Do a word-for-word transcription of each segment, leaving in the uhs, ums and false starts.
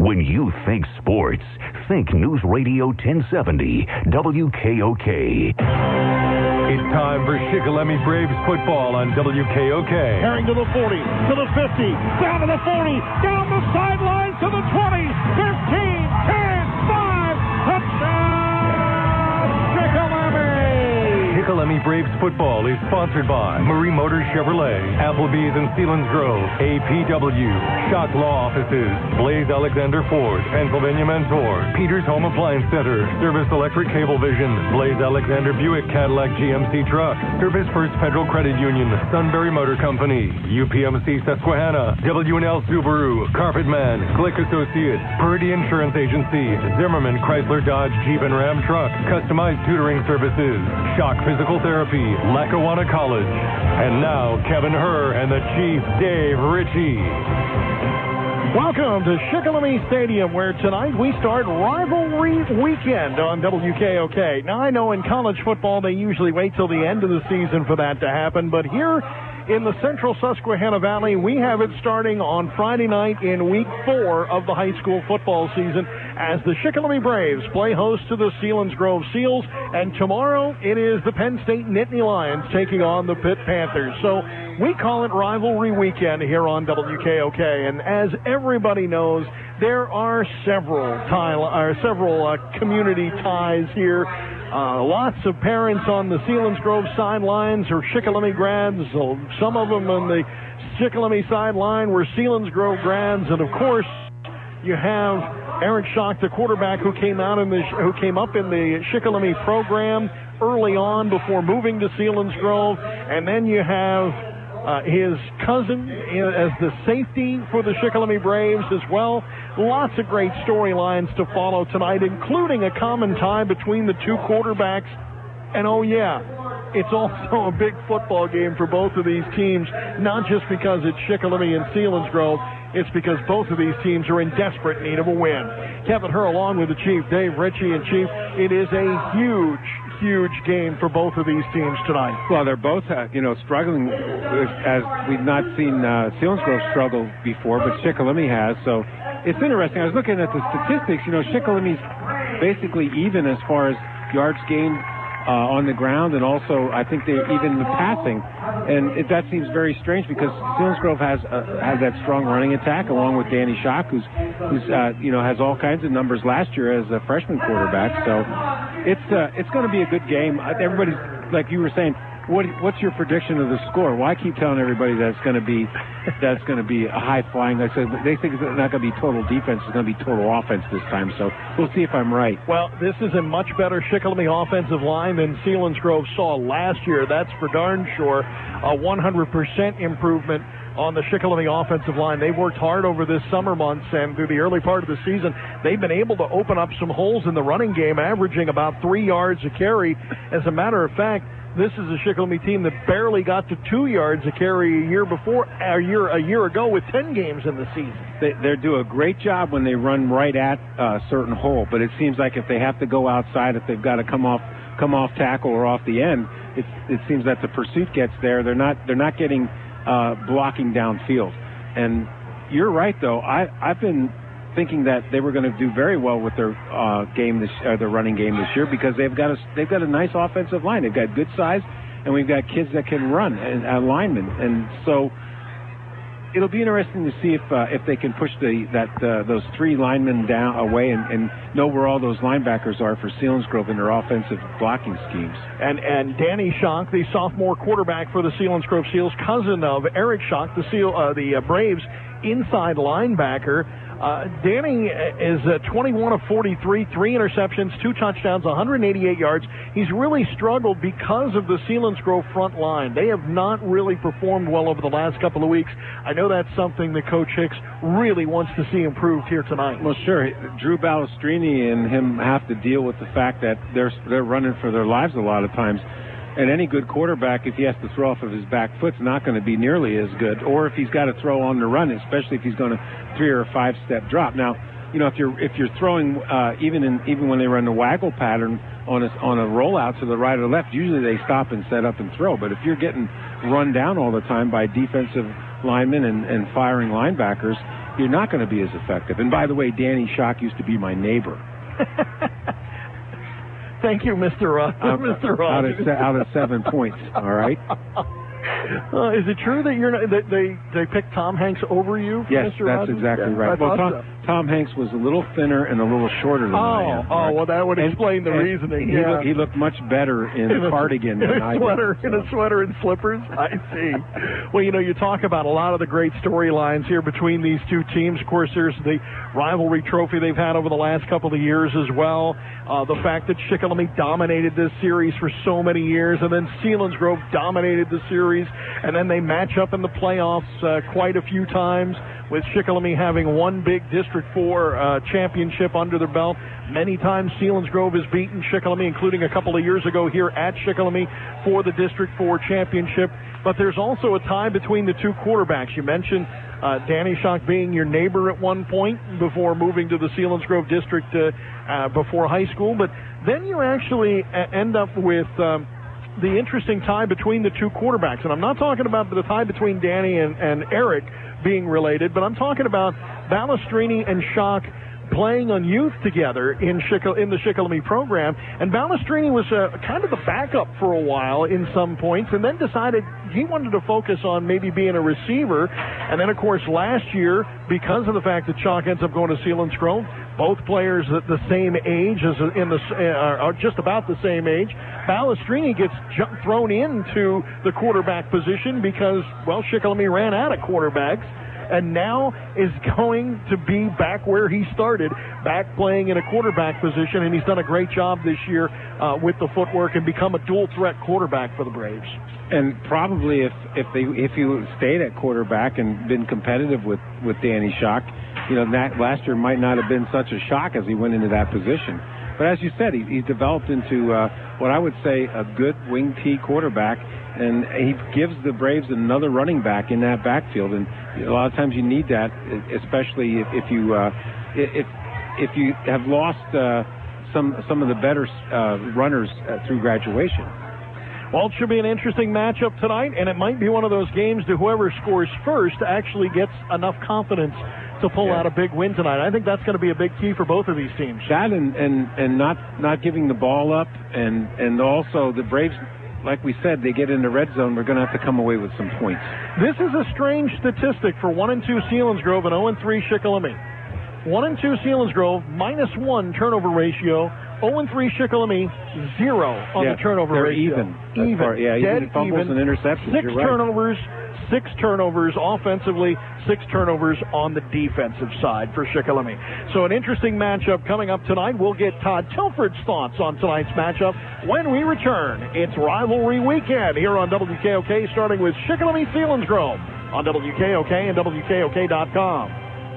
When you think sports, think News Radio ten seventy W K O K. It's time for Shikellamy Braves football on W K O K. Herring to the forty, to the fifty, down to the forty, down the sideline to the twenty, fifteen, ten, five, touchdown, Shikellamy! Shikellamy Braves football is sponsored by Murray Motors Chevrolet, Applebee's in Selinsgrove, A P W, Shock Law Offices, Blaze Alexander Ford, Pennsylvania Mentor, Peters Home Appliance Center, Service Electric Cablevision, Blaze Alexander Buick Cadillac G M C Truck, Service First Federal Credit Union, Sunbury Motor Company, U P M C Susquehanna, W and L Subaru, Carpetman, Glick Associates, Purdy Insurance Agency, Zimmerman Chrysler Dodge Jeep and Ram Truck, Customized Tutoring Services, Shock Physical Therapy, Lackawanna College. And now, Kevin Herr and the Chief, Dave Ritchie. Welcome to Shikellamy Stadium, where tonight we start Rivalry Weekend on W K O K. Now, I know in college football they usually wait till the end of the season for that to happen, but here in the central Susquehanna Valley, we have it starting on Friday night in week four of the high school football season as the Shikellamy Braves play host to the Selinsgrove Seals, and tomorrow it is the Penn State Nittany Lions taking on the Pitt Panthers. So we call it Rivalry Weekend here on W K O K, and as everybody knows, there are several tile, or several uh, community ties here. Uh, lots of parents on the Selinsgrove sidelines are Shikellamy grads. So some of them on the Shikellamy sideline were Selinsgrove grads, and of course, you have Eric Schock, the quarterback, who came out in the who came up in the Shikellamy program early on before moving to Selinsgrove, and then you have uh, his cousin as the safety for the Shikellamy Braves as well. Lots of great storylines to follow tonight, including a common tie between the two quarterbacks. And oh yeah, it's also a big football game for both of these teams, not just because it's Shikellamy and Selinsgrove. It's because both of these teams are in desperate need of a win. Kevin Herr along with the Chief, Dave Ritchie. And Chief, it is a huge, huge game for both of these teams tonight. Well, they're both, uh, you know, struggling as we've not seen uh, Selinsgrove struggle before, but Shikellamy has. So it's interesting. I was looking at the statistics. You know, Shikelamy's basically even as far as yards gained Uh, on the ground, and also I think they're even the passing, and it, that seems very strange because Selinsgrove has uh, has that strong running attack along with Danny Schock, who's who's uh, you know has all kinds of numbers last year as a freshman quarterback. So it's uh, it's going to be a good game. Uh, everybody's like you were saying. What, what's your prediction of the score? Well, I keep telling everybody that it's going to be that's going to be a high flying. I said they think it's not going to be total defense; it's going to be total offense this time. So we'll see if I'm right. Well, this is a much better Shikellamy offensive line than Selinsgrove saw last year. That's for darn sure. A one hundred percent improvement on the Shikellamy offensive line. They worked hard over this summer months, and through the early part of the season, they've been able to open up some holes in the running game, averaging about three yards a carry. As a matter of fact, this is a Shikellamy team that barely got to two yards a carry a year before, a year a year ago, with ten games in the season. They they do a great job when they run right at a certain hole, but it seems like if they have to go outside, if they've got to come off come off tackle or off the end, it it seems that the pursuit gets there. They're not they're not getting uh, blocking downfield. And you're right, though. I I've been thinking that they were going to do very well with their uh, game this, uh, their running game this year, because they've got a they've got a nice offensive line. They've got good size, and we've got kids that can run and uh, linemen, and so it'll be interesting to see if uh, if they can push the that uh, those three linemen down away and, and know where all those linebackers are for Selinsgrove in their offensive blocking schemes. And and Danny Schock, the sophomore quarterback for the Selinsgrove Seals, cousin of Eric Schock, the Seal uh, the uh, Braves inside linebacker. Uh, Danny is uh, twenty-one of forty-three, three interceptions, two touchdowns, one hundred eighty-eight yards. He's really struggled because of the Selinsgrove front line. They have not really performed well over the last couple of weeks. I know that's something that Coach Hicks really wants to see improved here tonight. Well, sure. Drew Balestrini and him have to deal with the fact that they're they're running for their lives a lot of times. And any good quarterback, if he has to throw off of his back foot, is not going to be nearly as good. Or if he's got to throw on the run, especially if he's going to three or five step drop. Now, you know, if you're if you're throwing uh, even in even when they run the waggle pattern on a on a rollout to the right or left, usually they stop and set up and throw. But if you're getting run down all the time by defensive linemen and, and firing linebackers, you're not going to be as effective. And by the way, Danny Shock used to be my neighbor. Thank you, Mister Ross. Out, Mister Ross. Out of, se- out of seven points, all right? Uh, is it true that you're not, that they they picked Tom Hanks over you? Yes, Mister that's Rogers? exactly yeah, right. I well, Tom, so. Tom Hanks was a little thinner and a little shorter than oh, I am. Oh, right? well, that would and, explain the and, reasoning. And yeah. he, looked, he looked much better in, in a cardigan in than a I sweater, did. In a sweater and slippers. I see. Well, you know, you talk about a lot of the great storylines here between these two teams. Of course, there's the rivalry trophy they've had over the last couple of years as well. Uh, the fact that Shikellamy dominated this series for so many years, and then Selinsgrove dominated the series, and then they match up in the playoffs uh, quite a few times, with Shikellamy having one big District four uh, championship under their belt. Many times Selinsgrove has beaten Shikellamy, including a couple of years ago here at Shikellamy for the District four championship. But there's also a tie between the two quarterbacks. You mentioned uh, Danny Shock being your neighbor at one point before moving to the Selinsgrove District uh, uh, before high school. But then you actually a- end up with um, the interesting tie between the two quarterbacks. And I'm not talking about the tie between Danny and, and Eric being related, but I'm talking about Balestrini and Shock playing on youth together in Schick- in the Shikellamy program. And Balestrini was uh, kind of the backup for a while in some points, and then decided he wanted to focus on maybe being a receiver. And then, of course, last year, because of the fact that Shock ends up going to Selinsgrove, both players at the same age, as in the uh, are just about the same age, Balestrini gets ju- thrown into the quarterback position because, well, Shikellamy ran out of quarterbacks, and now is going to be back where he started, back playing in a quarterback position, and he's done a great job this year uh, with the footwork and become a dual-threat quarterback for the Braves. And probably if if they if you stayed at quarterback and been competitive with, with Danny Shock, you know, that last year might not have been such a shock as he went into that position. But as you said, he, he's developed into uh, what I would say a good wing T quarterback, and he gives the Braves another running back in that backfield. And a lot of times you need that, especially if, if you uh, if if you have lost uh, some some of the better uh, runners uh, through graduation. Well, it should be an interesting matchup tonight, and it might be one of those games that whoever scores first actually gets enough confidence to pull yeah. out a big win tonight. I think that's going to be a big key for both of these teams. That and, and, and not not giving the ball up, and, and also the Braves, like we said, they get in the red zone, we're going to have to come away with some points. This is a strange statistic for one and two Selinsgrove and oh and three Shikellamy. one and two Selinsgrove, minus one turnover ratio. oh and three Shikellamy, zero on yeah, the turnover they're ratio. even. Even. Far, yeah, Dead even fumbles even. and interceptions. Six You're right. turnovers, six turnovers offensively, six turnovers on the defensive side for Shikellamy. So an interesting matchup coming up tonight. We'll get Todd Tilford's thoughts on tonight's matchup when we return. It's Rivalry Weekend here on W K O K, starting with Shikellamy Selinsgrove on W K O K and W K O K dot com.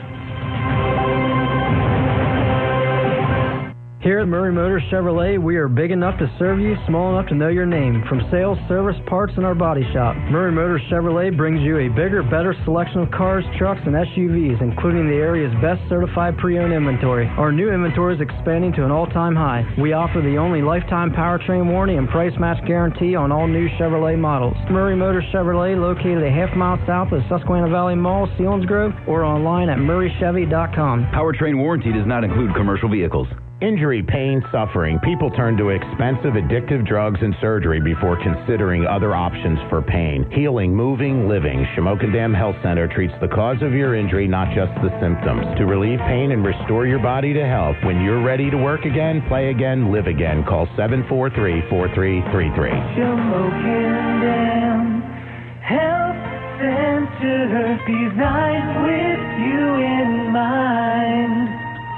Here at Murray Motors Chevrolet, we are big enough to serve you, small enough to know your name. From sales, service, parts, and our body shop, Murray Motors Chevrolet brings you a bigger, better selection of cars, trucks, and S U Vs, including the area's best certified pre-owned inventory. Our new inventory is expanding to an all-time high. We offer the only lifetime powertrain warranty and price match guarantee on all new Chevrolet models. Murray Motors Chevrolet, located a half mile south of Susquehanna Valley Mall, Selinsgrove, or online at murray chevy dot com. Powertrain warranty does not include commercial vehicles. Injury, pain, suffering. People turn to expensive, addictive drugs and surgery before considering other options for pain. Healing, moving, living. Shamokin Dam Health Center treats the cause of your injury, not just the symptoms. To relieve pain and restore your body to health. When you're ready to work again, play again, live again. Call seven four three, four three three three. Shamokin Dam Health Center, designed with you in mind.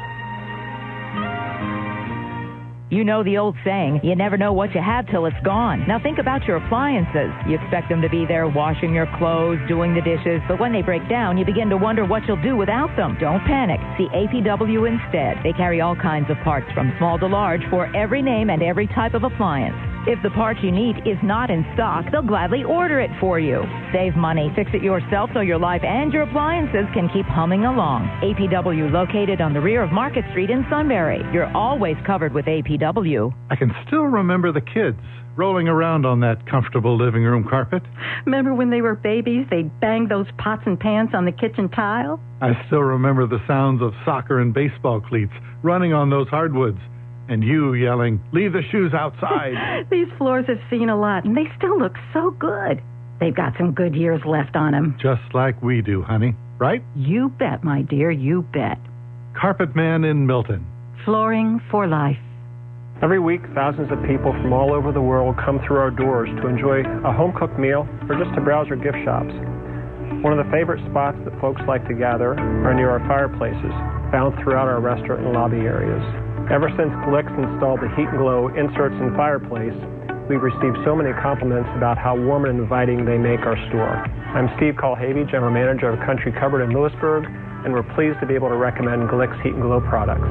You know the old saying, you never know what you have till it's gone. Now think about your appliances. You expect them to be there washing your clothes, doing the dishes, but when they break down, you begin to wonder what you'll do without them. Don't panic. See A P W instead. They carry all kinds of parts from small to large for every name and every type of appliance. If the part you need is not in stock, they'll gladly order it for you. Save money, fix it yourself so your life and your appliances can keep humming along. A P W, located on the rear of Market Street in Sunbury. You're always covered with A P W. I can still remember the kids rolling around on that comfortable living room carpet. Remember when they were babies, they'd bang those pots and pans on the kitchen tile? I still remember the sounds of soccer and baseball cleats running on those hardwoods, and you yelling, "Leave the shoes outside." These floors have seen a lot, and they still look so good. They've got some good years left on them. Just like we do, honey. Right? You bet, my dear, you bet. Carpet Man in Milton. Flooring for life. Every week, thousands of people from all over the world come through our doors to enjoy a home-cooked meal or just to browse our gift shops. One of the favorite spots that folks like to gather are near our fireplaces, found throughout our restaurant and lobby areas. Ever since Glick's installed the Heat and Glow inserts in fireplace, we've received so many compliments about how warm and inviting they make our store. I'm Steve Colhavy, General Manager of Country Cupboard in Lewisburg, and we're pleased to be able to recommend Glick's Heat and Glow products.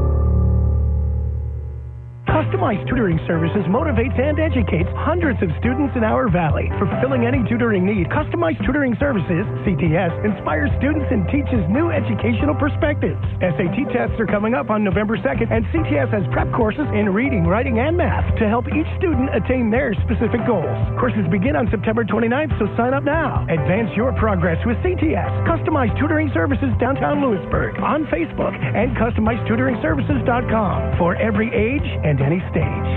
Customized Tutoring Services motivates and educates hundreds of students in our valley. For fulfilling any tutoring need, Customized Tutoring Services, C T S, inspires students and teaches new educational perspectives. S A T tests are coming up on November second, and C T S has prep courses in reading, writing, and math to help each student attain their specific goals. Courses begin on September twenty-ninth, so sign up now. Advance your progress with C T S, Customized Tutoring Services, downtown Lewisburg, on Facebook, and customized tutoring services dot com for every age and any stage.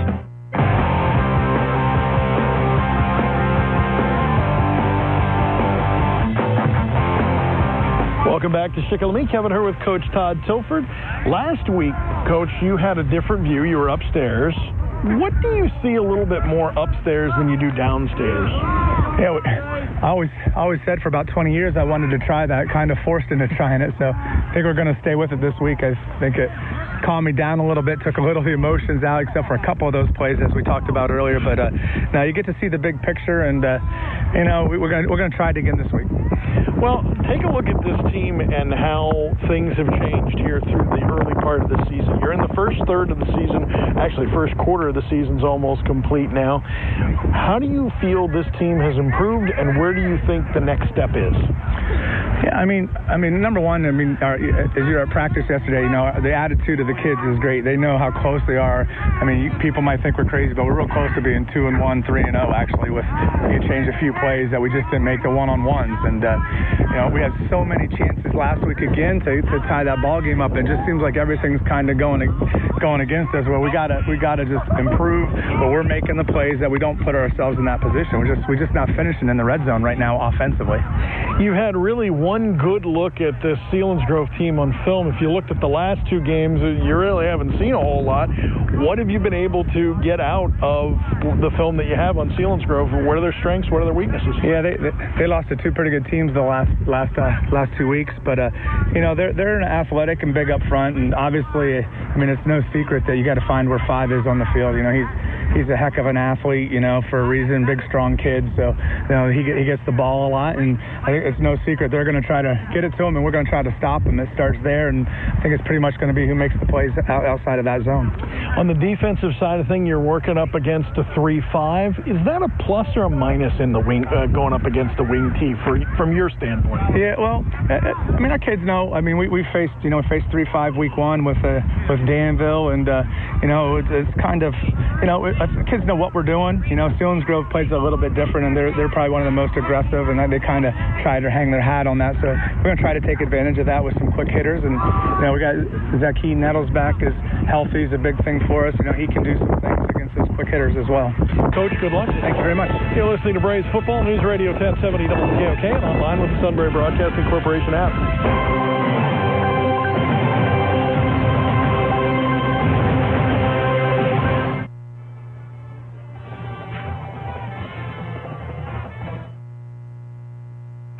Welcome back to Shikellamy. Kevin Hur with Coach Todd Tilford. Last week, Coach, you had a different view. You were upstairs. What do you see a little bit more upstairs than you do downstairs? Yeah, I always, I always said for about twenty years I wanted to try that, kind of forced into trying it. So I think we're going to stay with it this week. I think it calmed me down a little bit, took a little of the emotions out, except for a couple of those plays as we talked about earlier. But uh, now you get to see the big picture, and uh, you know we, we're going we're going to try it again this week. Well, take a look at this team and how things have changed here through the early part of the season. You're in the first third of the season, actually first quarter of the season's almost complete now. How do you feel this team has improved, and where do you think the next step is? Yeah, I mean, I mean, number one, I mean, our, as you were at practice yesterday, you know, the attitude of the kids is great. They know how close they are. I mean, you, people might think we're crazy, but we're real close to being two and one, three and zero. Actually, with you change a few plays that we just didn't make the one-on-ones, and uh, you know, we had so many chances last week again to, to tie that ball game up. It just seems like everything's kind of going going against us. Well, we gotta we gotta just improve, but we're making the plays that we don't put ourselves in that position. We're just we're just not finishing in the red zone right now offensively. You had really one good look at this Selinsgrove team on film. If you looked at the last two games, you really haven't seen a whole lot. What have you been able to get out of the film that you have on Selinsgrove? What are their strengths? What are their weaknesses? Yeah, they they, they lost to two pretty good teams the last last uh, last two weeks, but uh, you know they're they're athletic and big up front, and obviously, I mean, it's no secret that you got to find where Five is on the field. You know, he's he's a heck of an athlete, you know, for a reason. Big, strong kid, so you know he he gets the ball a lot, and I think it's no secret they're going to try to get it to him, and we're going to try to stop him. It starts there, and I think it's pretty much going to be who makes the plays out, outside of that zone. On the defensive side of things, you're working up against a three five. Is that a plus or a minus in the wing, uh, going up against the wing T for, from your standpoint? Yeah, well, I mean, our kids know. I mean, we we faced you know we faced three five week one with uh, with Danville, and uh, you know it's, it's kind of you know it, kids know what we're doing. You know, Selinsgrove plays a little bit different, and they're they're probably one of the most aggressive, and they kind of try to hang their hat on that. So we're going to try to take advantage of that with some quick hitters, and you know we got Zaki Nettles back is healthy is a big thing for us. You know, he can do some things against those quick hitters as well. Coach, good luck. Thank you very much. You're listening to Braves Football News Radio ten seventy W K O K and online with the Sunbury Broadcasting Corporation app.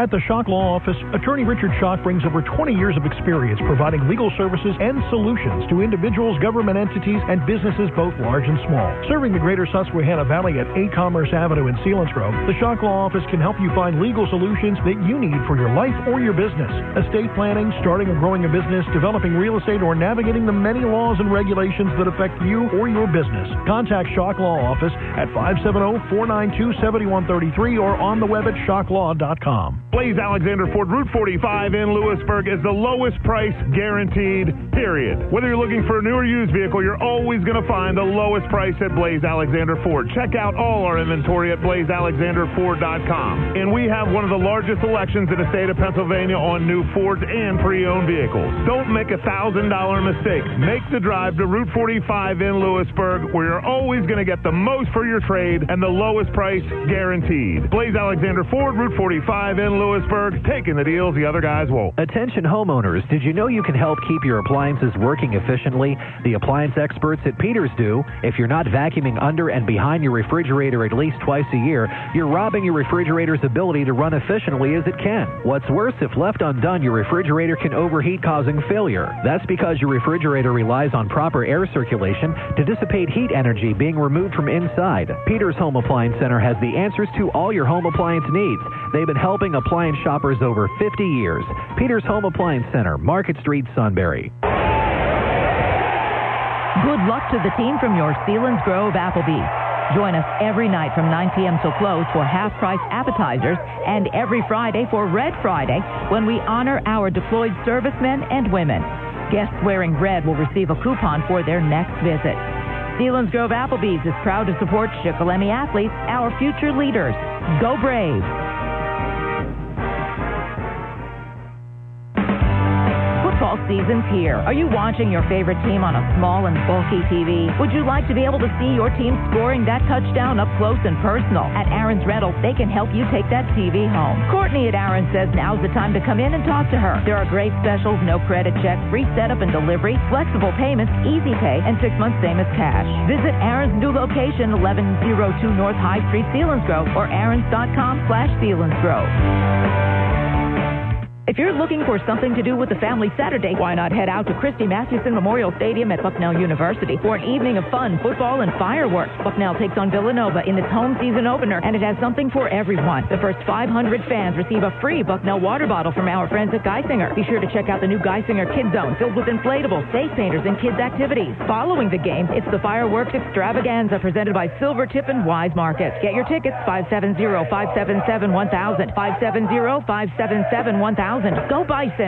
At the Schock Law Office, attorney Richard Schock brings over twenty years of experience providing legal services and solutions to individuals, government entities, and businesses both large and small. Serving the greater Susquehanna Valley at eight Commerce Avenue in Selinsgrove, the Schock Law Office can help you find legal solutions that you need for your life or your business. Estate planning, starting or growing a business, developing real estate, or navigating the many laws and regulations that affect you or your business. Contact Schock Law Office at five seven zero, four nine two, seven one three three or on the web at schock law dot com. Blaze Alexander Ford Route forty-five in Lewisburg is the lowest price guaranteed, period. Whether you're looking for a new or used vehicle, you're always going to find the lowest price at Blaze Alexander Ford. Check out all our inventory at blaze alexander ford dot com. And we have one of the largest selections in the state of Pennsylvania on new Fords and pre-owned vehicles. Don't make a one thousand dollars mistake. Make the drive to Route forty-five in Lewisburg, where you're always going to get the most for your trade and the lowest price guaranteed. Blaze Alexander Ford, Route forty-five in Lewisburg, taking the deals the other guys won't. Attention homeowners, did you know you can help keep your appliances working efficiently? The appliance experts at Peters do. If you're not vacuuming under and behind your refrigerator at least twice a year, you're robbing your refrigerator's ability to run efficiently as it can. What's worse, if left undone, your refrigerator can overheat, causing failure. That's because your refrigerator relies on proper air circulation to dissipate heat energy being removed from inside. Peters Home Appliance Center has the answers to all your home appliance needs. They've been helping appliance shoppers over fifty years. Peters Home Appliance Center, Market Street, Sunbury. Good luck to the team from your Selinsgrove Applebee's. Join us every night from nine p.m. till close for half-price appetizers and every Friday for Red Friday when we honor our deployed servicemen and women. Guests wearing red will receive a coupon for their next visit. Selinsgrove Applebee's is proud to support Shikellamy athletes, our future leaders. Go Braves! Football season's here. Are you watching your favorite team on a small and bulky T V? Would you like to be able to see your team scoring that touchdown up close and personal? At Aaron's Rental, they can help you take that T V home. Courtney at Aaron says now's the time to come in and talk to her. There are great specials, no credit check, free setup and delivery, flexible payments, easy pay, and six months same as cash. Visit Aaron's new location, eleven oh two North High Street, Selinsgrove, or aarons.com slash Selinsgrove. If you're looking for something to do with the family Saturday, why not head out to Christy Mathewson Memorial Stadium at Bucknell University for an evening of fun, football, and fireworks. Bucknell takes on Villanova in its home season opener, and it has something for everyone. The first five hundred fans receive a free Bucknell water bottle from our friends at Geisinger. Be sure to check out the new Geisinger Kid Zone filled with inflatables, face painters, and kids' activities. Following the game, it's the fireworks extravaganza presented by Silvertip and Wise Markets. Get your tickets, five seven zero, five seven seven, one thousand, five seven zero, five seven seven, one thousand. Go Bison!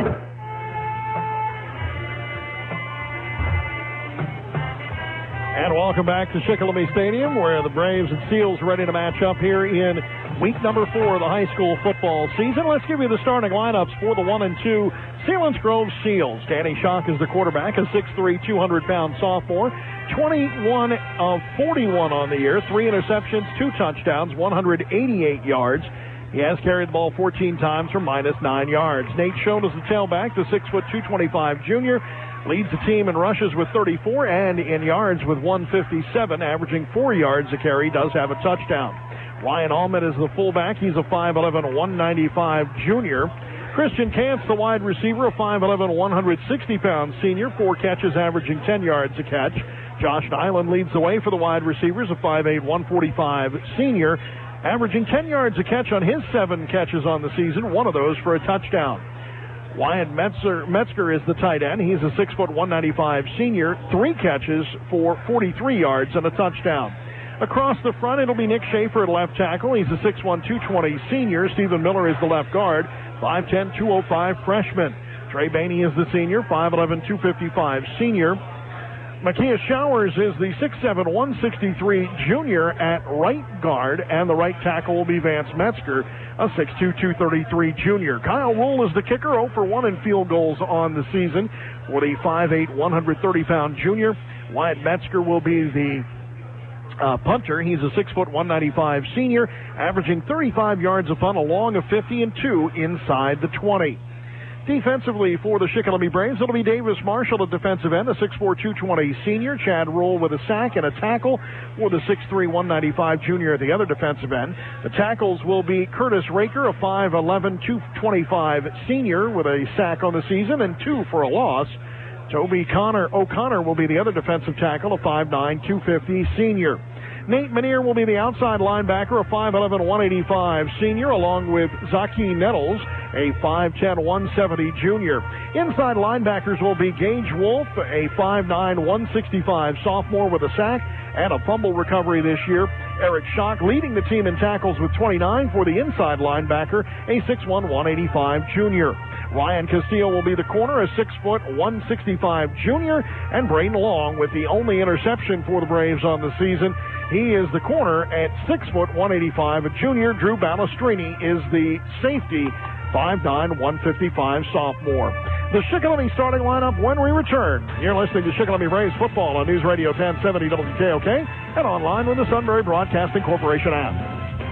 And welcome back to Shikellamy Stadium, where the Braves and Seals ready to match up here in week number four of the high school football season. Let's give you the starting lineups for the one and two Selinsgrove Seals. Danny Schock is the quarterback, a six three, two hundred pound sophomore. twenty-one of forty-one on the year, three interceptions, two touchdowns, one hundred eighty-eight yards. He has carried the ball fourteen times for minus nine yards. Nate Schoen is the tailback, the six foot two twenty-five junior. Leads the team in rushes with thirty-four and in yards with one fifty-seven, averaging four yards a carry, does have a touchdown. Ryan Allman is the fullback. He's a five eleven, one ninety-five junior. Christian Kantz, the wide receiver, a five eleven, one hundred sixty pound senior, four catches averaging ten yards a catch. Josh Nyland leads the way for the wide receivers, a five eight, one forty-five senior, averaging ten yards a catch on his seven catches on the season, one of those for a touchdown. Wyatt Metzger, Metzger is the tight end. He's a six foot, one ninety-five senior, three catches for forty-three yards and a touchdown. Across the front, it'll be Nick Schaefer at left tackle. He's a six one, two twenty senior. Stephen Miller is the left guard, five ten, two oh five freshman. Trey Bainey is the senior, five eleven, two fifty-five senior. Makia Showers is the six seven, one sixty-three junior at right guard, and the right tackle will be Vance Metzger, a six two, two thirty-three junior. Kyle Rule is the kicker, zero for one in field goals on the season for the five eight, one thirty pound junior. Wyatt Metzger will be the uh, punter. He's a six foot, one ninety-five senior, averaging thirty-five yards of fun, a long of fifty and two inside the twenty. Defensively for the Shikellamy Braves, it'll be Davis Marshall at defensive end, a six four, two twenty senior. Chad Rule with a sack and a tackle for the six three, one ninety-five junior at the other defensive end. The tackles will be Curtis Raker, a five eleven, two twenty-five senior with a sack on the season and two for a loss. Toby Connor O'Connor will be the other defensive tackle, a five nine, two fifty senior. Nate Menier will be the outside linebacker, a five eleven, one eighty-five senior, along with Zaki Nettles, a five ten, one seventy junior. Inside linebackers will be Gage Wolf, a five nine, one sixty-five sophomore with a sack and a fumble recovery this year. Eric Schock leading the team in tackles with twenty-nine for the inside linebacker, a six one, one eighty-five junior. Ryan Castillo will be the corner, a six foot, one sixty-five junior, and Braden Long with the only interception for the Braves on the season. He is the corner at six foot, one eighty-five, a junior. Drew Balestrini is the safety, five nine, one fifty-five sophomore. The Shikellamy starting lineup when we return. You're listening to Shikellamy Braves football on News Radio ten seventy W K O K and online with the Sunbury Broadcasting Corporation app.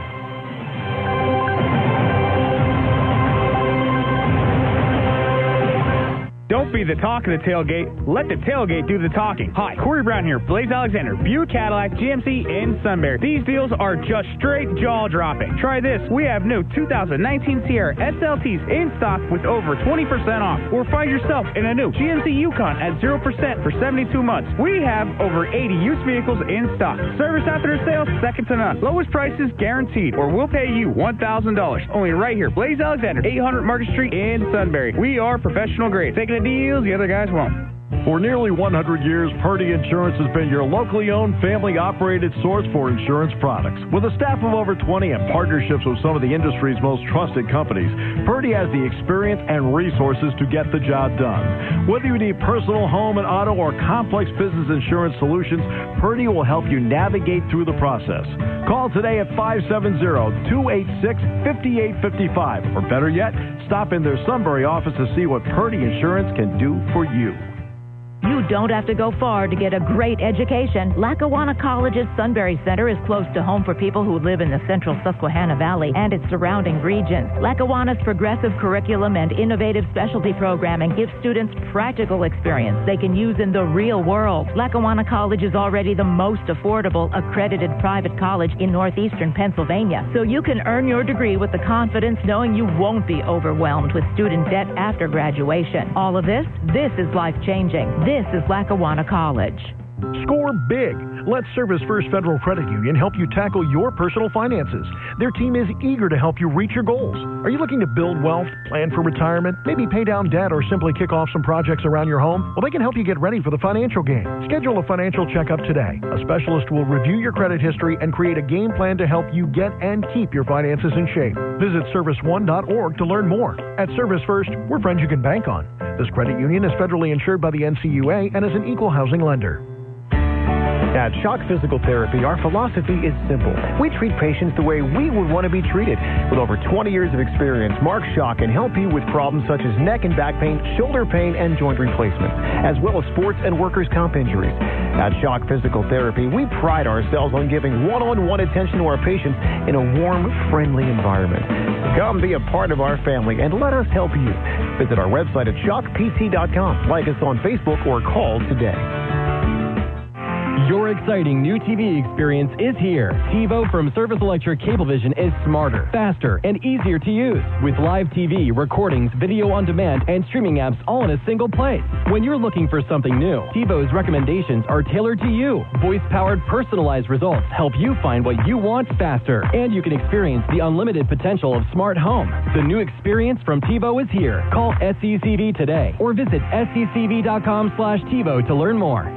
Don't be the talk of the tailgate. Let the tailgate do the talking. Hi, Corey Brown here. Blaze Alexander, Buick Cadillac, G M C, and Sunbury. These deals are just straight jaw-dropping. Try this. We have new two thousand nineteen Sierra S L Ts in stock with over twenty percent off. Or find yourself in a new G M C Yukon at zero percent for seventy-two months. We have over eighty used vehicles in stock. Service after the sale, second to none. Lowest prices guaranteed, or we'll pay you one thousand dollars. Only right here. Blaze Alexander, eight hundred Market Street in Sunbury. We are professional grade. Taking the deals the other guys won't. For nearly one hundred years, Purdy Insurance has been your locally owned, family-operated source for insurance products. With a staff of over twenty and partnerships with some of the industry's most trusted companies, Purdy has the experience and resources to get the job done. Whether you need personal, home, and auto, or complex business insurance solutions, Purdy will help you navigate through the process. Call today at five seven zero, two eight six, five eight five five, or better yet, stop in their Sunbury office to see what Purdy Insurance can do for you. You don't have to go far to get a great education. Lackawanna College's Sunbury Center is close to home for people who live in the central Susquehanna Valley and its surrounding regions. Lackawanna's progressive curriculum and innovative specialty programming give students practical experience they can use in the real world. Lackawanna College is already the most affordable accredited private college in northeastern Pennsylvania, so you can earn your degree with the confidence knowing you won't be overwhelmed with student debt after graduation. All of this, this is life-changing. This is Lackawanna College. Score big. Let Service First Federal Credit Union help you tackle your personal finances. Their team is eager to help you reach your goals. Are you looking to build wealth, plan for retirement, maybe pay down debt, or simply kick off some projects around your home? Well, they can help you get ready for the financial game. Schedule a financial checkup today. A specialist will review your credit history and create a game plan to help you get and keep your finances in shape. Visit service one dot org to learn more. At Service First, we're friends you can bank on. This credit union is federally insured by the N C U A and is an equal housing lender. At Shock Physical Therapy, our philosophy is simple. We treat patients the way we would want to be treated. With over twenty years of experience, Mark Shock can help you with problems such as neck and back pain, shoulder pain, and joint replacement, as well as sports and workers' comp injuries. At Shock Physical Therapy, we pride ourselves on giving one-on-one attention to our patients in a warm, friendly environment. Come be a part of our family and let us help you. Visit our website at shock p t dot com, like us on Facebook, or call today. Your exciting new T V experience is here. TiVo from Service Electric Cablevision is smarter, faster, and easier to use. With live T V, recordings, video on demand, and streaming apps all in a single place. When you're looking for something new, TiVo's recommendations are tailored to you. Voice-powered, personalized results help you find what you want faster. And you can experience the unlimited potential of smart home. The new experience from TiVo is here. Call S E C V today or visit S E C V dot com slash TiVo to learn more.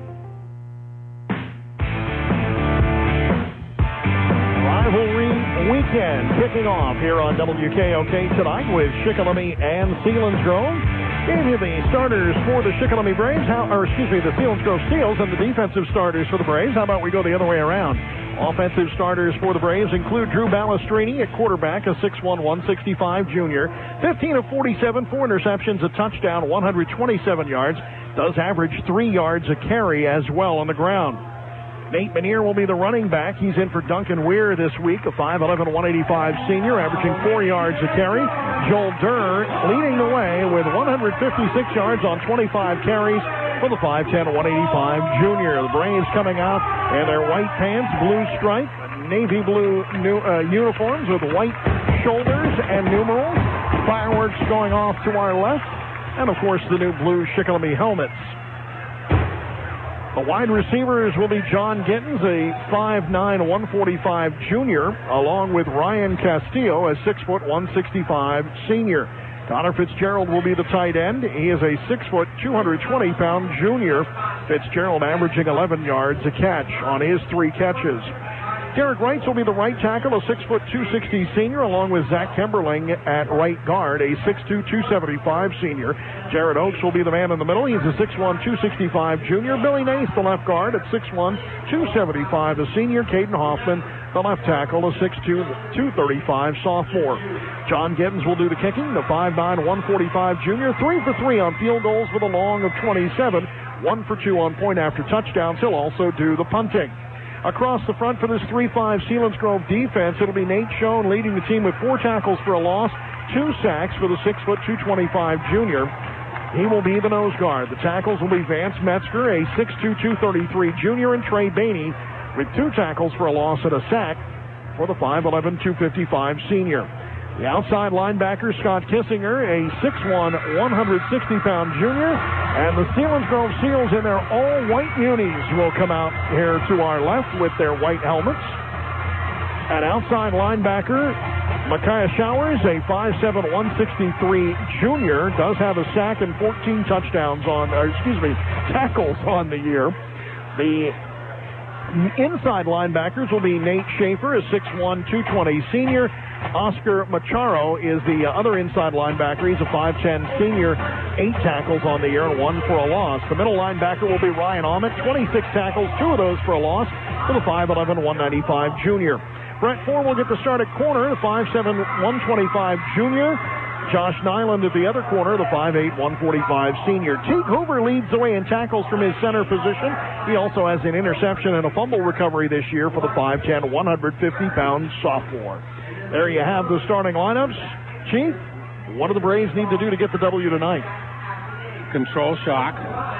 Weekend kicking off here on W K O K tonight with Shikellamy and Selinsgrove. Gave you the starters for the Shikellamy Braves, how, or excuse me, the Selinsgrove Seals, and the defensive starters for the Braves. How about we go the other way around? Offensive starters for the Braves include Drew Balestrini at quarterback, a six one, one sixty-five junior, fifteen of forty-seven, four interceptions, a touchdown, one hundred twenty-seven yards, does average three yards a carry as well on the ground. Nate Manier will be the running back. He's in for Duncan Weir this week, a five eleven, one eighty-five senior, averaging four yards a carry. Joel Durr leading the way with one hundred fifty-six yards on twenty-five carries for the five ten, one eighty-five junior. The Braves coming out in their white pants, blue stripe, navy blue new, uh, uniforms with white shoulders and numerals. Fireworks going off to our left, and of course the new blue Shikellamy helmets. The wide receivers will be John Gittens, a five nine, one forty-five junior, along with Ryan Castillo, a six foot, one sixty-five senior. Connor Fitzgerald will be the tight end. He is a six foot, two hundred twenty pound junior. Fitzgerald averaging eleven yards a catch on his three catches. Derek Wrights will be the right tackle, a six foot, two sixty senior, along with Zach Kemberling at right guard, a six two, two seventy-five senior. Jared Oakes will be the man in the middle. He's a six one, two sixty-five junior. Billy Nace, the left guard, at six one, two seventy-five, a senior. Caden Hoffman, the left tackle, a six two, two thirty-five sophomore. John Gittens will do the kicking, the five nine, one forty-five junior. Three for three on field goals with a long of twenty-seven. One for two on point after touchdowns. He'll also do the punting. Across the front for this three five Selinsgrove defense, it'll be Nate Schoen leading the team with four tackles for a loss, two sacks for the six foot, two twenty-five junior. He will be the nose guard. The tackles will be Vance Metzger, a six two, two thirty-three junior, and Trey Bainey with two tackles for a loss and a sack for the five eleven, two fifty-five senior. The outside linebacker, Scott Kissinger, a six one, one sixty pound junior. And the Selinsgrove Seals in their all-white unis will come out here to our left with their white helmets. An outside linebacker, Micaiah Showers, a five seven, one sixty-three junior, does have a sack and fourteen touchdowns on, or excuse me, tackles on the year. The inside linebackers will be Nate Schaefer, a six one, two twenty senior. Oscar Macharo is the other inside linebacker. He's a five ten senior, eight tackles on the year and one for a loss. The middle linebacker will be Ryan Ahmet, twenty-six tackles, two of those for a loss for the five eleven, one ninety-five junior. Brett Ford will get the start at corner, the five seven, one twenty-five junior. Josh Nyland at the other corner, the five eight, one forty-five senior. Teague Hoover leads the way in tackles from his center position. He also has an interception and a fumble recovery this year for the five ten, one fifty pound sophomore. There you have the starting lineups. Chief, what do the Braves need to do to get the W tonight? Control Shock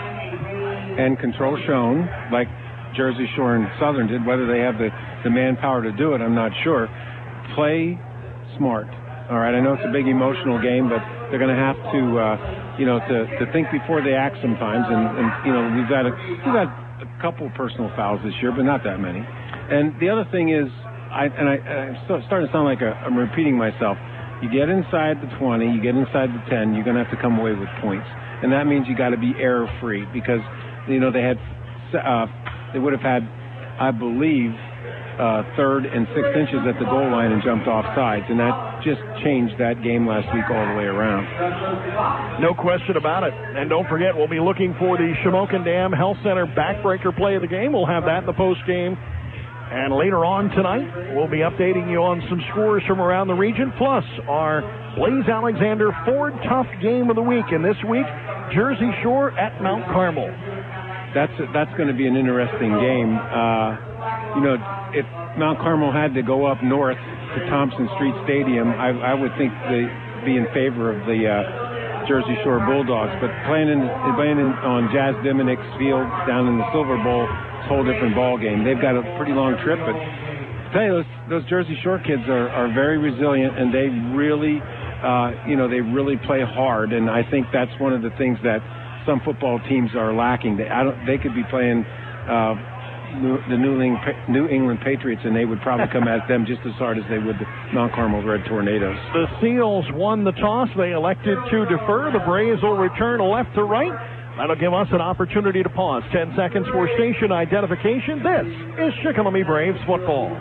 and control Schoen, like Jersey Shore and Southern did. Whether they have the, the manpower to do it, I'm not sure. Play smart. All right, I know it's a big emotional game, but they're going to have to, uh, you know, to, to think before they act sometimes. And, and you know, we've got a we've got a couple personal fouls this year, but not that many. And the other thing is, I, and I, I'm starting to sound like a, I'm repeating myself. You get inside the twenty, you get inside the ten, you're going to have to come away with points, and that means you got to be error free because, you know, they had, uh, they would have had, I believe, uh, third and six inches at the goal line and jumped off sides, and that just changed that game last week all the way around. No question about it. And don't forget, we'll be looking for the Shamokin Dam Health Center backbreaker play of the game. We'll have that in the post game. And later on tonight, we'll be updating you on some scores from around the region, plus our Blaise Alexander Ford Tough Game of the Week. And this week, Jersey Shore at Mount Carmel. That's that's going to be an interesting game. Uh, you know, if Mount Carmel had to go up north to Thompson Street Stadium, I, I would think they'd be in favor of the uh, Jersey Shore Bulldogs. But playing, in, playing in, on Jazz Diminick's field down in the Silver Bowl, whole different ball game. They've got a pretty long trip, but I tell you, those, those Jersey Shore kids are, are very resilient, and they really, uh, you know, they really play hard. And I think that's one of the things that some football teams are lacking. They, I don't, they could be playing uh, New, the New England, New England Patriots, and they would probably come at them just as hard as they would the Mount Carmel Red Tornadoes. The Seals won the toss. They elected to defer. The Braves will return left to right. That'll give us an opportunity to pause. Ten seconds for station identification. This is Shikellamy Braves football.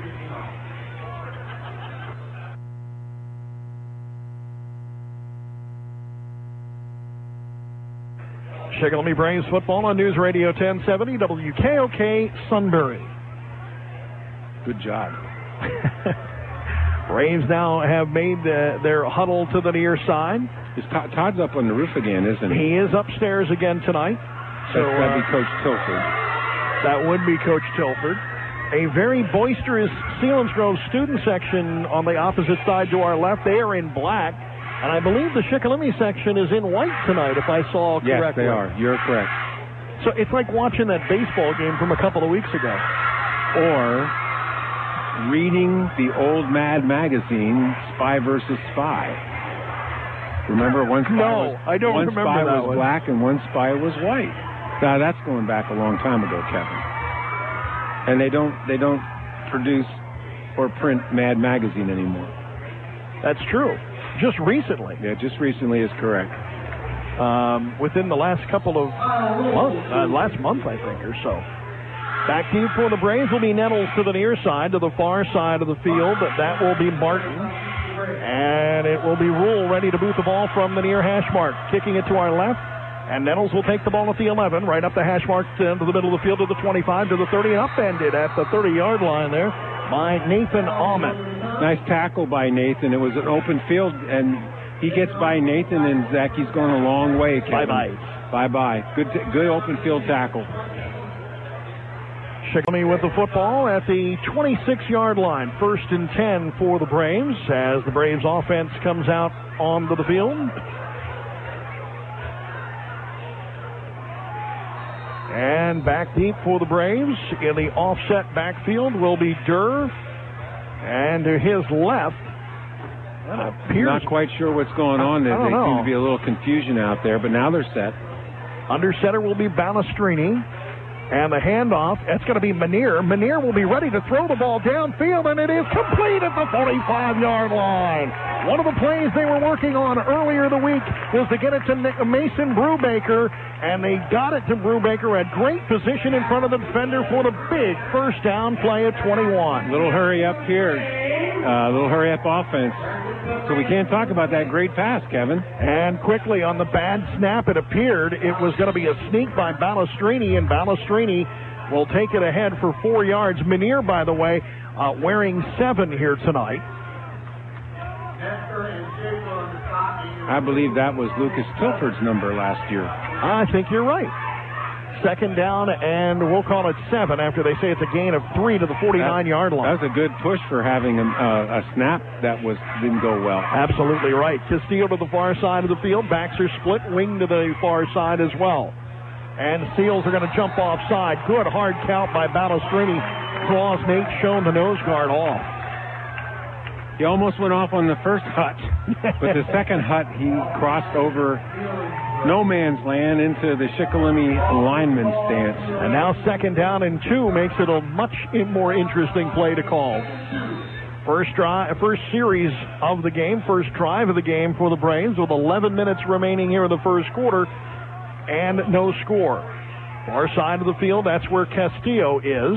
Shikellamy Braves football on News Radio ten seventy W K O K Sunbury. Good job. Braves now have made uh, their huddle to the near side. Is Todd, Todd's up on the roof again, isn't he? He is upstairs again tonight. So that'd be Coach Tilford. That would be Coach Tilford. A very boisterous Selinsgrove student section on the opposite side to our left. They are in black. And I believe the Shikellamy section is in white tonight, if I saw correctly. Yes, they are. You're correct. So it's like watching that baseball game from a couple of weeks ago. Or reading the old Mad magazine, Spy versus Spy. Remember, one spy no, was, I don't one remember spy that was one. black and one spy was white. Now, that's going back a long time ago, Kevin. And they don't they don't produce or print Mad magazine anymore. That's true. Just recently. Yeah, just recently is correct. Um, within the last couple of months, uh, last month, I think, or so. Back deep for the Braves will be Nettles to the near side, to the far side of the field. That will be Martin. And it will be Rule ready to boot the ball from the near hash mark. Kicking it to our left. And Nettles will take the ball at the eleven, right up the hash mark to the middle of the field to the twenty-five, to the thirty, and upended at the thirty-yard line there by Nathan Ahmed. Nice tackle by Nathan. It was an open field, and he gets by Nathan, and Zach, he's going a long way. Kevin. Bye-bye. Bye-bye. Good, t- good open field tackle. Shikellamy with the football at the twenty-six-yard line. First and ten for the Braves as the Braves offense comes out onto the field. And back deep for the Braves in the offset backfield will be Durr. And to his left, that appears... Not quite sure what's going on there. I don't There know. seems to be a little confusion out there, but now they're set. Under center will be Balestrini. And the handoff, that's going to be Manier. Manier will be ready to throw the ball downfield, and it is complete at the forty-five-yard line. One of the plays they were working on earlier the week was to get it to Mason Brubaker, and they got it to Brubaker at great position in front of the defender for the big first down play at twenty-one. Little hurry up here. Uh, little hurry up offense. So we can't talk about that great pass, Kevin. And quickly on the bad snap, it appeared it was going to be a sneak by Balestrini, and Balestrini will take it ahead for four yards. Manier, by the way, uh, wearing seven here tonight. I believe that was Lucas Tilford's number last year. I think you're right. Second down, and we'll call it seven after they say it's a gain of three to the forty-nine-yard line. That was a good push for having a, uh, a snap that was didn't go well. Absolutely right. Castillo to the far side of the field. Backs are split. Wing to the far side as well. And Seals are going to jump offside. Good hard count by Balestrini. Draws Nate Schoen, the nose guard, off. He almost went off on the first hut, but the second hut he crossed over no man's land into the Shikellamy lineman stance. And now second down and two makes it a much more interesting play to call. First drive, first series of the game, first drive of the game for the Braves with eleven minutes remaining here in the first quarter and no score. Far side of the field, that's where Castillo is.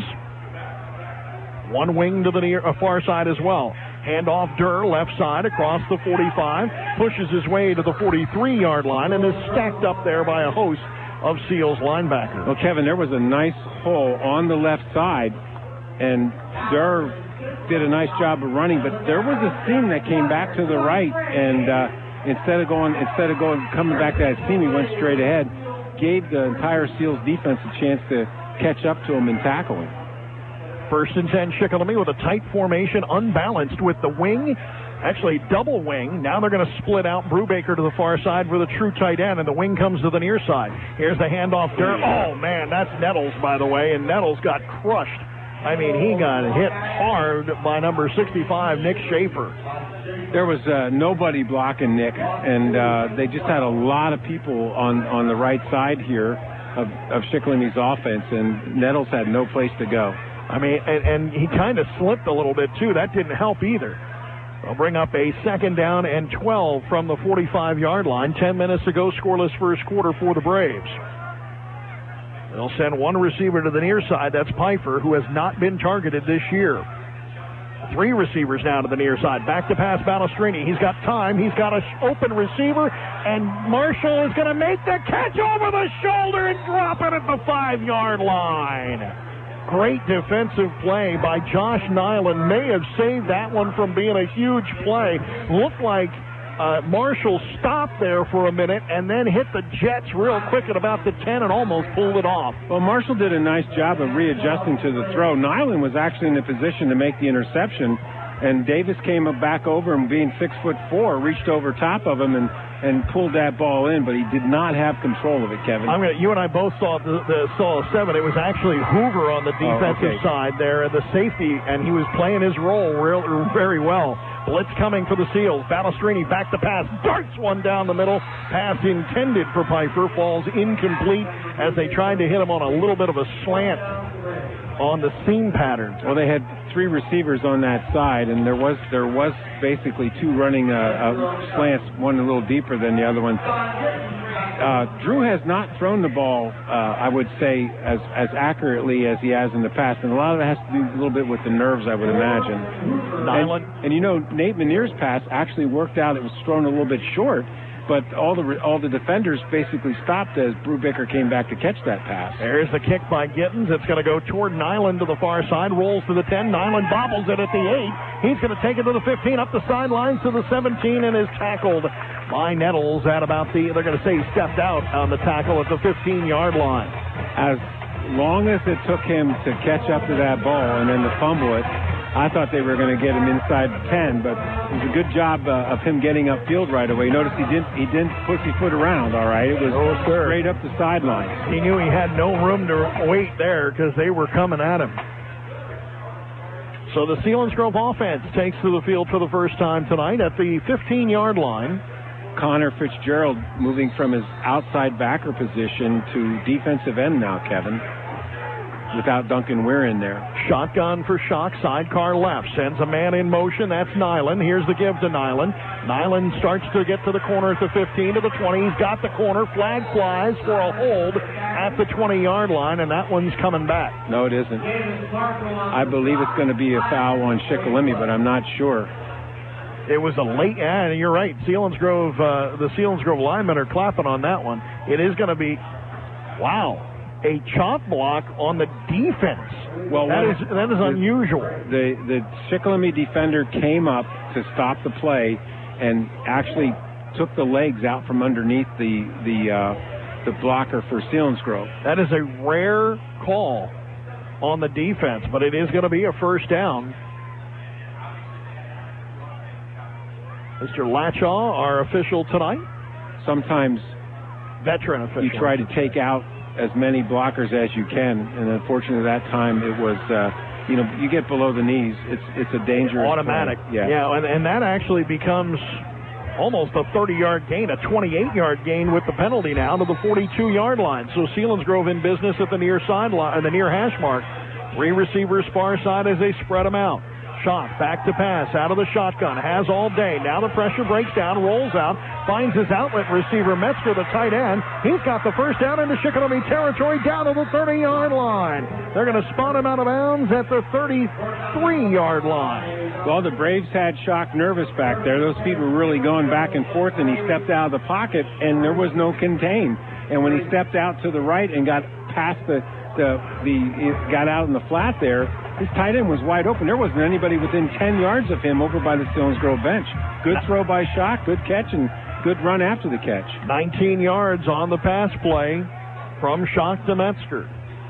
One wing to the near, uh, far side as well. Hand off Durr, left side, across the forty-five, pushes his way to the forty-three-yard line, and is stacked up there by a host of Seals linebackers. Well, Kevin, there was a nice hole on the left side, and Durr did a nice job of running, but there was a seam that came back to the right, and uh, instead of going, instead of going, coming back to that seam, he went straight ahead, gave the entire Seals defense a chance to catch up to him and tackle him. First and ten, Shikellamy with a tight formation, unbalanced with the wing, actually double wing. Now they're going to split out Brubaker to the far side for the true tight end, and the wing comes to the near side. Here's the handoff. Durr. Oh, man, that's Nettles, by the way, and Nettles got crushed. I mean, he got hit hard by number sixty-five, Nick Schaefer. There was uh, nobody blocking Nick, and uh, they just had a lot of people on, on the right side here of, of Shikellamy offense, and Nettles had no place to go. I mean, and, and he kind of slipped a little bit, too. That didn't help either. They'll bring up a second down and twelve from the forty-five-yard line. Ten minutes to go, scoreless first quarter for the Braves. They'll send one receiver to the near side. That's Pfeiffer, who has not been targeted this year. Three receivers now to the near side. Back to pass Balestrini. He's got time. He's got an open receiver, and Marshall is going to make the catch over the shoulder and drop it at the five-yard line. Great defensive play by Josh Nyland. May have saved that one from being a huge play. Looked like Uh, Marshall stopped there for a minute and then hit the Jets real quick at about the ten and almost pulled it off. Well, Marshall did a nice job of readjusting to the throw. Nyland was actually in the position to make the interception, and Davis came back over him, being six foot four, reached over top of him and, and pulled that ball in, but he did not have control of it, Kevin. I'm gonna, you and I both saw the, the saw a seven. It was actually Hoover on the defensive oh, okay. side there, the safety, and he was playing his role real, very well. Blitz coming for the Seals. Balestrini back to pass. Darts one down the middle. Pass intended for Pfeiffer. Falls incomplete as they tried to hit him on a little bit of a slant on the seam pattern. Well, they had three receivers on that side, and there was there was basically two running uh, uh, slants, one a little deeper than the other one. Uh, Drew has not thrown the ball, uh, I would say, as, as accurately as he has in the past, and a lot of it has to do a little bit with the nerves, I would imagine. And, and you know, Nate Manier's pass actually worked out. It was thrown a little bit short, but all the all the defenders basically stopped as Brubaker came back to catch that pass. There's the kick by Gittens. It's going to go toward Nyland to the far side, rolls to the ten. Nyland bobbles it at the eight. He's going to take it to the fifteen, up the sidelines to the seventeen, and is tackled by Nettles at about the, they're going to say he stepped out on the tackle at the fifteen-yard line. As long as it took him to catch up to that ball and then to fumble it, I thought they were going to get him inside the ten, but it was a good job uh, of him getting upfield right away. Notice he didn't he didn't pussyfoot around, all right? It was oh, straight up the sideline. He knew he had no room to wait there because they were coming at him. So the Selinsgrove offense takes to the field for the first time tonight at the fifteen-yard line. Connor Fitzgerald moving from his outside backer position to defensive end now, Kevin, without Duncan Weir in there. Shotgun for Shock, sidecar left, sends a man in motion. That's Nyland. Here's the give to Nyland. Nyland starts to get to the corner at the fifteen, to the twenty. He's got the corner. Flag flies for a hold at the twenty-yard line, and that one's coming back. No, it isn't. I believe it's going to be a foul on Shikellamy, but I'm not sure. It was a late, yeah, you're right. Selinsgrove, uh, the Selinsgrove linemen are clapping on that one. It is going to be, wow, a chop block on the defense. Well, that is that is the, unusual. The the Shikellamy defender came up to stop the play and actually took the legs out from underneath the the uh, the blocker for Selinsgrove. That is a rare call on the defense, but it is going to be a first down. Mister Lachaw, our official tonight. Sometimes veteran official. You try to take out as many blockers as you can, and unfortunately that time it was, uh, you know, you get below the knees, it's it's a dangerous automatic. play. Yeah, yeah, and, and that actually becomes almost a thirty-yard gain, a twenty-eight-yard gain with the penalty now to the forty-two-yard line. So Selinsgrove in business at the near sideline, the near hash mark. Three receivers far side as they spread them out. Shot, back to pass, out of the shotgun, has all day. Now the pressure breaks down, rolls out, finds his outlet receiver, Metzger, the tight end. He's got the first down into Shikellamy territory, down to the thirty-yard line. They're going to spot him out of bounds at the thirty-three-yard line. Well, the Braves had Shock nervous back there. Those feet were really going back and forth, and he stepped out of the pocket, and there was no contain. And when he stepped out to the right and got past the, the, the got out in the flat there, his tight end was wide open. There wasn't anybody within ten yards of him over by the Selinsgrove bench. Good throw by Shock, good catch, and good run after the catch. nineteen yards on the pass play from Shock to Metzger.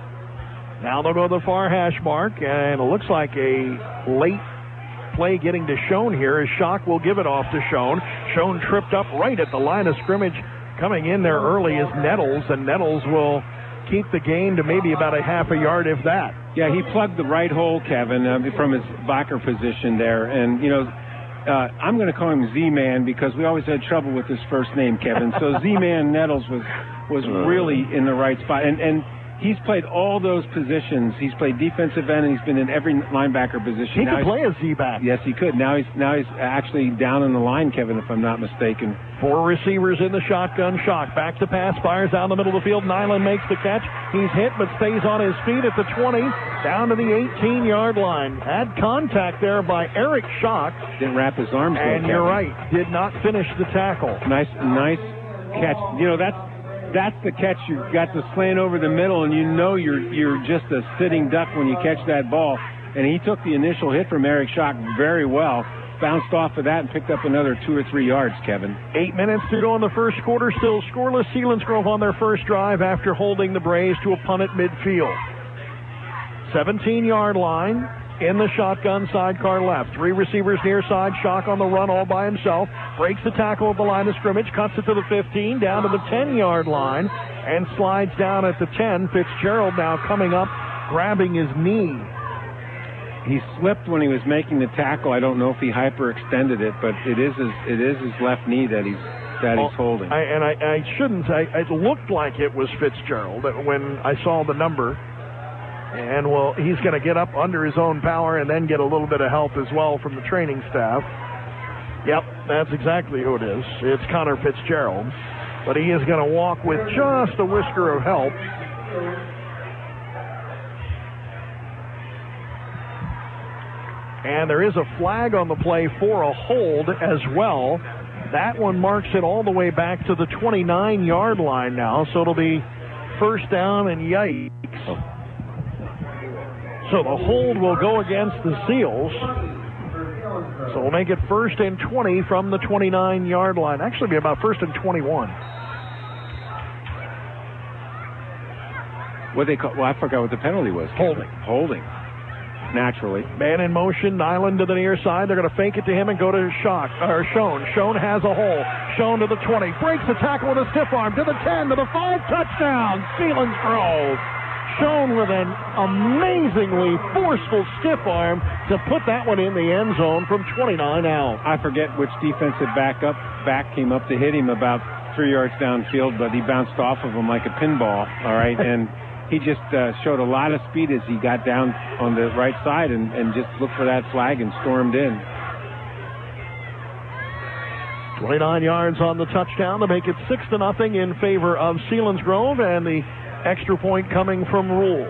Now they'll go to the far hash mark, and it looks like a late play getting to Schoen here as Shock will give it off to Schoen. Schoen tripped up right at the line of scrimmage. Coming in there early is Nettles, and Nettles will keep the gain to maybe about a half a yard, if that. Yeah, he plugged the right hole, Kevin, uh, from his backer position there. And, you know, uh, I'm going to call him Z-Man because we always had trouble with his first name, Kevin. So Z-Man Nettles was was really in the right spot. And, and he's played all those positions. He's played defensive end, and he's been in every linebacker position. He now could play a Z-back. Yes, he could. Now he's now he's actually down in the line, Kevin, if I'm not mistaken. Four receivers in the shotgun. Shock back to pass, fires down the middle of the field. Nyland makes the catch. He's hit but stays on his feet at the twenty, down to the eighteen-yard line. Had contact there by Eric Shock. Didn't wrap his arms. And though, you're Kevin. right, did not finish the tackle. Nice, nice catch. You know, that's that's the catch. You got the slant over the middle, and you know you're you're just a sitting duck when you catch that ball. And he took the initial hit from Eric Shock very well. bounced off of that and picked up another two or three yards, Kevin. Eight minutes to go in the first quarter. Still scoreless. Selinsgrove on their first drive after holding the Braves to a punt at midfield. seventeen-yard line in the shotgun sidecar left. Three receivers near side. Shock on the run all by himself. Breaks the tackle at the line of scrimmage. Cuts it to the fifteen, down to the ten-yard line, and slides down at the ten. Fitzgerald now coming up, grabbing his knee. He slipped when he was making the tackle. I don't know if he hyperextended it, but it is his, it is his left knee that he's that well, he's holding. I, and I, I shouldn't say it looked like it was Fitzgerald when I saw the number. And well, he's going to get up under his own power and then get a little bit of help as well from the training staff. Yep, that's exactly who it is. It's Connor Fitzgerald, but he is going to walk with just a whisker of help. And there is a flag on the play for a hold as well. That one marks it all the way back to the twenty-nine-yard line now, so it'll be first down and yikes. So the hold will go against the Seals. So we'll make it first and twenty from the twenty-nine-yard line. Actually, be about first and twenty-one. What they call? Well, I forgot what the penalty was. Holding. Holding. Naturally. Man in motion, Nyland to the near side. They're going to fake it to him and go to Shock, or Schoen. Schoen has a hole. Schoen to the twenty. Breaks the tackle with a stiff arm. To the ten, to the five. Touchdown, Selinsgrove. Schoen with an amazingly forceful stiff arm to put that one in the end zone from twenty-nine out. I forget which defensive back up back came up to hit him about three yards downfield, but he bounced off of him like a pinball, all right? And he just uh, showed a lot of speed as he got down on the right side and, and just looked for that flag and stormed in. twenty-nine yards on the touchdown to make it six to nothing in favor of Selinsgrove, and the extra point coming from Rule.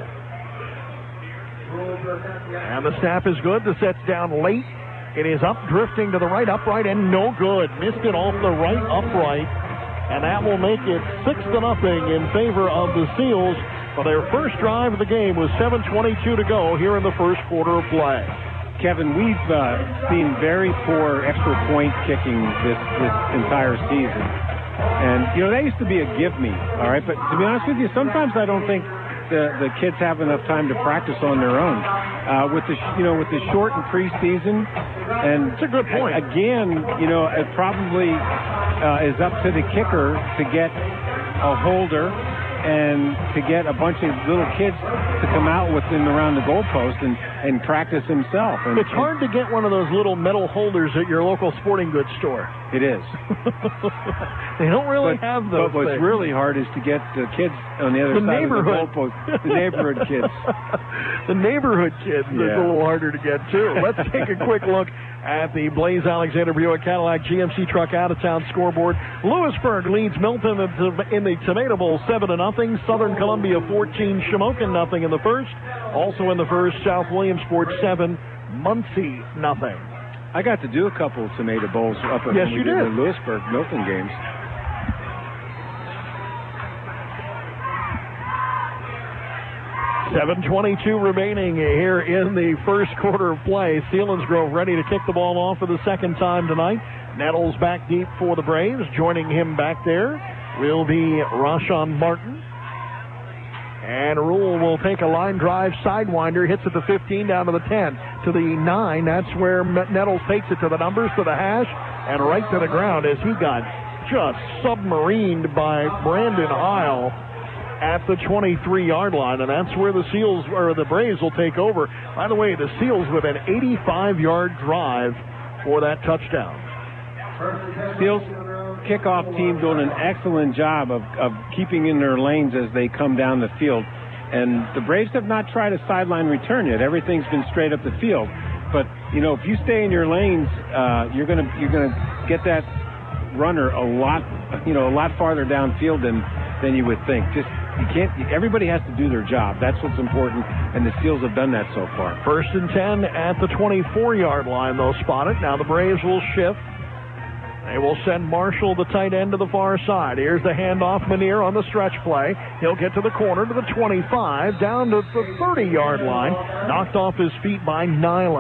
And the snap is good. The set's down late. It is up, drifting to the right upright, and no good. Missed it off the right upright, and that will make it six to nothing in favor of the Seals for their first drive of the game with seven twenty-two to go here in the first quarter of play. Kevin, we've uh, seen very poor extra point kicking this, this entire season. And, you know, that used to be a give me, all right? But to be honest with you, sometimes I don't think the, the kids have enough time to practice on their own. Uh, with the, you know, with the shortened preseason. And it's a good point. Again, you know, it probably uh, is up to the kicker to get a holder and to get a bunch of little kids to come out with him around the goalpost and, and practice himself. And, it's hard to get one of those little metal holders at your local sporting goods store. It is. They don't really but, have those But what's things. really hard is to get the kids on the other the side neighborhood. of the goalpost. The neighborhood kids. The neighborhood kids. Yeah. It's a little harder to get, too. Let's take a quick look at the Blaze Alexander Buick Cadillac G M C Truck out-of-town scoreboard. Lewisburg leads Milton in the Tomato Bowl seven to nothing. Southern Columbia fourteen, Shamokin nothing in the first. Also in the first, South Williamsport seven, Muncie nothing. I got to do a couple of Tomato Bowls up at yes, you did. the Lewisburg Milton games. seven twenty-two remaining here in the first quarter of play. Selinsgrove ready to kick the ball off for the second time tonight. Nettles back deep for the Braves. Joining him back there will be Rashawn Martin. And Rule will take a line drive sidewinder, hits at the fifteen, down to the ten, to the nine. That's where Nettles takes it to the numbers, to the hash, and right to the ground as he got just submarined by Brandon Heil at the twenty-three-yard line, and that's where the Seals or the Braves will take over. By the way, the Seals with an eighty-five-yard drive for that touchdown. Seals kickoff team doing an excellent job of, of keeping in their lanes as they come down the field. And the Braves have not tried a sideline return yet. Everything's been straight up the field. But, you know, if you stay in your lanes, uh, you're gonna you're gonna get that runner a lot, you know, a lot farther downfield than than you would think. Just you can't. Everybody has to do their job. That's what's important, and the Seals have done that so far. First and ten at the twenty-four-yard line. They'll spot it. Now the Braves will shift. They will send Marshall, the tight end, to the far side. Here's the handoff. Manier on the stretch play. He'll get to the corner, to the twenty-five, down to the thirty-yard line. Knocked off his feet by Nyland.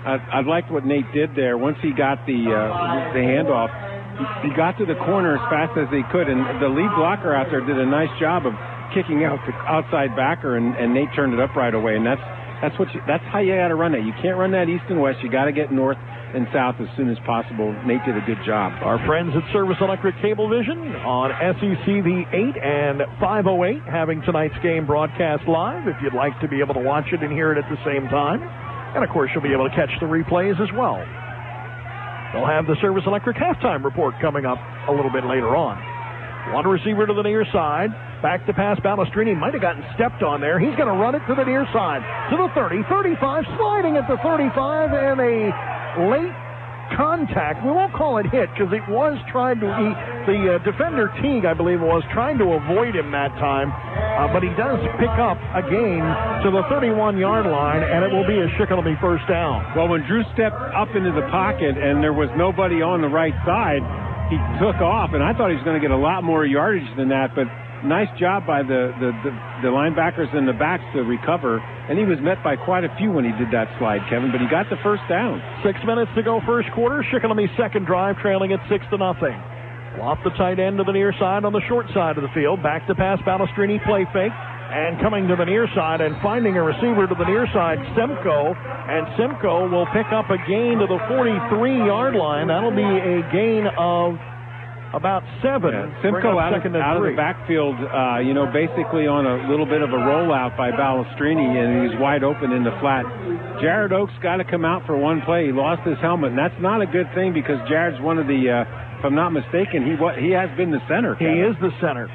I, I liked what Nate did there. Once he got the uh, the handoff, he, he got to the corner as fast as he could, and the lead blocker out there did a nice job of kicking out the outside backer, and, and Nate turned it up right away. And that's that's what you, that's how you got to run it. You can't run that east and west. You got to get north and south as soon as possible. Nate did a good job. Our friends at Service Electric Cablevision on S E C V eight and five oh eight having tonight's game broadcast live if you'd like to be able to watch it and hear it at the same time. And, of course, you'll be able to catch the replays as well. They'll have the Service Electric halftime report coming up a little bit later on. One receiver to the near side. Back to pass. Balestrini might have gotten stepped on there. He's going to run it to the near side. To the thirty, thirty-five, sliding at the thirty-five, and a late contact. We won't call it hit because it was trying to, he, the uh, defender Teague, I believe, was trying to avoid him that time. Uh, but he does pick up a gain to the thirty-one-yard line, and it will be a Shikellamy first down. Well, when Drew stepped up into the pocket and there was nobody on the right side, he took off, and I thought he was going to get a lot more yardage than that, but nice job by the, the, the, the linebackers and the backs to recover, and he was met by quite a few when he did that slide, Kevin, but he got the first down. Six minutes to go first quarter. Shikellamy second drive trailing at six to nothing. Off the tight end to the near side on the short side of the field. Back to pass, Balestrini, play fake, and coming to the near side and finding a receiver to the near side, Simcoe, and Simcoe will pick up a gain to the forty-three-yard line. That'll be a gain of about seven. Yeah, Simcoe out, of, out of the backfield, uh, you know, basically on a little bit of a rollout by Balestrini, and he's wide open in the flat. Jared Oaks got to come out for one play. He lost his helmet, and that's not a good thing because Jared's one of the, uh, if I'm not mistaken, he he has been the center. Kevin. He is the center.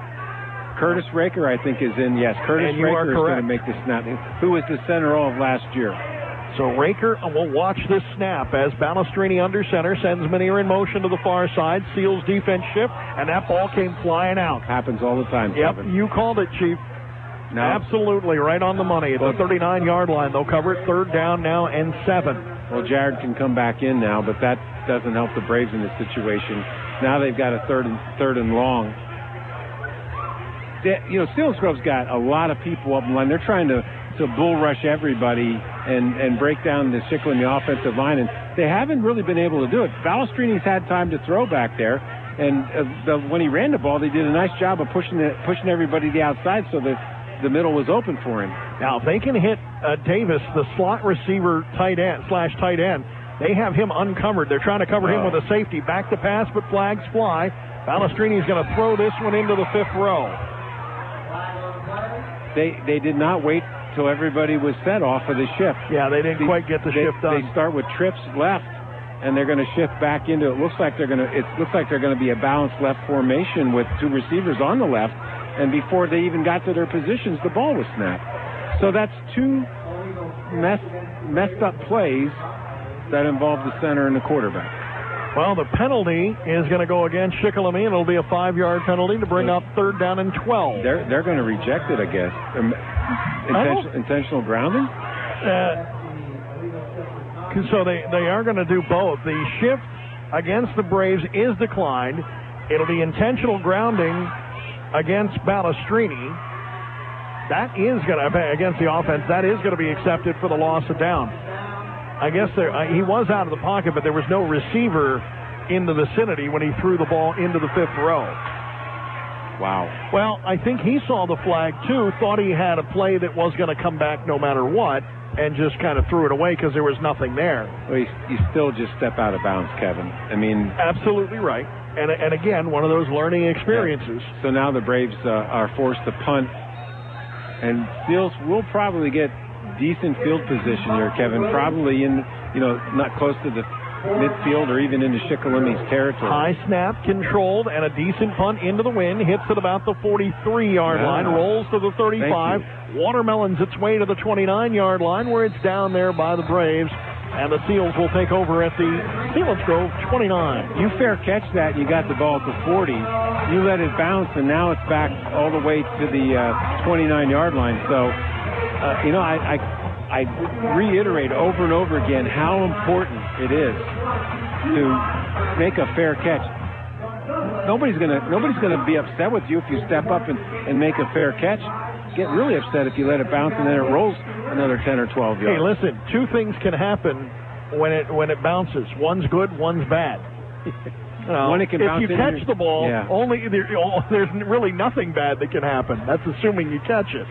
Curtis Raker, I think, is in. Yes, Curtis Raker is going to make the snap. Who was the center all of last year? So Raker will watch this snap as Balestrini under center sends Manier in motion to the far side, seals defense shift, and that ball came flying out. Happens all the time, Yep, Kevin. You called it, Chief. No. Absolutely, right on the money. At the thirty-nine-yard line, they'll cover it third down now and seven. Well, Jared can come back in now, but that doesn't help the Braves in this situation. Now they've got a third and, third and long. They, you know, Selinsgrove's got a lot of people up in line. They're trying to to bull rush everybody and, and break down the Shikellamy offensive line, and they haven't really been able to do it. Balestrini's had time to throw back there, and uh, the, when he ran the ball, they did a nice job of pushing it, pushing everybody to the outside so that the middle was open for him. Now, if they can hit uh, Davis, the slot receiver tight end slash tight end, they have him uncovered. They're trying to cover oh. him with a safety. Back to pass, but flags fly. Balestrini's going to throw this one into the fifth row. They they did not wait till everybody was set off of the shift. Yeah, they didn't they, quite get the they, shift done. They start with trips left, and they're going to shift back into. It looks like they're going to. It looks like they're going to be a balanced left formation with two receivers on the left. And before they even got to their positions, the ball was snapped. So that's two mess, messed up plays that involve the center and the quarterback. Well, the penalty is going to go against Shikellamy, and it'll be a five-yard penalty to bring up third down and twelve. They're they're going to reject it, I guess. Um, intention, intentional grounding? Uh, so they, they are going to do both. The shift against the Braves is declined. It'll be intentional grounding against Balestrini. That is going to, against the offense, that is going to be accepted for the loss of down. I guess there, uh, he was out of the pocket, but there was no receiver in the vicinity when he threw the ball into the fifth row. Wow. Well, I think he saw the flag, too, thought he had a play that was going to come back no matter what, and just kind of threw it away because there was nothing there. Well, you, you still just step out of bounds, Kevin. I mean... Absolutely right. And, and again, one of those learning experiences. Yeah. So now the Braves uh, are forced to punt, and Seals will probably get decent field position here, Kevin. Probably in, you know, not close to the midfield or even into Shikellami's territory. High snap controlled and a decent punt into the wind. Hits at about the forty-three-yard yeah. line. Rolls to the thirty-five. Watermelons its way to the twenty-nine-yard line where it's down there by the Braves. And the Seals will take over at the Selinsgrove twenty-nine. You fair catch that. You got the ball at the forty. You let it bounce, and now it's back all the way to the uh, twenty-nine-yard line. So, uh, you know, I, I I reiterate over and over again how important it is to make a fair catch. Nobody's gonna nobody's gonna be upset with you if you step up and, and make a fair catch. Get really upset if you let it bounce and then it rolls another ten or twelve yards. Hey, listen, two things can happen when it when it bounces. One's good, one's bad. You know, One it can if bounce you in catch your- the ball, yeah. only there, there's really nothing bad that can happen. That's assuming you catch it.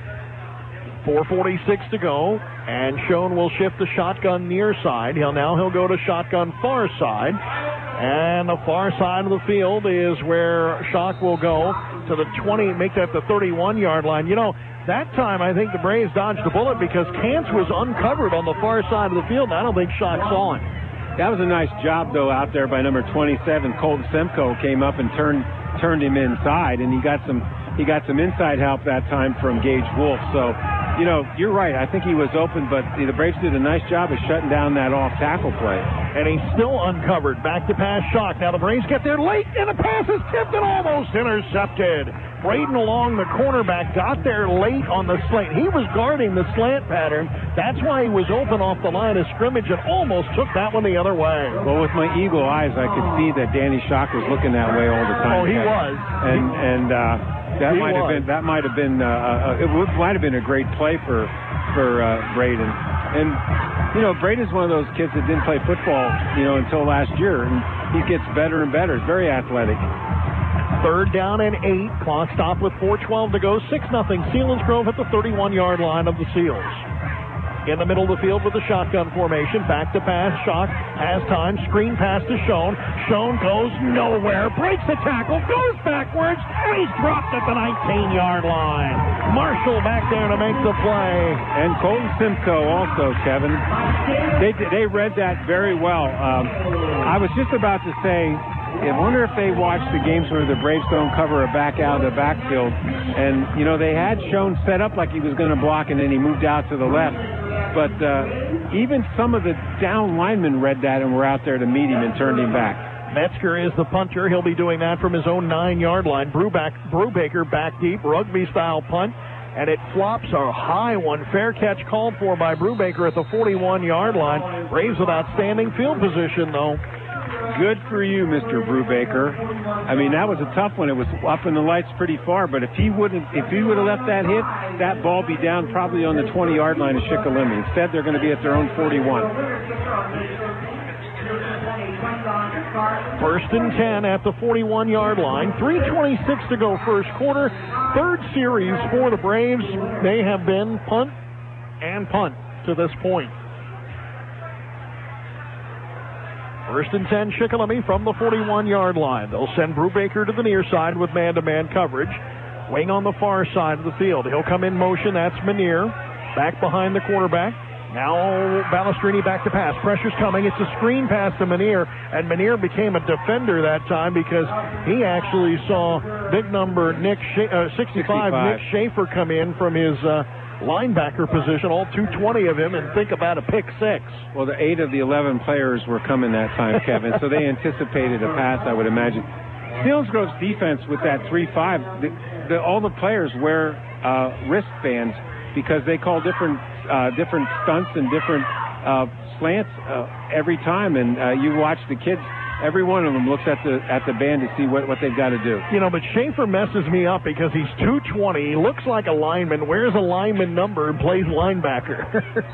four forty-six to go, and Schoen will shift the shotgun near side. He'll now he'll go to shotgun far side, and the far side of the field is where Schock will go to the twenty, make that the thirty-one-yard line. You know, that time I think the Braves dodged a bullet because Kantz was uncovered on the far side of the field, and I don't think Schock saw him. That was a nice job, though, out there by number twenty-seven. Colton Simcoe came up and turned turned him inside, and he got some he got some inside help that time from Gage Wolf. So, you know, you're right. I think he was open, but the Braves did a nice job of shutting down that off-tackle play. And he's still uncovered. Back to pass Schock. Now the Braves get there late, and the pass is tipped and almost intercepted. Braden along the cornerback got there late on the slant. He was guarding the slant pattern. That's why he was open off the line of scrimmage and almost took that one the other way. Well, with my eagle eyes, I could see that Danny Schock was looking that way all the time. Oh, he was. And and uh, that He might have was. been that might have been uh, uh, it would, might have been a great play for for uh, Braden. And you know, Braden's one of those kids that didn't play football, you know, until last year, and he gets better and better. He's very athletic. Third down and eight. Clock stopped with four twelve to go. six nothing. Selinsgrove at the thirty-one-yard line of the Seals. In the middle of the field with the shotgun formation. Back to pass. Schock has time. Screen pass to Schoen. Schoen goes nowhere. Breaks the tackle. Goes backwards. And he's dropped at the nineteen-yard line. Marshall back there to make the play. And Colton Simcoe also, Kevin. They they read that very well. Um, I was just about to say, I wonder if they watched the games where the Braves don't cover a back out of the backfield. And, you know, they had Schoen set up like he was going to block, and then he moved out to the left. But uh, even some of the down linemen read that and were out there to meet him and turned him back. Metzger is the punter. He'll be doing that from his own nine-yard line. Bruback, Brubaker back deep, rugby-style punt, and it flops a high one. Fair catch called for by Brubaker at the forty-one-yard line. Braves with outstanding field position, though. Good for you, Mister Brubaker. I mean, that was a tough one. It was up in the lights pretty far, but if he wouldn't, if he would have left that hit, that ball be down probably on the twenty-yard line of Shikellamy. Instead, they're going to be at their own forty-one. First and ten at the forty-one-yard line. three twenty-six to go first quarter. Third series for the Braves. They have been punt and punt to this point. First and ten, Shikellamy from the forty-one-yard line. They'll send Brubaker to the near side with man-to-man coverage. Wing on the far side of the field. He'll come in motion. That's Manier. Back behind the quarterback. Now Balestrini back to pass. Pressure's coming. It's a screen pass to Manier, and Manier became a defender that time because he actually saw big number Nick Scha- uh, sixty-five, sixty-five Nick Schaefer come in from his uh, linebacker position, all two twenty of him, and think about a pick six. Well, the eight of the eleven players were coming that time, Kevin, so they anticipated a pass, I would imagine. Selinsgrove's defense with that three five, the, the, all the players wear uh, wristbands because they call different uh, different stunts and different uh, slants uh, every time, and uh, you watch the kids. Every one of them looks at the at the band to see what, what they've got to do. You know, but Schaefer messes me up because he's two twenty. He looks like a lineman, wears a lineman number, and plays linebacker.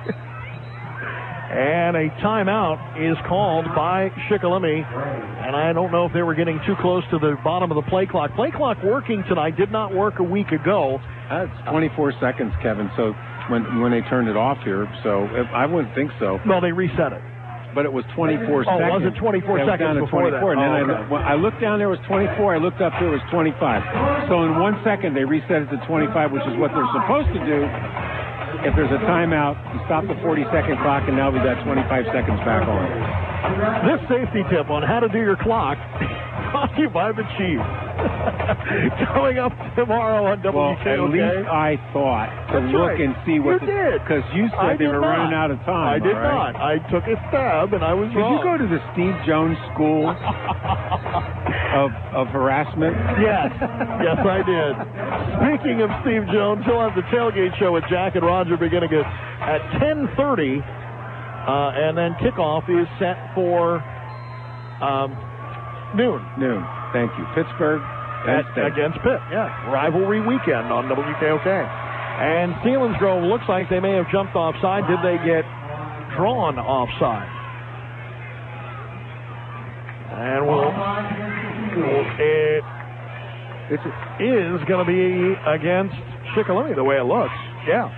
And a timeout is called by Shikellamy. And I don't know if they were getting too close to the bottom of the play clock. Play clock working tonight, did not work a week ago. That's twenty-four seconds, Kevin, so when when they turned it off here. So if, I wouldn't think so. No, they reset it. But it was twenty-four oh, seconds. was it twenty-four yeah, seconds it was down to before twenty-four, that? And then oh, I, okay. when I looked down there, it was twenty-four. I looked up there, it was twenty-five. So in one second, they reset it to twenty-five, which is what they're supposed to do. If there's a timeout, you stop the forty-second clock, and now we've got twenty-five seconds back on. This safety tip on how to do your clock brought to you by the Chief. Coming up tomorrow on W K O K. Well, at least I thought to That's look right. and see what you did. Because you I said they did were not. running out of time. I did all right? not. I took a stab and I was Did wrong. you go to the Steve Jones School of of harassment? Yes. Yes, I did. Speaking of Steve Jones, he'll have the tailgate show with Jack and Roger beginning at, at ten thirty. Uh, and then kickoff is set for um, noon. Noon. Thank you. Pittsburgh At, against Pitt, yeah. Rivalry weekend on W K O K. And Selinsgrove looks like they may have jumped offside. Did they get drawn offside. And we'll, it, it is going to be against Shikellamy the way it looks. Yeah.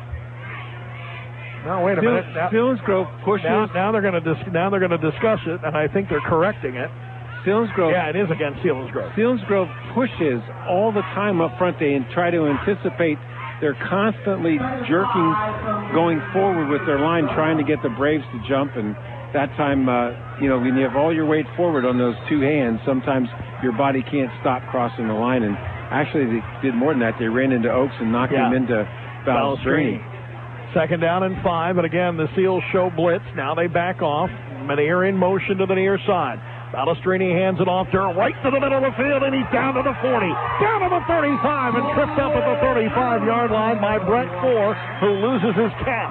Now wait a minute. Now, Selinsgrove pushes. Now, now they're going to dis- now they're going to discuss it, and I think they're correcting it. Selinsgrove. Yeah, it is against Selinsgrove. Selinsgrove pushes all the time up front. They try to anticipate. They're constantly jerking, going forward with their line, trying to get the Braves to jump. And that time, uh, you know, when you have all your weight forward on those two hands, sometimes your body can't stop crossing the line. And actually, they did more than that. They ran into Oaks and knocked yeah. him into Balestrini. Second down and five, and again, the Seals show blitz. Now they back off. Manier in motion to the near side. Balestrini hands it off to her, right to the middle of the field, and he's down to the forty, down to the thirty-five, and tripped up at the thirty-five-yard line by Brett Ford, who loses his cap.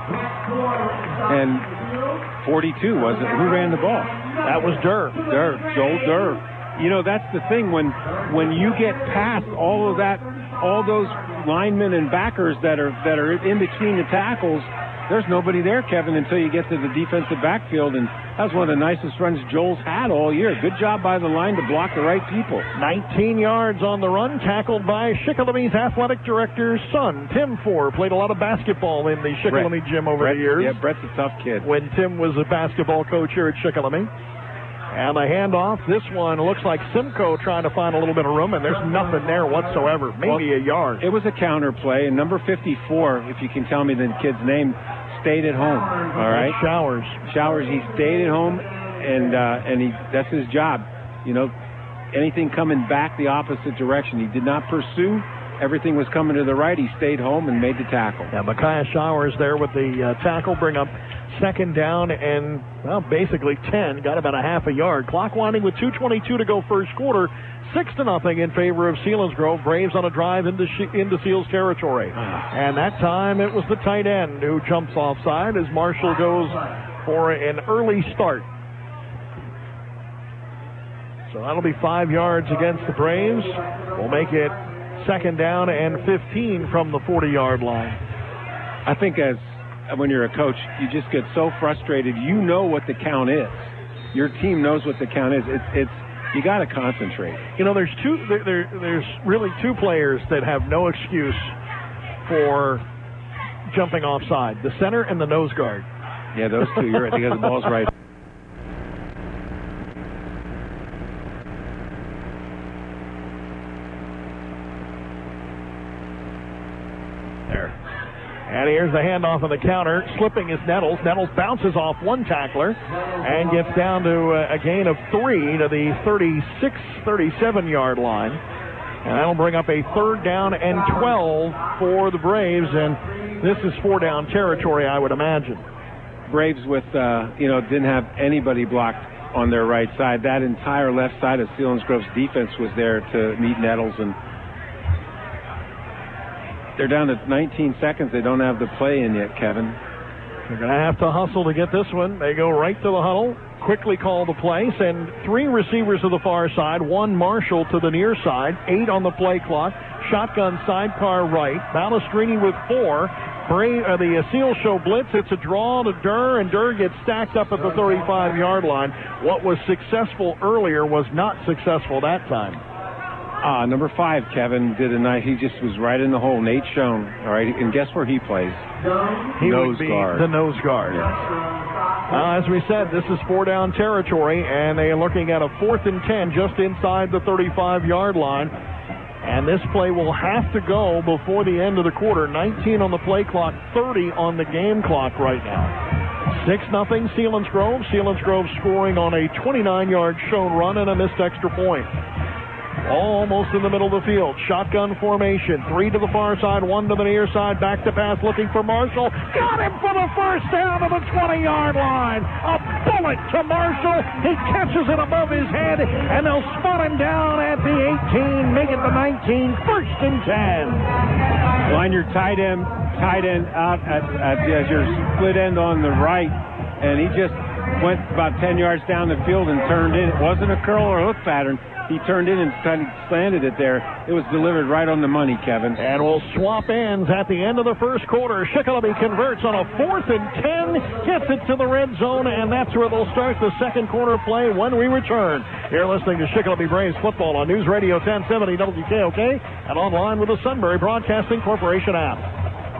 And forty-two, was it? Who ran the ball? That was Durr. Durr, Joel Durr. You know, that's the thing. When when you get past all of that, all those linemen and backers that are that are in between the tackles, there's nobody there, Kevin, until you get to the defensive backfield. And that was one of the nicest runs Joel's had all year. Good job by the line to block the right people. nineteen yards on the run, tackled by Shikellamy athletic director's son, Tim Ford. Played a lot of basketball in the Shikellamy gym over Brett, the years. Yeah, Brett's a tough kid. When Tim was a basketball coach here at Shikellamy. And a handoff. This one looks like Simcoe trying to find a little bit of room, and there's nothing there whatsoever. Maybe well, a yard. It was a counter play, and number fifty-four, if you can tell me the kid's name, stayed at home. All right, Showers. Showers. He stayed at home, and uh, and he that's his job. You know, anything coming back the opposite direction, he did not pursue. Everything was coming to the right. He stayed home and made the tackle. Yeah, Micaiah Showers there with the uh, tackle, bring up second down and, well, basically ten. Got about a half a yard. Clock winding with two twenty-two to go first quarter. Six to nothing in favor of Selinsgrove. Braves on a drive into into Seals territory. And that time it was the tight end who jumps offside as Marshall goes for an early start. So that'll be five yards against the Braves. We'll make it second down and fifteen from the forty-yard line. I think as when you're a coach, you just get so frustrated. You know what the count is. Your team knows what the count is. It's it's you got to concentrate. You know, there's two. There, there, there's really two players that have no excuse for jumping offside: the center and the nose guard. Yeah, those two. You're right. Because the ball's right. And here's the handoff on the counter. Slipping is Nettles. Nettles bounces off one tackler and gets down to a gain of three to the thirty-six, thirty-seven-yard line. And that'll bring up a third down and twelve for the Braves. And this is four-down territory, I would imagine. Braves with, uh, you know, didn't have anybody blocked on their right side. That entire left side of Selinsgrove's defense was there to meet Nettles, and they're down to nineteen seconds. They don't have the play in yet, Kevin. They're going to have to hustle to get this one. They go right to the huddle, quickly call the play, send three receivers to the far side, one Marshall to the near side, eight on the play clock, shotgun sidecar right, Balestrini with four. Bray, uh, the uh, Seal show blitz. It's a draw to Durr, and Durr gets stacked up at the thirty-five-yard line. What was successful earlier was not successful that time. Ah, number five, Kevin, did a nice. He just was right in the hole. Nate Schoen. All right, and guess where he plays? He nose would be guard. the nose guard. Yes. Uh, as we said, this is four-down territory, and they are looking at a fourth and ten just inside the thirty-five-yard line. And this play will have to go before the end of the quarter. nineteen on the play clock, thirty on the game clock right now. six nothing Selinsgrove. Selinsgrove scoring on a twenty-nine-yard Schoen run and a missed extra point. Almost in the middle of the field. Shotgun formation. Three to the far side, one to the near side. Back to pass looking for Marshall. Got him for the first down to the twenty-yard line. A bullet to Marshall. He catches it above his head, and they'll spot him down at the eighteen, make it the nineteen, first and ten. Line your tight end, tight end out at, at as your split end on the right, and he just went about ten yards down the field and turned in. It wasn't a curl or hook pattern. He turned in and kind of slanted it there. It was delivered right on the money, Kevin. And we'll swap ends at the end of the first quarter. Shikellamy converts on a fourth and ten, gets it to the red zone, and that's where they'll start the second quarter play when we return. You're listening to Shikellamy Braves football on News Radio ten seventy W K O K and online with the Sunbury Broadcasting Corporation app.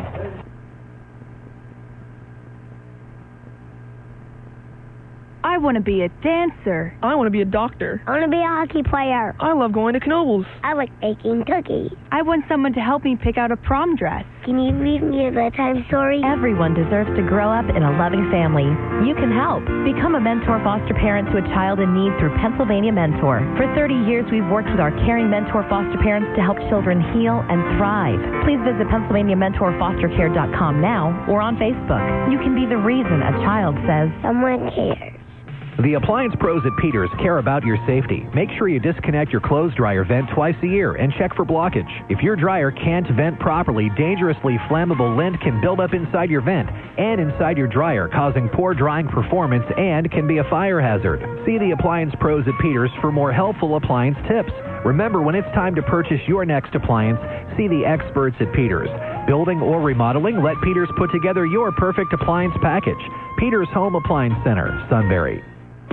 I want to be a dancer. I want to be a doctor. I want to be a hockey player. I love going to Knoebels. I like baking cookies. I want someone to help me pick out a prom dress. Can you read me a bedtime story? Everyone deserves to grow up in a loving family. You can help. Become a Mentor foster parent to a child in need through Pennsylvania Mentor. For thirty years, we've worked with our caring Mentor foster parents to help children heal and thrive. Please visit Pennsylvania Mentor Foster Care dot com now or on Facebook. You can be the reason a child says, someone cares. The appliance pros at Peters care about your safety. Make sure you disconnect your clothes dryer vent twice a year and check for blockage. If your dryer can't vent properly, dangerously flammable lint can build up inside your vent and inside your dryer, causing poor drying performance and can be a fire hazard. See the appliance pros at Peters for more helpful appliance tips. Remember, when it's time to purchase your next appliance, see the experts at Peters. Building or remodeling, let Peters put together your perfect appliance package. Peters Home Appliance Center, Sunbury.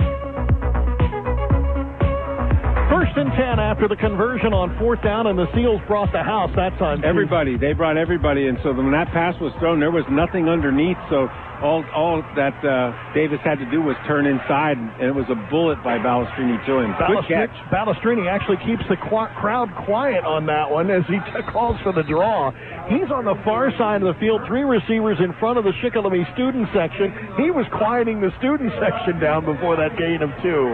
First and ten after the conversion on fourth down, and the Seals brought the house. That's on everybody. They brought everybody, and so when that pass was thrown, there was nothing underneath. So all all that uh, Davis had to do was turn inside, and it was a bullet by Balestrini to him. Good catch. Balestrini actually keeps the qu- crowd quiet on that one as he t- calls for the draw. He's on the far side of the field, three receivers in front of the Shikellamy student section. He was quieting the student section down before that gain of two.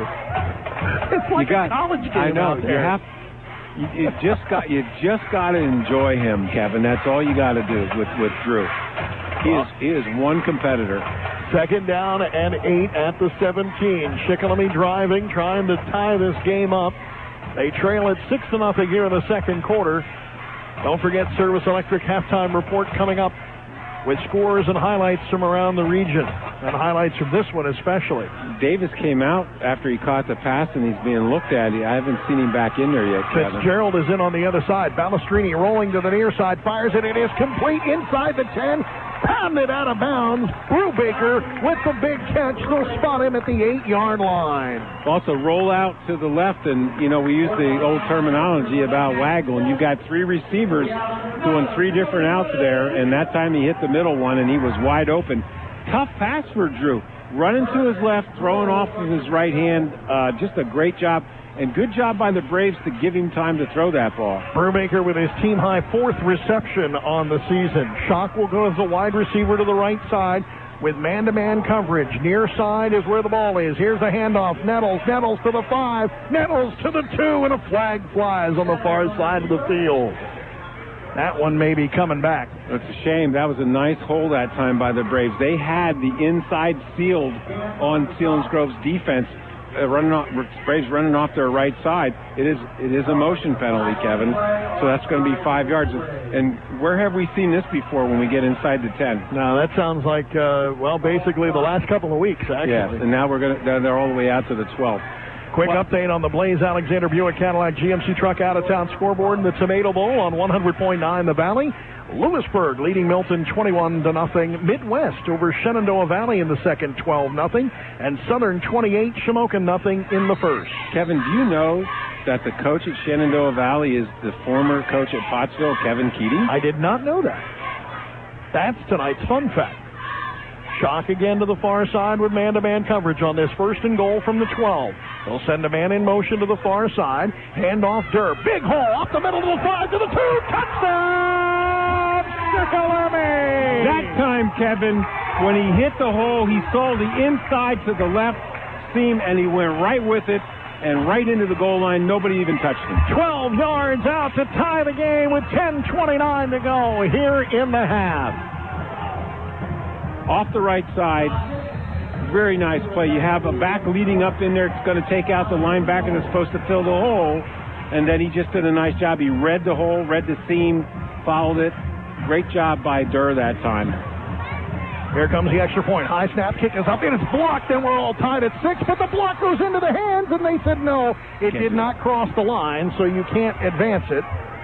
It's like got, a college game I know. out there. You have, you, you just got, you just got to enjoy him, Kevin. That's all you got to do with, with Drew. He is, he is one competitor. Second down and eight at the seventeen. Shikellamy driving, trying to tie this game up. They trail it six to nothing here in the second quarter. Don't forget Service Electric halftime report coming up with scores and highlights from around the region, and highlights from this one especially. Davis came out after he caught the pass, and he's being looked at. I haven't seen him back in there yet, Kevin. Fitzgerald is in on the other side. Balestrini rolling to the near side, fires it. It is complete inside the ten. Pounded out of bounds. Brubaker with the big catch. They'll spot him at the eight-yard line. Also, roll out to the left, and, you know, we use the old terminology about waggle, and you've got three receivers doing three different outs there, and that time he hit the middle one, and he was wide open. Tough pass for Drew. Running to his left, throwing off with his right hand. Uh, just a great job. And good job by the Braves to give him time to throw that ball. Brubaker with his team-high fourth reception on the season. Schock will go as a wide receiver to the right side with man-to-man coverage. Near side is where the ball is. Here's a handoff. Nettles, Nettles to the five. Nettles to the two, and a flag flies on the far side of the field. That one may be coming back. It's a shame. That was a nice hole that time by the Braves. They had the inside sealed on Selinsgrove's defense. Uh, running off, Braves running off their right side. It is it is a motion penalty, Kevin. So that's going to be five yards. And where have we seen this before when we get inside the ten? No, that sounds like uh, well, basically the last couple of weeks, actually. Yes, and now we're going to they're all the way out to the twelve. Quick well, update on the Blaze Alexander Buick Cadillac G M C Truck out of town scoreboard in the Tomato Bowl on one hundred point nine The Valley. Lewisburg leading Milton twenty-one to nothing. Midwest over Shenandoah Valley in the second, twelve nothing, and Southern twenty-eight, Shamokin nothing in the first. Kevin, do you know that the coach at Shenandoah Valley is the former coach at Pottsville, Kevin Keating? I did not know that. That's tonight's fun fact. Schock again to the far side with man-to-man coverage on this first and goal from the twelve. They'll send a man in motion to the far side. Hand off Durr. Big hole up the middle of the five to the two. Touchdown! Shikellamy! That time, Kevin, when he hit the hole, he saw the inside to the left seam, and he went right with it and right into the goal line. Nobody even touched him. twelve yards out to tie the game with ten twenty-nine to go here in the half. Off the right side. Very nice play. You have a back leading up in there. It's going to take out the linebacker that's supposed to fill the hole. And then he just did a nice job. He read the hole, read the seam, followed it. Great job by Durr that time. Here comes the extra point. High snap, kick is up, and it's blocked, and we're all tied at six, but the block goes into the hands, and they said no, it did not cross the line, so you can't advance it.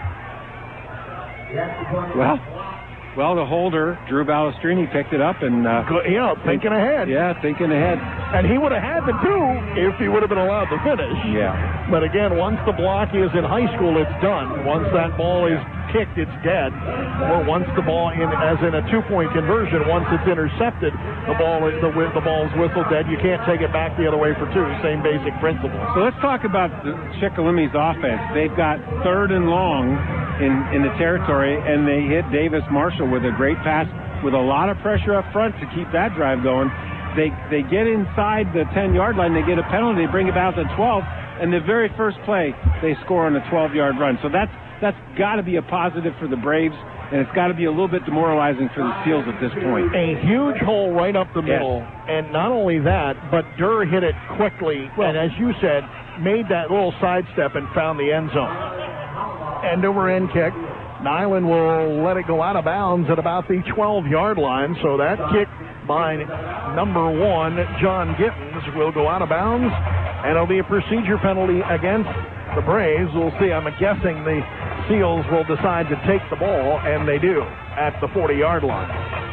Well, well, the holder, Drew Balestrini, picked it up and... Uh, yeah, thinking ahead. Yeah, thinking ahead. And he would have had the two if he would have been allowed to finish. Yeah. But again, once the block is in high school, it's done. Once that ball is kicked, it's dead. Or once the ball, in, as in a two-point conversion, once it's intercepted, the ball is, the, the ball's whistled dead. You can't take it back the other way for two. Same basic principle. So let's talk about the Shikellami's offense. They've got third and long in, in the territory, and they hit Davis Marshall with a great pass with a lot of pressure up front to keep that drive going. They they get inside the ten-yard line, they get a penalty, they bring it out to twelve, and the very first play, they score on a twelve-yard run. So that's that's got to be a positive for the Braves, and it's got to be a little bit demoralizing for the Seals at this point. A huge hole right up the yes. middle, and not only that, but Durr hit it quickly, well, and as you said, made that little sidestep and found the end zone. End over end kick. Nyland will let it go out of bounds at about the twelve-yard line, so that kick by number one, John Gittens, will go out of bounds, and it'll be a procedure penalty against the Braves. We'll see. I'm guessing the Seals will decide to take the ball, and they do, at the forty-yard line.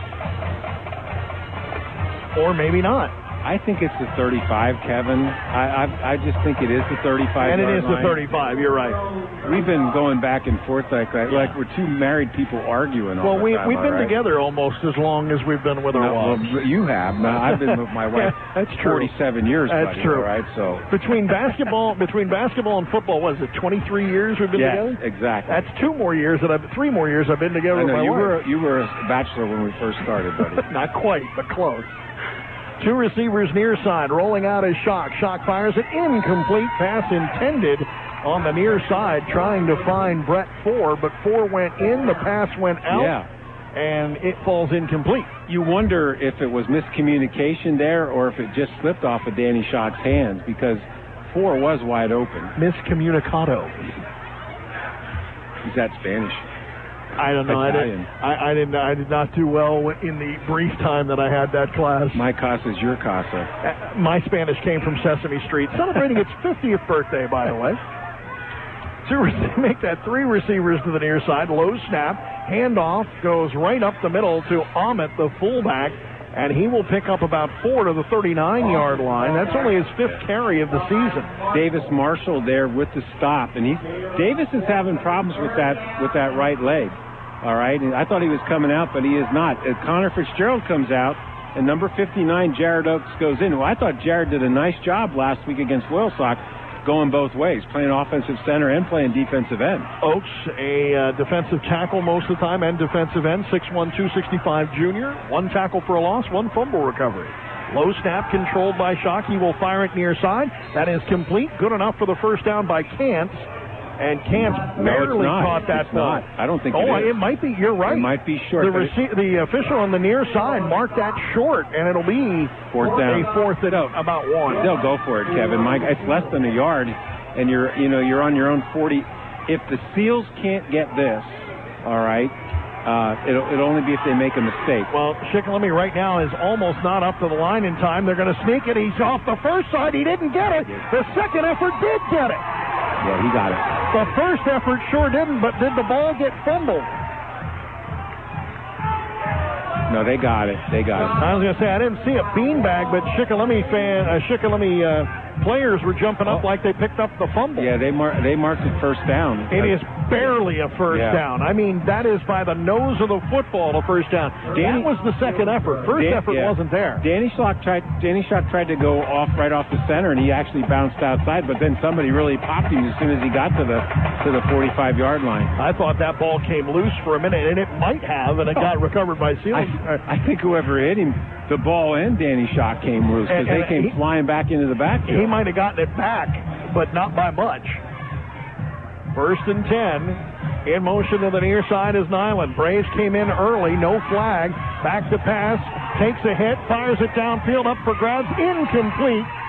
Or maybe not. I think it's the thirty-five, Kevin. I I, I just think it is the thirty-five. And it is line. the thirty-five. You're right. We've been going back and forth like like, like we're two married people arguing. Well, all we the time, we've been right? together almost as long as we've been with our no, wives. well, you have. No, I've been with my wife. That's true. forty-seven years. That's buddy, true. All right. So between basketball between basketball and football, was it twenty-three years we've been yes, together? exactly. That's two more years that I've three more years I've been together I know, with my you wife. were you were a bachelor when we first started, buddy. Not quite, but close. Two receivers near side, rolling out is Shock. Shock fires an incomplete pass intended on the near side, trying to find Brett Four, but Four went in, the pass went out, yeah. and it falls incomplete. You wonder if it was miscommunication there or if it just slipped off of Danny Shock's hands, because Four was wide open. Miscommunicado. Is that Spanish? I don't know. I didn't, I, I didn't. I did not do well in the brief time that I had that class. My casa is your casa. Uh, my Spanish came from Sesame Street, celebrating its fiftieth birthday, by the way. To make that three receivers to the near side, low snap, handoff goes right up the middle to Ahmet, the fullback, and he will pick up about four to the thirty-nine-yard line. That's only his fifth carry of the season. Davis Marshall there with the stop, and he's Davis is having problems with that with that right leg. All right, and I thought he was coming out, but he is not. Uh, Connor Fitzgerald comes out, and number fifty-nine, Jared Oaks, goes in. Well, I thought Jared did a nice job last week against Loyalsock, going both ways, playing offensive center and playing defensive end. Oaks, a uh, defensive tackle most of the time, and defensive end, six one, two sixty-five junior. One tackle for a loss, one fumble recovery. Low snap controlled by Shock. He will fire it near side. That is complete. Good enough for the first down by Kantz. And Kantz barely no, caught that it's ball. Not. I don't think oh, it is. it might be. You're right. It might be short. The, rece- the official on the near side marked that short, and it'll be fourth down. A fourth and no, about one. They'll go for it, Kevin. Mike, it's less than a yard, and you're you know you're on your own forty. If the Seals can't get this, all right, uh, it'll it'll only be if they make a mistake. Well, Shikellamy right now is almost not up to the line in time. They're going to sneak it. He's off the first side. He didn't get it. The second effort did get it. Yeah, he got it. The first effort sure didn't, but did the ball get fumbled? No, they got it. They got it. I was going to say, I didn't see a beanbag, but Shikellamy fan, uh, Shikellamy uh, players were jumping up oh. like they picked up the fumble. Yeah, they mar- they marked it first down. It is barely a first yeah. down. I mean, that is by the nose of the football a first down. Danny, that was the second effort. First Dan, effort yeah. wasn't there. Danny Shock tried. Danny Shock tried to go off right off the center, and he actually bounced outside. But then somebody really popped him as soon as he got to the to the forty-five-yard line. I thought that ball came loose for a minute, and it might have, and it got recovered by Seals. I, I think whoever hit him, the ball and Danny Shock came loose because they came he, flying back into the backfield. He might have gotten it back, but not by much. First and ten. In motion to the near side is Nyland. Braves came in early, no flag. Back to pass, takes a hit, fires it downfield, up for grabs, incomplete.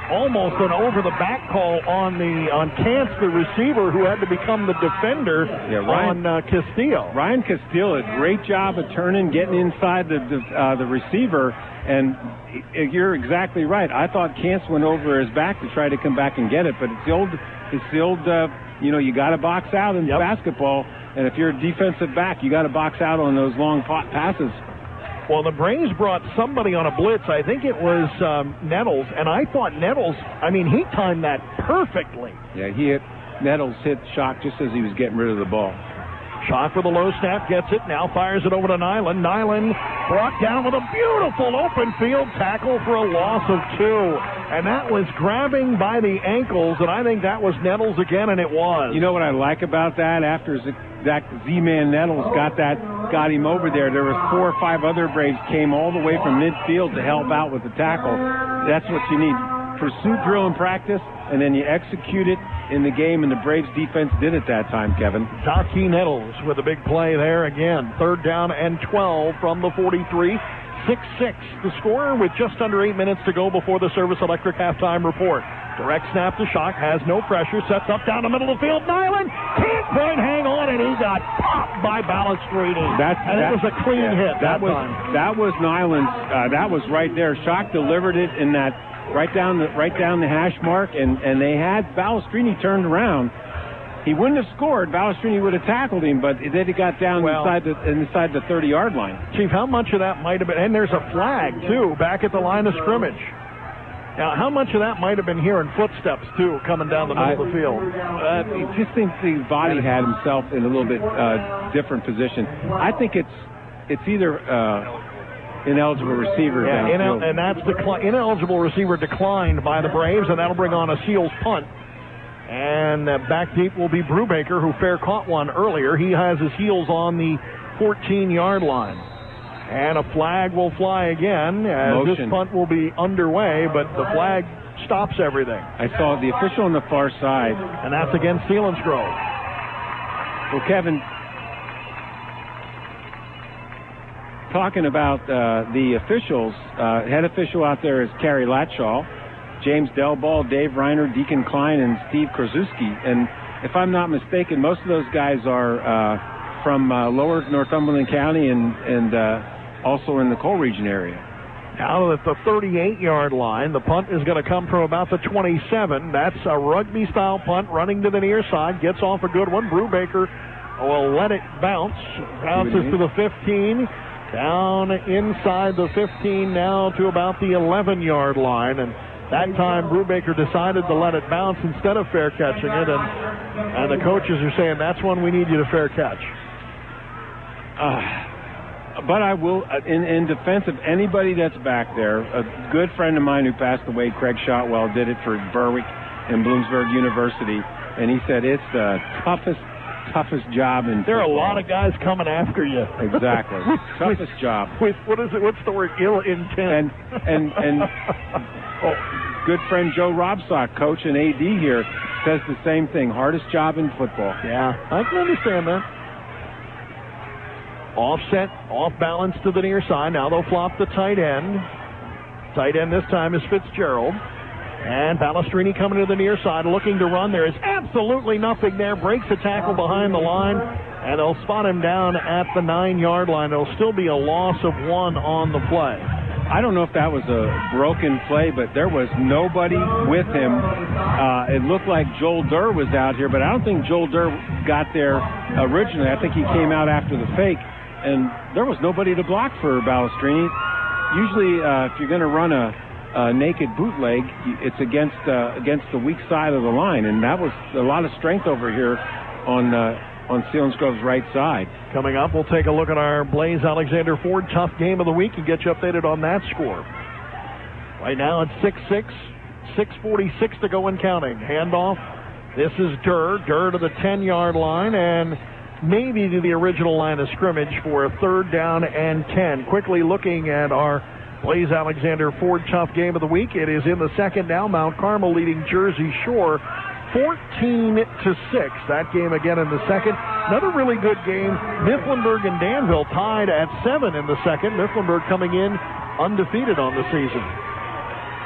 almost an over-the-back call on the on Cance, the receiver, who had to become the defender yeah, Ryan, on uh, Castillo. Ryan Castillo, a great job of turning, getting inside the the, uh, the receiver, and you're exactly right. I thought Cance went over his back to try to come back and get it, but it's the old, it's the old, uh, you know, you got to box out in yep. basketball, and if you're a defensive back, you got to box out on those long pot passes. Well, the Braves brought somebody on a blitz. I think it was um, Nettles, and I thought Nettles, I mean, he timed that perfectly. Yeah, he hit, Nettles hit Shock just as he was getting rid of the ball. Shock with a low snap, gets it, now fires it over to Nyland. Nyland brought down with a beautiful open field tackle for a loss of two. And that was grabbing by the ankles, and I think that was Nettles again, and it was. You know what I like about that? After that Z-Man Nettles got that, got him over there, there was four or five other Braves came all the way from midfield to help out with the tackle. That's what you need. Pursuit, drill, and practice, and then you execute it in the game, and the Braves defense did it that time, Kevin. Zaki Nettles with a big play there again. Third down and twelve from the forty-three. six six the score with just under eight minutes to go before the Service Electric halftime report. Direct snap to Shock, has no pressure, sets up down the middle of the field. Nyland can't quite hang on, and he got popped by Balestrini. That's, and that, it was a clean yeah, hit that, that was, time. That was Nyland's, uh, that was right there. Shock delivered it in that right down the right down the hash mark, and, and they had Balestrini turned around. He wouldn't have scored. Balestrini would have tackled him, but then he got down well, inside the inside the thirty-yard line. Chief, how much of that might have been, and there's a flag, too, back at the line of scrimmage. Now, how much of that might have been hearing footsteps, too, coming down the middle I, of the field? Uh, I just think the body had himself in a little bit uh, different position. I think it's it's either uh, ineligible receiver. Yeah, inel- and that's the decli- ineligible receiver declined by the Braves, and that'll bring on a Seals punt. And uh, back deep will be Brubaker, who fair caught one earlier. He has his heels on the fourteen-yard line. And a flag will fly again as Motion. This punt will be underway, but the flag stops everything. I saw the official on the far side. And that's against Selinsgrove. Well, Kevin, talking about uh, the officials, uh, head official out there is Kerry Latshaw, James Delball, Dave Reiner, Deacon Klein, and Steve Krasuski. And if I'm not mistaken, most of those guys are uh, from uh, lower Northumberland County and, and uh, also in the coal region area. Now at the thirty-eight-yard line, the punt is going to come from about the twenty-seven. That's a rugby-style punt running to the near side. Gets off a good one. Brubaker will let it bounce. Bounces to the fifteen. Down inside the fifteen now to about the eleven-yard line. And that time, Brubaker decided to let it bounce instead of fair catching it, and, and the coaches are saying, that's when we need you to fair catch. Uh, but I will, in, in defense of anybody that's back there, a good friend of mine who passed away, Craig Shotwell, did it for Berwick and Bloomsburg University, and he said it's the toughest, toughest job in There football. are a lot of guys coming after you. Exactly. Toughest job. With, what is it? What's the word? Ill intent. And, and, and oh, good friend Joe Robsock, coach and A D here, says the same thing. Hardest job in football. Yeah, I can understand that. Offset, off balance to the near side. Now they'll flop the tight end. Tight end this time is Fitzgerald. And Balestrini coming to the near side, looking to run. There is absolutely nothing there. Breaks a tackle behind the line, and they'll spot him down at the nine-yard line. It'll still be a loss of one on the play. I don't know if that was a broken play, but there was nobody with him. Uh, it looked like Joel Durr was out here, but I don't think Joel Durr got there originally. I think he came out after the fake, and there was nobody to block for Balestrini. Usually, uh, if you're going to run a, a naked bootleg, it's against uh, against the weak side of the line, and that was a lot of strength over here on uh, on Selinsgrove's right side. Coming up, we'll take a look at our Blaze Alexander Ford Tough Game of the Week and get you updated on that score. Right now it's six six, six forty-six to go and counting. Handoff. This is Durr. Durr to the ten-yard line and maybe to the original line of scrimmage for a third down and ten. Quickly looking at our Blaze Alexander Ford Tough Game of the Week. It is in the second now. Mount Carmel leading Jersey Shore fourteen to six. That game again in the second. Another really good game. Mifflinburg and Danville tied at seven in the second. Mifflinburg coming in undefeated on the season.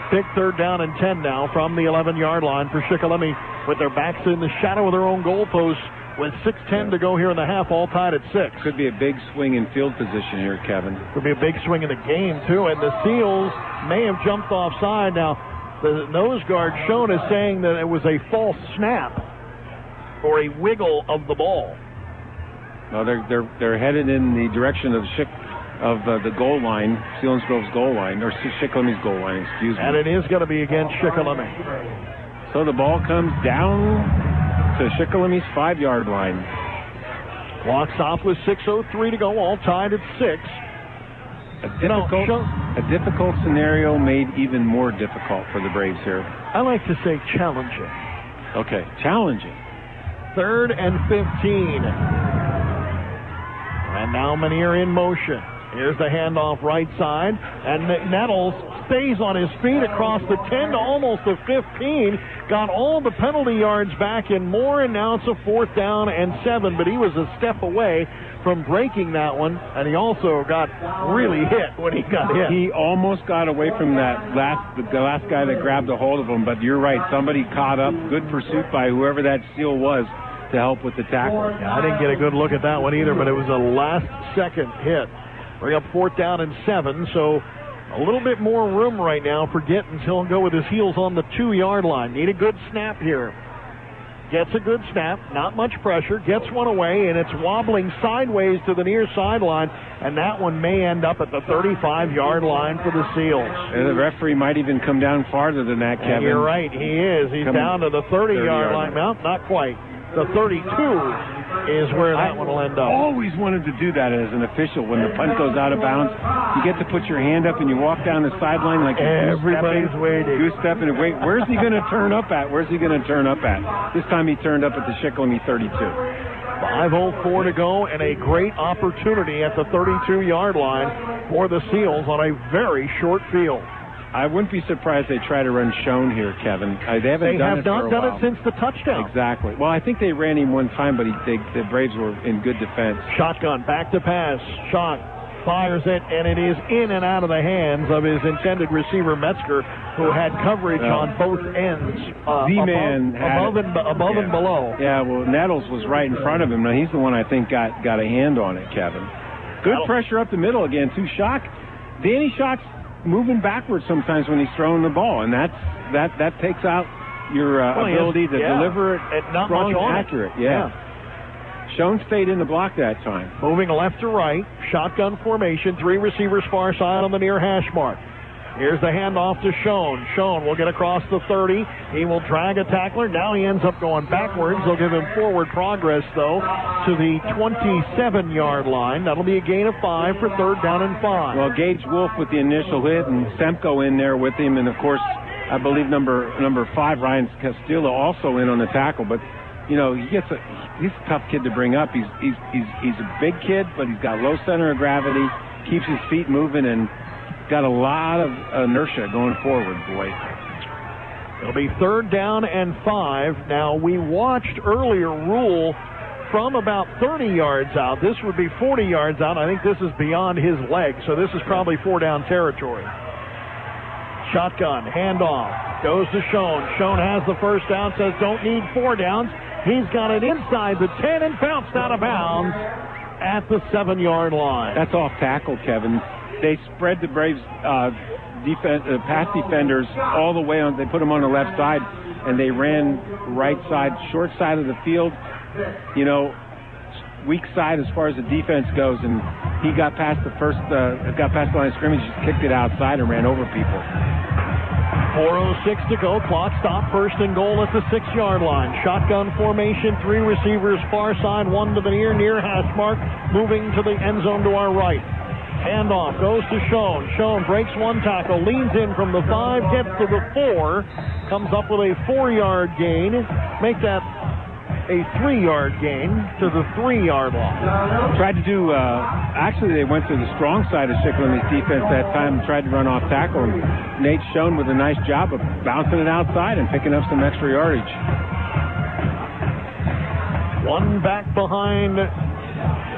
Big third down and ten now from the eleven-yard line for Shikellamy with their backs in the shadow of their own goalpost with six ten to go here in the half, all tied at six. Could be a big swing in field position here, Kevin. Could be a big swing in the game, too, and the Seals may have jumped offside. Now, the nose guard shown is saying that it was a false snap or a wiggle of the ball. No, they're they're they're headed in the direction of Schick, of uh, the goal line, Selinsgrove's goal line, or Shikelamy's goal line, excuse me. And it is going to be against Shikellamy. So the ball comes down to Shikelamy's five-yard line. Clock stopped with six oh three to go, all tied at six. A difficult, no, a difficult scenario made even more difficult for the Braves here. I like to say challenging. Okay, challenging. Third and fifteen. And now Manier in motion. Here's the handoff right side. And Nettles stays on his feet across the ten to almost the fifteen. Got all the penalty yards back and more, and now it's a fourth down and seven. But he was a step away from breaking that one, and he also got really hit when he got hit. He almost got away from that last, the last guy that grabbed a hold of him, but you're right. Somebody caught up. Good pursuit by whoever that Seal was to help with the tackle. Yeah, I didn't get a good look at that one either, but it was a last-second hit. Bring up fourth down and seven, so a little bit more room right now for Gittins. He'll go with his heels on the two-yard line. Need a good snap here. Gets a good snap, not much pressure, gets one away, and it's wobbling sideways to the near sideline, and that one may end up at the thirty-five-yard line for the Seals. And the referee might even come down farther than that, Kevin. And you're right, he is. He's Coming down to the thirty-yard line. Well, not quite. The thirty-two is where that I one will end up. Always wanted to do that as an official. When the punt goes out of bounds, you get to put your hand up and you walk down the sideline like you're everybody's waiting. Goose stepping and wait. Where's he going to turn up at? Where's he going to turn up at? This time he turned up at the Shikellamy thirty-two. five oh four to go, and a great opportunity at the thirty-two-yard line for the Seals on a very short field. I wouldn't be surprised they try to run Schoen here, Kevin. Uh, they haven't they done have it not for a done while. it since the touchdown. Exactly. Well, I think they ran him one time, but he, they, the Braves were in good defense. Shotgun, back to pass. Shot fires it, and it is in and out of the hands of his intended receiver, Metzger, who had coverage yeah. on both ends. Uh, Z-Man above, above, and, above yeah. and below. Yeah, well, Nettles was right in front of him. Now, he's the one I think got, got a hand on it, Kevin. Good That'll... pressure up the middle again, too. Shock. Danny Shock's moving backwards sometimes when he's throwing the ball, and that's that that takes out your uh, well, ability has, to yeah. deliver it and not strong much on and accurate. It. Yeah. yeah. Schoen stayed in the block that time. Moving left to right, shotgun formation, three receivers far side on the near hash mark. Here's the handoff to Schoen. Schoen will get across the thirty. He will drag a tackler. Now he ends up going backwards. They'll give him forward progress, though, to the twenty-seven-yard line. That'll be a gain of five for third down and five. Well, Gage Wolf with the initial hit, and Semko in there with him, and, of course, I believe number number five, Ryan Castillo, also in on the tackle. But, you know, he gets a, he's a tough kid to bring up. He's, he's, he's, he's a big kid, but he's got low center of gravity, keeps his feet moving, and got a lot of inertia going forward, boy. It'll be third down and five. Now, we watched earlier Rule from about thirty yards out. This would be forty yards out. I think this is beyond his leg, so this is probably four down territory. Shotgun, handoff, goes to Schoen. Schoen has the first down, says don't need four downs. He's got it inside the ten and bounced out of bounds at the seven-yard line. That's off tackle, Kevin. They spread the Braves' uh, defense, uh, pass defenders all the way on. They put them on the left side, and they ran right side, short side of the field. You know, weak side as far as the defense goes, and he got past the first, uh, got past the line of scrimmage, just kicked it outside and ran over people. four oh six to go. Clock stop. First and goal at the six-yard line. Shotgun formation. Three receivers far side. One to the near, near hash mark. Moving to the end zone to our right. Handoff goes to Schoen. Schoen breaks one tackle, leans in from the five, gets to the four, comes up with a four-yard gain. Make that a three-yard gain to the three-yard line. Tried to do, uh, actually they went to the strong side of Shicklamy's defense that time, tried to run off tackle, and Nate Schoen with a nice job of bouncing it outside and picking up some extra yardage. One back behind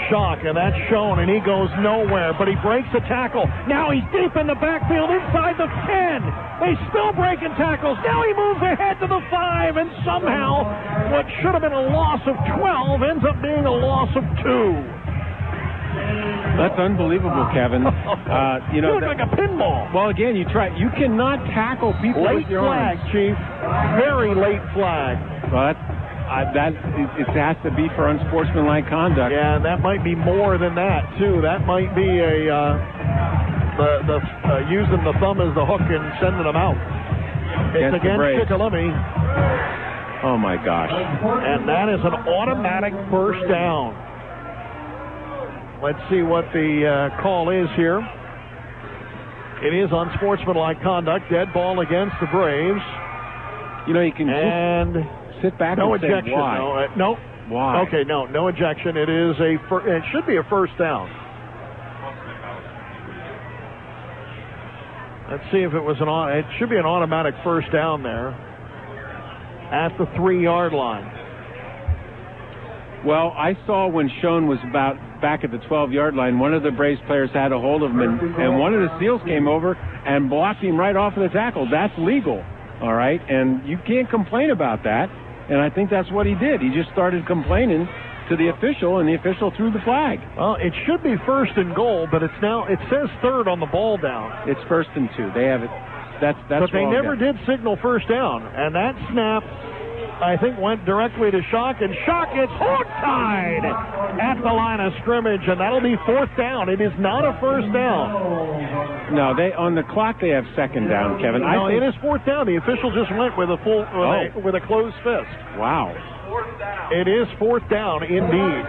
Shock, and that's shown, and he goes nowhere, but he breaks a tackle. Now he's deep in the backfield inside the ten. They still breaking tackles. Now he moves ahead to the five, and somehow what should have been a loss of twelve ends up being a loss of two. That's unbelievable, Kevin. Uh, you know, you look that, like a pinball. Well, again, you try. You cannot tackle people late with your flag, arms. Chief. Very late flag. Well, that's, uh, that it, it has to be for unsportsmanlike conduct. Yeah, that might be more than that too. That might be a uh, the the uh, using the thumb as the hook and sending them out. It's Against against Shikellamy. Oh my gosh! And that is an automatic first down. Let's see what the uh, call is here. It is unsportsmanlike conduct. Dead ball against the Braves. You know, you can and just sit back no and ejection. say why. No, uh, no. Why? Okay, no, no ejection. It is a. Fir- it should be a first down. Let's see if it was an. It should be an automatic first down there at the three-yard line. Well, I saw when Schoen was about back at the twelve-yard line, one of the Braves players had a hold of him, and, and one of the Seals came over and blocked him right off of the tackle. That's legal, all right? And you can't complain about that, and I think that's what he did. He just started complaining to the official, and the official threw the flag. Well, it should be first and goal, but it's now, it says third on the ball down. It's first and two. They have it. That's, that's But they wrong, never guys. did signal first down, and that snap, I think, went directly to Shock, and Shock gets hog-tied at the line of scrimmage, and that'll be fourth down. It is not a first down. No, they on the clock they have second down, Kevin. No, I think, it is fourth down. The official just went with a full with, Oh. a, with a closed fist. Wow. It is fourth down indeed.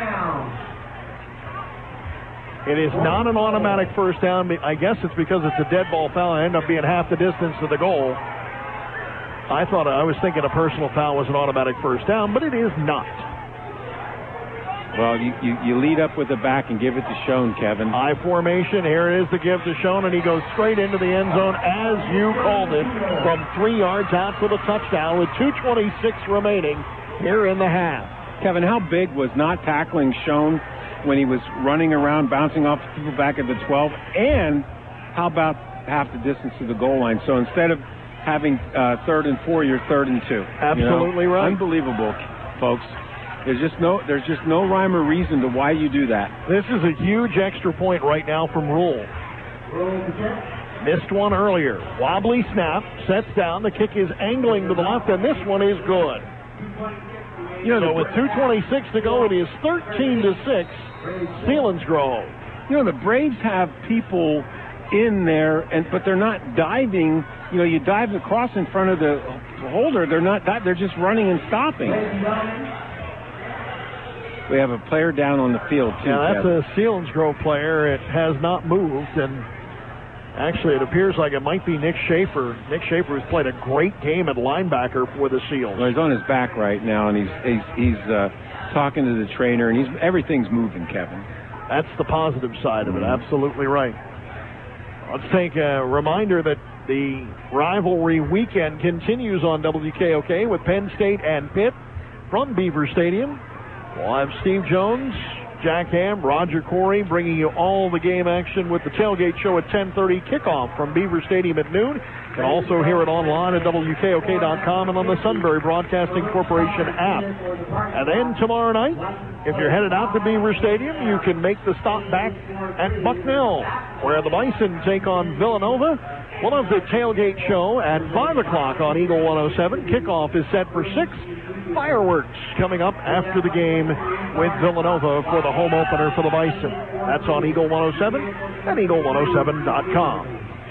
It is not an automatic first down. I guess it's because it's a dead ball foul and end up being half the distance to the goal. I thought I was thinking a personal foul was an automatic first down, but it is not. Well, you, you, you lead up with the back and give it to Schoen, Kevin. I formation. Here it is to give to Schoen, and he goes straight into the end zone as you called it, from three yards out for the touchdown with two twenty-six remaining here in the half. Kevin, how big was not tackling Schoen when he was running around, bouncing off people back at the twelve? And how about half the distance to the goal line? So instead of having uh, third and four, you're third and two. Absolutely you know? right. Unbelievable, folks. There's just no there's just no rhyme or reason to why you do that. This is a huge extra point right now from Rule. Missed one earlier. Wobbly snap, sets down. The kick is angling to the left, and this one is good. You know, so with two twenty-six to go, it is thirteen to six. Selinsgrove. You know, the Braves have people in there, and but they're not diving. You know, you dive across in front of the holder. They're not. They're just running and stopping. We have a player down on the field too. Yeah, that's Kevin. a Selinsgrove player. It has not moved, and actually, it appears like it might be Nick Schaefer. Nick Schaefer has played a great game at linebacker for the Seals. Well, he's on his back right now, and he's he's, he's uh, talking to the trainer, and he's everything's moving, Kevin. That's the positive side of it. Absolutely right. Let's take a reminder that the rivalry weekend continues on W K O K with Penn State and Pitt from Beaver Stadium. We'll have Steve Jones, Jack Ham, Roger Corey bringing you all the game action with the tailgate show at ten thirty, kickoff from Beaver Stadium at noon. You can also hear it online at W K O K dot com and on the Sunbury Broadcasting Corporation app. And then tomorrow night, if you're headed out to Beaver Stadium, you can make the stop back at Bucknell, where the Bison take on Villanova. We'll have the tailgate show at five o'clock on Eagle one oh seven. Kickoff is set for six. Fireworks coming up after the game with Villanova for the home opener for the Bison. That's on Eagle one oh seven and Eagle one oh seven dot com.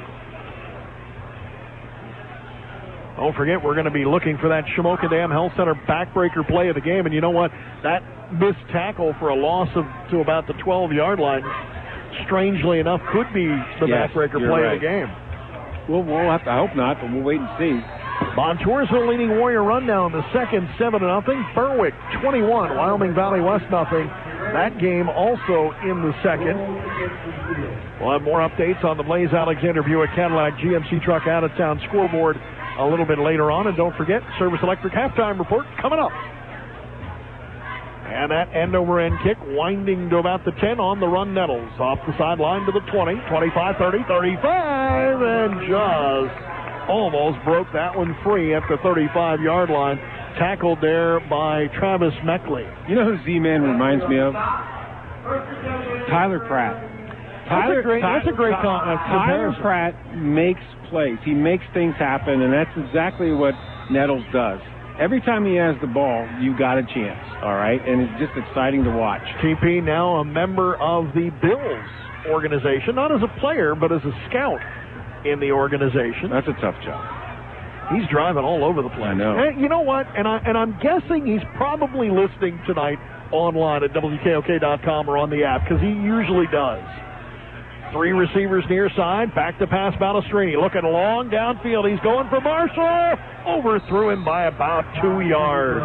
Don't forget, we're going to be looking for that Shamokin Dam Health Center backbreaker play of the game. And you know what? That missed tackle for a loss of to about the twelve-yard line, strangely enough, could be the Yes, backbreaker you're play right. of the game. Well, we'll have to, I hope not, but we'll wait and see. Montour's the leading Warrior rundown. The second, seven to nothing. Berwick twenty-one, Wyoming Valley West nothing. That game also in the second. We'll have more updates on the Blaze Alexander Buick Cadillac G M C truck out of town scoreboard a little bit later on. And don't forget, Service Electric halftime report coming up. And that end-over-end kick winding to about the ten on the run. Nettles off the sideline to the twenty, twenty-five, thirty, thirty-five, and just almost broke that one free at the thirty-five-yard line. Tackled there by Travis Meckley. You know who Z-Man reminds me of? Tyler Pratt. Tyler, that's a great, Ty, that's a great Ty, con- uh, Tyler comparison. Pratt makes plays. He makes things happen, and that's exactly what Nettles does. Every time he has the ball, you got a chance, all right? And it's just exciting to watch. T P now a member of the Bills organization, not as a player, but as a scout in the organization. That's a tough job. He's driving all over the place. I know. And you know what? And, I, and I'm guessing he's probably listening tonight online at W K O K dot com or on the app, because he usually does. Three receivers near side, back to pass Balestrini, looking long downfield. He's going for Marshall. Overthrew him by about two yards.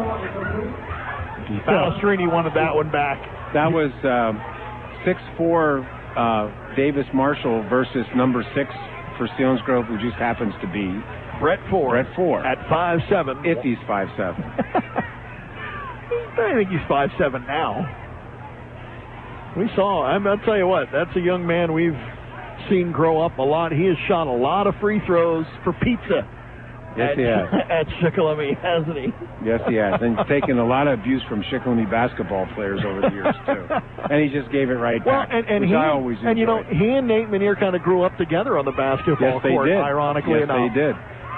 Balestrini wanted that one back. That was um, six four uh, Davis Marshall versus number six for Selinsgrove, who just happens to be Brett Ford. Brett Ford. At five seven. If he's five seven. I think he's five seven now. We saw, I'm, I'll tell you what, that's a young man we've seen grow up a lot. He has shot a lot of free throws for pizza. Yes, at, he has. At Shikellamy, hasn't he? Yes, he has. And he's taken a lot of abuse from Shikellamy basketball players over the years, too. And he just gave it right well, back, and, and which he, I always enjoy. And, you know, he and Nate Menier kind of grew up together on the basketball yes, they court, did. ironically yes, enough. Yes, they did.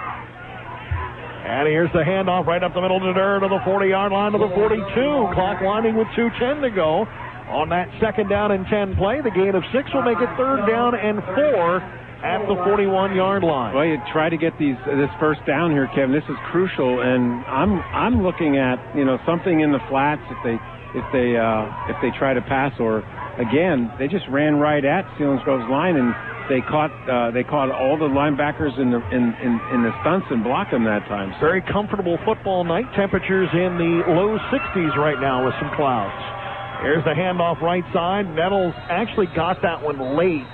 And here's the handoff right up the middle to Durr to the forty-yard line to the forty-two. Clock winding with two ten to go. On that second down and ten play, the gain of six will make it third down and four at the forty-one-yard line. Well, you try to get these this first down here, Kevin. This is crucial, and I'm I'm looking at you know something in the flats if they if they uh, if they try to pass, or again they just ran right at Selinsgrove's line and they caught uh, they caught all the linebackers in the in, in, in the stunts and blocked them that time. So. Very comfortable football night. Temperatures in the low sixties right now with some clouds. Here's the handoff right side. Nettles actually got that one late.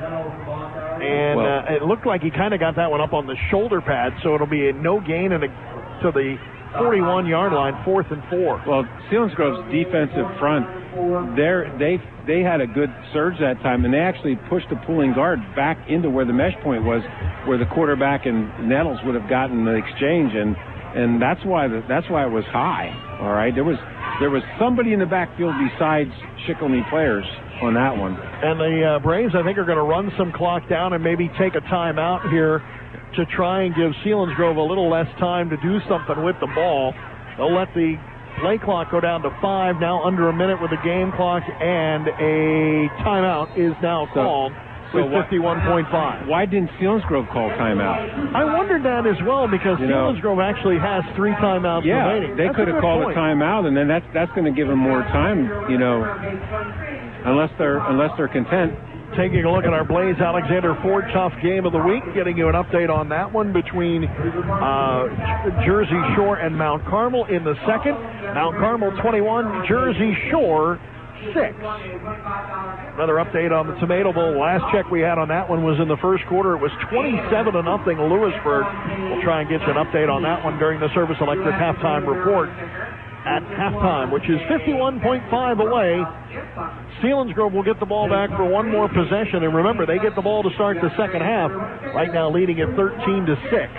And well, uh, it looked like he kind of got that one up on the shoulder pad, so it'll be a no gain and a, to the forty-one-yard line, fourth and four. Well, Selinsgrove's defensive front, they they had a good surge that time, and they actually pushed the pulling guard back into where the mesh point was, where the quarterback and Nettles would have gotten the exchange, and and that's why the, that's why it was high. All right, there was there was somebody in the backfield besides Shikellamy players on that one. And the uh, Braves, I think, are going to run some clock down and maybe take a timeout here to try and give Selinsgrove a little less time to do something with the ball. They'll let the play clock go down to five, now under a minute with the game clock, and a timeout is now called so, with so fifty-one point five. Why didn't Selinsgrove call timeout? I wondered that as well, because you know, Selinsgrove actually has three timeouts yeah, remaining. They That's could have called point. a timeout, and then that's that's going to give them more time, you know, unless they're unless they're content. Taking a look at our Blaze Alexander Ford Tough Game of the Week, getting you an update on that one between uh, Jersey Shore and Mount Carmel in the second. Mount Carmel twenty-one, Jersey Shore six. Another update on the Tomato Bowl. Last check we had on that one was in the first quarter. It was twenty-seven to nothing Lewisburg. We'll try and get you an update on that one during the Service Electric halftime report at halftime, which is fifty-one point five away. Selinsgrove will get the ball back for one more possession, and remember, they get the ball to start the second half, right now leading at thirteen to six.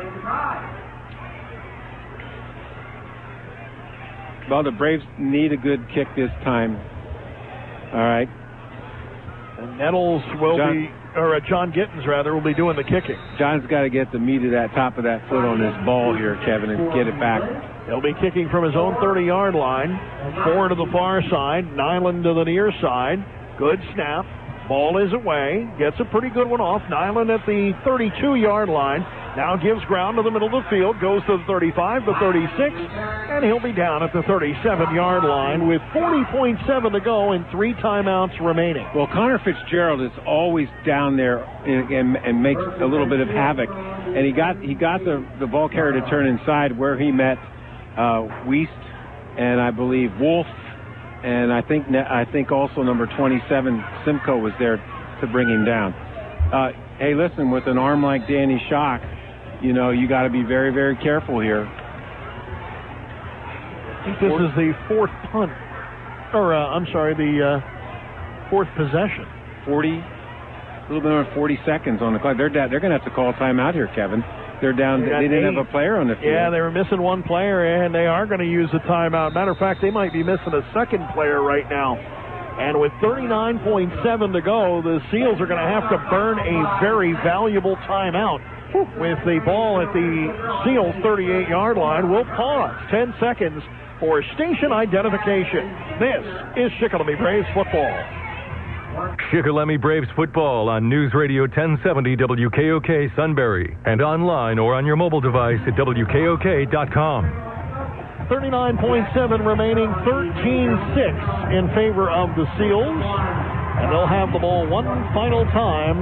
Well, the Braves need a good kick this time. All right. And Nettles will John, be, or uh, John Gittens, rather, will be doing the kicking. John's got to get the meat of that top of that foot on this ball here, Kevin, and get it back. He'll be kicking from his own thirty-yard line. Four to the far side. Nyland to the near side. Good snap. Ball is away. Gets a pretty good one off. Nyland at the thirty-two-yard line. Now gives ground to the middle of the field. Goes to the thirty-five, the thirty-six. And he'll be down at the thirty-seven-yard line with forty point seven to go and three timeouts remaining. Well, Connor Fitzgerald is always down there and, and, and makes a little bit of havoc. And he got he got the, the ball carrier to turn inside where he met Uh, Wiest and I believe Wolf, and I think I think also number twenty-seven Simcoe was there to bring him down. Uh, hey, listen, with an arm like Danny Schock, you know you got to be very very careful here. think this is the fourth punt, or uh, I'm sorry, the uh, fourth possession. forty, a little bit over forty seconds on the clock. They're down, they're going to have to call a timeout here, Kevin. They're down. They, they didn't eight. have a player on the field. Yeah, they were missing one player, and they are going to use a timeout. Matter of fact, they might be missing a second player right now. And with thirty-nine point seven to go, the Seals are going to have to burn a very valuable timeout. With the ball at the Seals thirty-eight-yard line, we'll pause ten seconds for station identification. This is Shikellamy Braves football. Shikellamy Braves football on News Radio ten seventy W K O K Sunbury and online or on your mobile device at W K O K dot com. thirty-nine point seven remaining, thirteen six in favor of the Seals. And they'll have the ball one final time.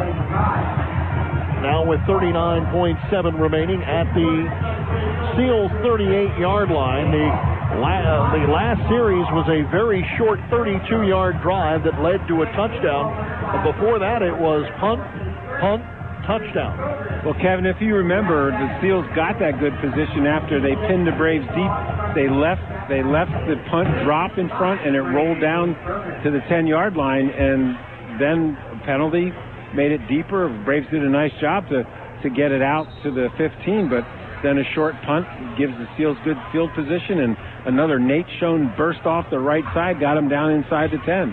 Now with thirty-nine point seven remaining at the Seals thirty-eight-yard line. The La- the last series was a very short thirty-two-yard drive that led to a touchdown. But before that, it was punt, punt, touchdown. Well, Kevin, if you remember, the Seals got that good position after they pinned the Braves deep. They left they left the punt drop in front, and it rolled down to the ten-yard line, and then a penalty made it deeper. Braves did a nice job to, to get it out to the fifteen, but then a short punt gives the Seals good field position, and another Nate Schoen burst off the right side, got him down inside the ten.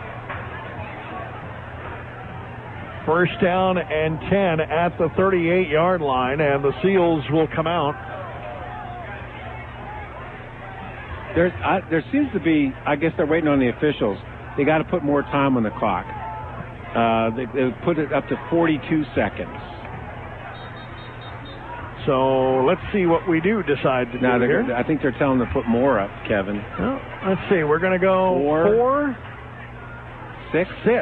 First down and ten at the thirty-eight-yard line, and the Seals will come out. There, I, there seems to be, I guess they're waiting on the officials. They got to put more time on the clock. Uh, they, they put it up to forty-two seconds. So let's see what we do decide to now do here. I think they're telling them to put more up, Kevin. Well, let's see. We're going to go four, four, six, six.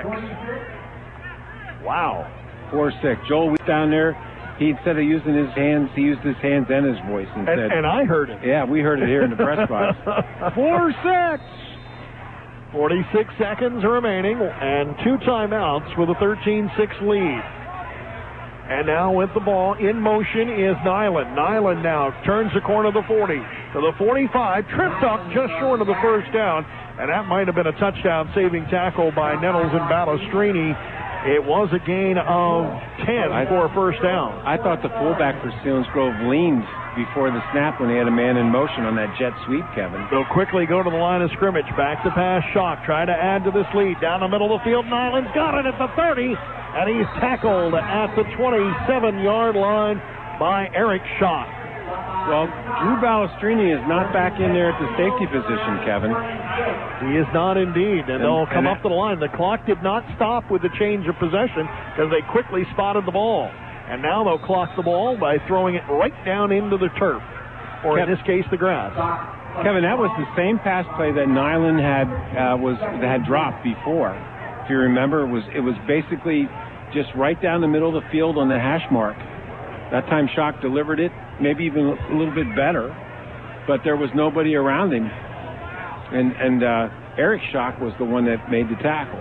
Wow. Four, six. Joel was down there. He, instead of using his hands, he used his hands and his voice instead. And, and I heard it. Yeah, we heard it here in the press box. Four, six. forty-six seconds remaining and two timeouts with a thirteen six lead. And now with the ball in motion is Nyland. Nyland now turns the corner of the forty to the forty-five, tripped up just short of the first down, and that might have been a touchdown-saving tackle by Nettles and Balestrini. It was a gain of ten I, for a first down. I thought the fullback for Selinsgrove leaned before the snap when they had a man in motion on that jet sweep, Kevin. They'll quickly go to the line of scrimmage. Back to pass, Shock. Try to add to this lead. Down the middle of the field, Nyland's got it at the thirty. And he's tackled at the twenty-seven-yard line by Eric Shock. Well, Drew Balestrini is not back in there at the safety position, Kevin. He is not indeed, and, and they'll come and up to the line. The clock did not stop with the change of possession because they quickly spotted the ball. And now they'll clock the ball by throwing it right down into the turf, or Kevin, in this case, the grass. Kevin, that was the same pass play that Nyland had uh, was had dropped before. If you remember, it was it was basically just right down the middle of the field on the hash mark. That time Shock delivered it, maybe even a little bit better, but there was nobody around him. And and uh, Eric Shock was the one that made the tackle.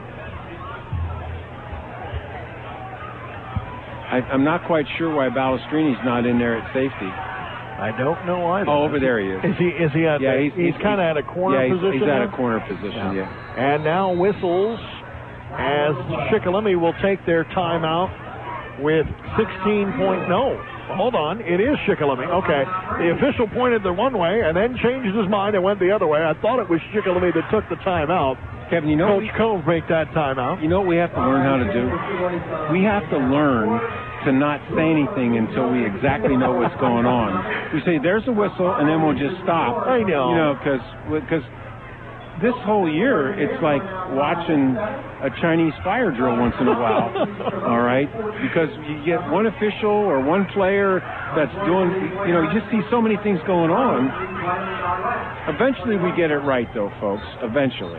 I, I'm not quite sure why Balestrini's not in there at safety. I don't know either. Oh, over there he is. Is he? Is he at? Yeah, the, he's, he's, he's kind of at a corner yeah, he's, position. He's at now? a corner position. Yeah. yeah. And now whistles as Shikellamy will take their timeout with sixteen point. No, hold on. It is Shikellamy. Okay. The official pointed the one way and then changed his mind and went the other way. I thought it was Shikellamy that took the timeout. Kevin, you know Coach Cove make that timeout. You know what we have to learn how to do? We have to learn to not say anything until we exactly know what's going on. We say, there's a whistle, and then we'll just stop. I know. You know, because this whole year, it's like watching a Chinese fire drill once in a while, all right? Because you get one official or one player that's doing, you know, you just see so many things going on. Eventually we get it right, though, folks, eventually.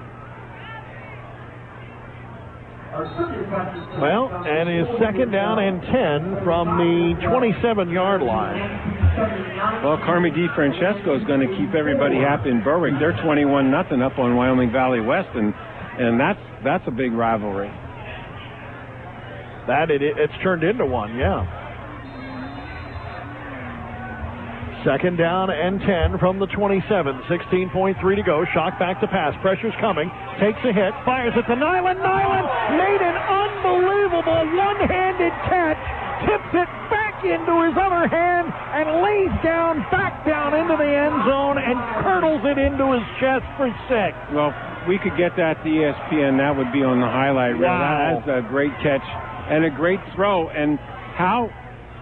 Well, and his second down and ten from the twenty-seven-yard line. Well, Carmi DiFrancesco is going to keep everybody happy in Berwick. They're twenty-one nothing up on Wyoming Valley West, and and that's that's a big rivalry. That it it's turned into one, yeah. Second down and ten from the twenty-seven. sixteen point three to go. Shock back to pass. Pressure's coming. Takes a hit. Fires it to Nyland. Nyland made an unbelievable one-handed catch. Tips it back into his other hand and lays down, back down into the end zone and curdles it into his chest for six. Well, we could get that to E S P N. That would be on the highlight reel. Wow. That's a great catch and a great throw. And how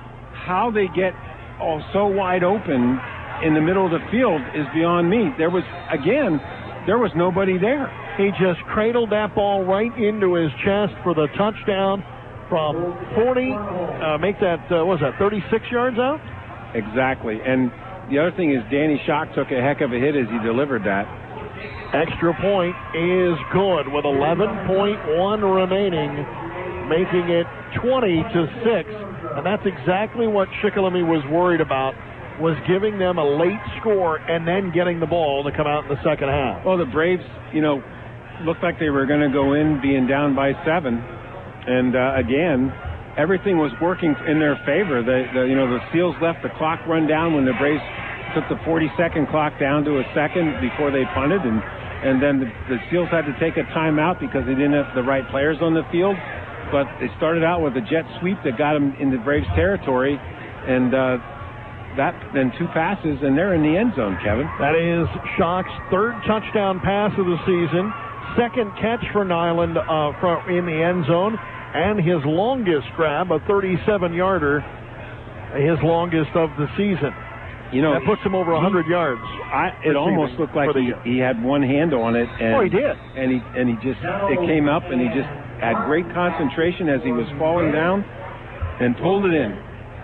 how they get all so wide open in the middle of the field is beyond me. There was, again, there was nobody there. He just cradled that ball right into his chest for the touchdown from forty, uh, make that, uh, what was that, thirty-six yards out? Exactly. And the other thing is Danny Shock took a heck of a hit as he delivered that. Extra point is good with eleven point one remaining, making it twenty to six. And that's exactly what Shikellamy was worried about, was giving them a late score and then getting the ball to come out in the second half. Well, the Braves, you know, looked like they were going to go in being down by seven. And, uh, again, everything was working in their favor. The, the, you know, the Seals left the clock run down when the Braves took the forty-second clock down to a second before they punted. And, and then the, the Seals had to take a timeout because they didn't have the right players on the field. But they started out with a jet sweep that got them in the Braves territory, and uh, that then two passes, and they're in the end zone, Kevin. That is Shock's third touchdown pass of the season, second catch for Nyland uh, from in the end zone, and his longest grab, a thirty-seven-yarder, his longest of the season. You know, that puts him over one hundred he, yards. I, it almost looked like he, he had one hand on it. And, oh, he did. And he and he just it came up, and he just had great concentration as he was falling down and pulled it in.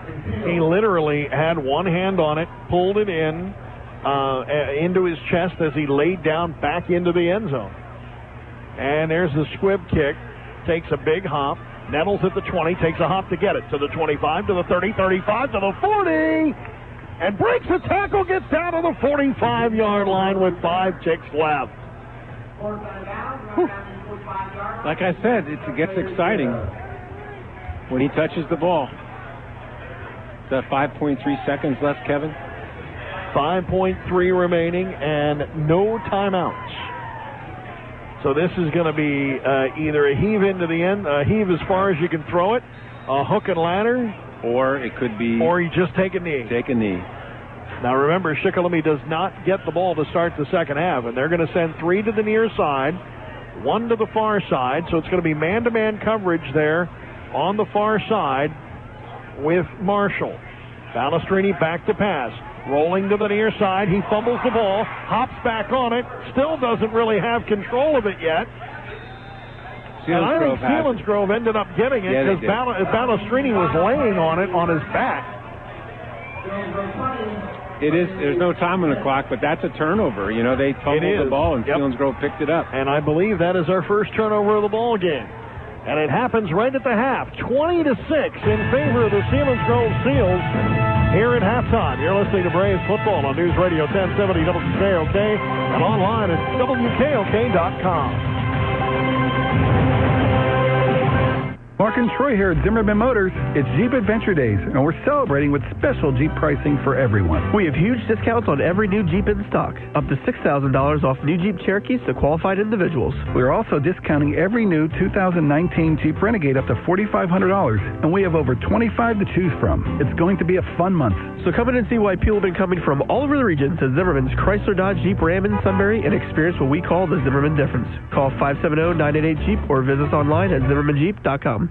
He literally had one hand on it, pulled it in uh, into his chest as he laid down back into the end zone. And there's the squib kick. Takes a big hop. Nettles at the twenty. Takes a hop to get it. To the twenty-five, to the thirty, thirty-five, to the forty. And breaks a tackle, gets down to the forty-five-yard line with five ticks left. Whew. Like I said, it gets exciting when he touches the ball. Is that five point three seconds left, Kevin? five point three remaining and no timeouts. So this is going to be uh, either a heave into the end, a heave as far as you can throw it, a hook and ladder, or it could be... Or you just take a knee. Take a knee. Now remember, Shikellamy does not get the ball to start the second half, and they're going to send three to the near side, one to the far side, so it's going to be man-to-man coverage there on the far side with Marshall. Balestrini back to pass. Rolling to the near side. He fumbles the ball, hops back on it, still doesn't really have control of it yet. And I think Selinsgrove ended up getting it because yeah, Bal- Balestrini was laying on it on his back. It is. There's no time on the clock, but that's a turnover. You know, they fumbled the ball and yep. Selinsgrove picked it up. And I believe that is our first turnover of the ball game. And it happens right at the half, twenty to six in favor of the Selinsgrove Seals here at halftime. You're listening to Braves Football on News Radio ten seventy W K O K and online at W K O K dot com. Mark and Troy here at Zimmerman Motors. It's Jeep Adventure Days, and we're celebrating with special Jeep pricing for everyone. We have huge discounts on every new Jeep in stock, up to six thousand dollars off new Jeep Cherokees to qualified individuals. We are also discounting every new two thousand nineteen Jeep Renegade up to four thousand five hundred dollars, and we have over twenty-five to choose from. It's going to be a fun month. So come in and see why people have been coming from all over the region to Zimmerman's Chrysler Dodge Jeep Ram in Sunbury and experience what we call the Zimmerman difference. Call five seven zero, nine eight eight, Jeep or visit us online at zimmerman jeep dot com.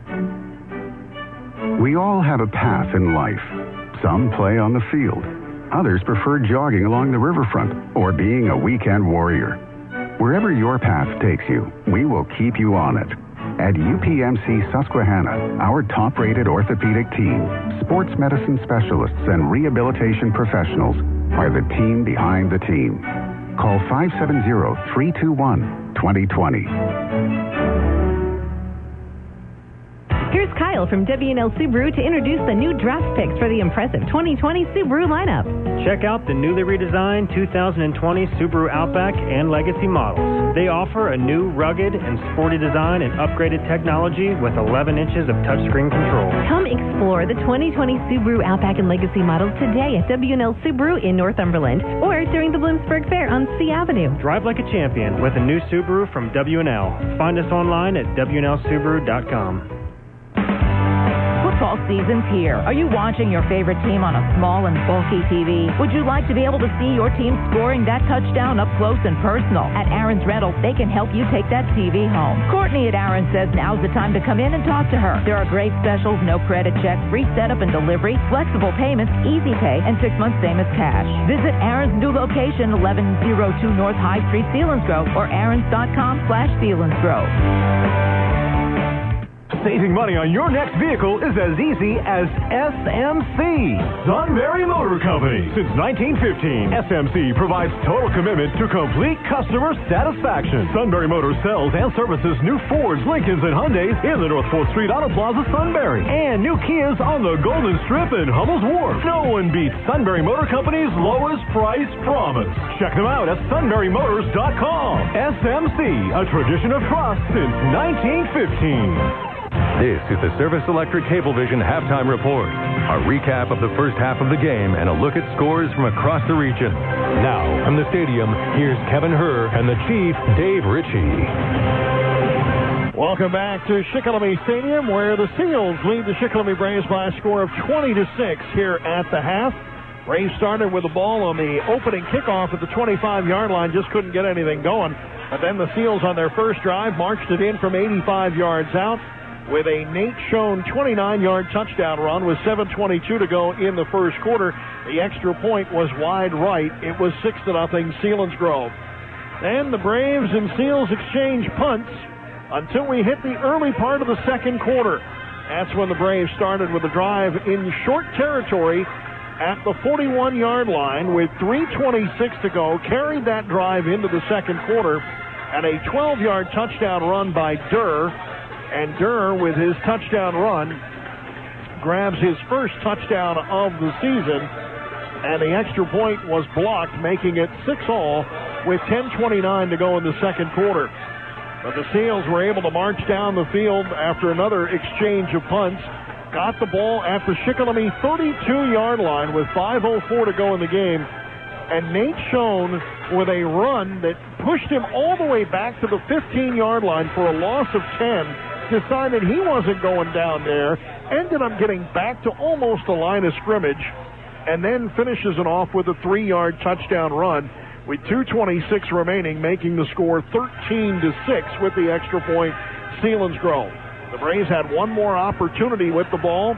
We all have a path in life. Some play on the field. Others prefer jogging along the riverfront or being a weekend warrior. Wherever your path takes you, we will keep you on it. At U P M C Susquehanna, our top-rated orthopedic team, sports medicine specialists, and rehabilitation professionals are the team behind the team. Call five seven zero, three two one, two zero two zero. Here's Kyle from W and L Subaru to introduce the new draft picks for the impressive twenty twenty Subaru lineup. Check out the newly redesigned two thousand twenty Subaru Outback and Legacy models. They offer a new rugged and sporty design and upgraded technology with eleven inches of touchscreen control. Come explore the twenty twenty Subaru Outback and Legacy models today at W and L Subaru in Northumberland or during the Bloomsburg Fair on C Avenue. Drive like a champion with a new Subaru from W and L. Find us online at W N L Subaru dot com. Football season's here. Are you watching your favorite team on a small and bulky T V? Would you like to be able to see your team scoring that touchdown up close and personal? At Aaron's Rental, they can help you take that T V home. Courtney at Aaron says now's the time to come in and talk to her. There are great specials, no credit check, free setup and delivery, flexible payments, easy pay, and six months same as cash. Visit Aaron's new location, eleven oh two North High Street, Selinsgrove, or aarons.com slash Selinsgrove. Saving money on your next vehicle is as easy as S M C, Sunbury Motor Company. Since nineteen fifteen, S M C provides total commitment to complete customer satisfaction. Sunbury Motors sells and services new Fords, Lincolns, and Hyundais in the North fourth Street Auto Plaza, Sunbury, and new Kias on the Golden Strip and Hummel's Wharf. No one beats Sunbury Motor Company's lowest price promise. Check them out at sunbury motors dot com. S M C, a tradition of trust since nineteen fifteen. This is the Service Electric Cablevision Halftime Report. A recap of the first half of the game and a look at scores from across the region. Now, from the stadium, here's Kevin Herr and the Chief, Dave Ritchie. Welcome back to Shikellamy Stadium, where the Seals lead the Shikellamy Braves by a score of twenty to six here at the half. Braves started with the ball on the opening kickoff at the twenty-five-yard line, just couldn't get anything going. But then the Seals on their first drive marched it in from eighty-five yards out with a Nate Schoen twenty-nine-yard touchdown run with seven twenty-two to go in the first quarter. The extra point was wide right. It was six to nothing Selinsgrove. Then the Braves and Seals exchange punts until we hit the early part of the second quarter. That's when the Braves started with a drive in short territory at the forty-one-yard line with three twenty-six to go, carried that drive into the second quarter, and a twelve-yard touchdown run by Durr. And Durr, with his touchdown run, grabs his first touchdown of the season, and the extra point was blocked, making it six all with ten twenty-nine to go in the second quarter. But the Seals were able to march down the field after another exchange of punts, got the ball at the Shikellamy thirty-two-yard line with five oh four to go in the game, and Nate Schoen with a run that pushed him all the way back to the fifteen-yard line for a loss of ten, decided he wasn't going down there, ended up getting back to almost the line of scrimmage, and then finishes it off with a three-yard touchdown run with two twenty-six remaining, making the score thirteen to six with the extra point, Selinsgrove. The Braves had one more opportunity with the ball,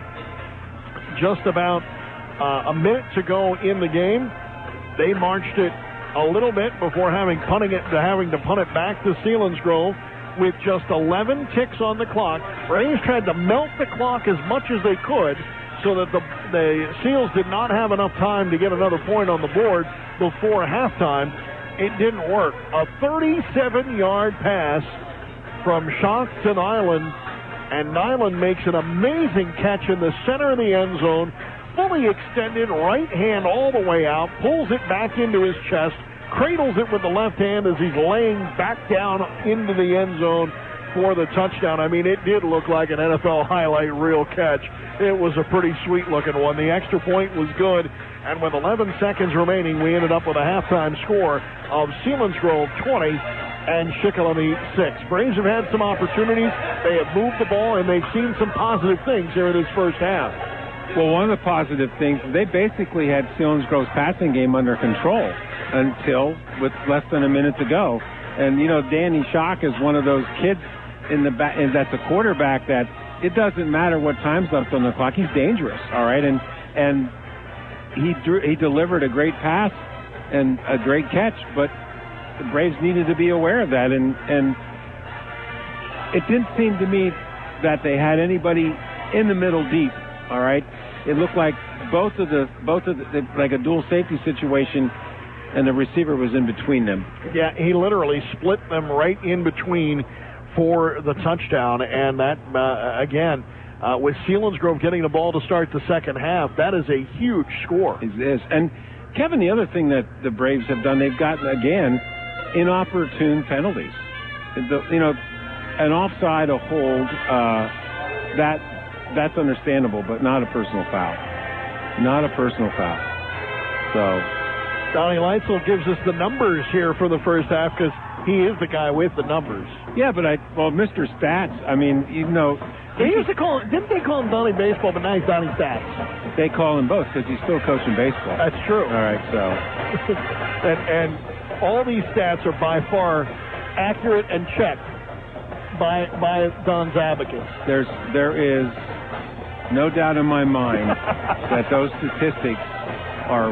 just about uh, a minute to go in the game. They marched it a little bit before having punting it to having to punt it back to Selinsgrove with just eleven ticks on the clock. Braves tried to melt the clock as much as they could so that the, the Seals did not have enough time to get another point on the board before halftime. It didn't work. A thirty-seven-yard pass from Schock to Nyland, and Nyland makes an amazing catch in the center of the end zone, fully extended, right hand all the way out, pulls it back into his chest, cradles it with the left hand as he's laying back down into the end zone for the touchdown. I mean, it did look like an N F L highlight reel catch. It was a pretty sweet-looking one. The extra point was good, and with eleven seconds remaining, we ended up with a halftime score of Selinsgrove twenty and Shikellamy six. Braves have had some opportunities. They have moved the ball, and they've seen some positive things here in this first half. Well, one of the positive things, they basically had Selinsgrove's passing game under control until with less than a minute to go. And, you know, Danny Schock is one of those kids in the back, and that's a quarterback that it doesn't matter what time's left on the clock. He's dangerous, all right? And and he drew, he delivered a great pass and a great catch, but the Braves needed to be aware of that. And, and it didn't seem to me that they had anybody in the middle deep, all right? It looked like both of the, both of the, like a dual safety situation, and the receiver was in between them. Yeah, he literally split them right in between for the touchdown, and that, uh, again, uh, with Selinsgrove getting the ball to start the second half. That is a huge score. It is. And, Kevin, the other thing that the Braves have done, they've gotten, again, inopportune penalties. The, you know, an offside, a hold, uh, that that's understandable, but not a personal foul. Not a personal foul. So, Donnie Leitzel gives us the numbers here for the first half because he is the guy with the numbers. Yeah, but I well, Mister Stats. I mean, you know, they used to call didn't they call him Donnie Baseball, but now he's Donnie Stats. They call him both because he's still coaching baseball. That's true. All right, so and and all these stats are by far accurate and checked by by Don's abacus. There's there is no doubt in my mind that those statistics are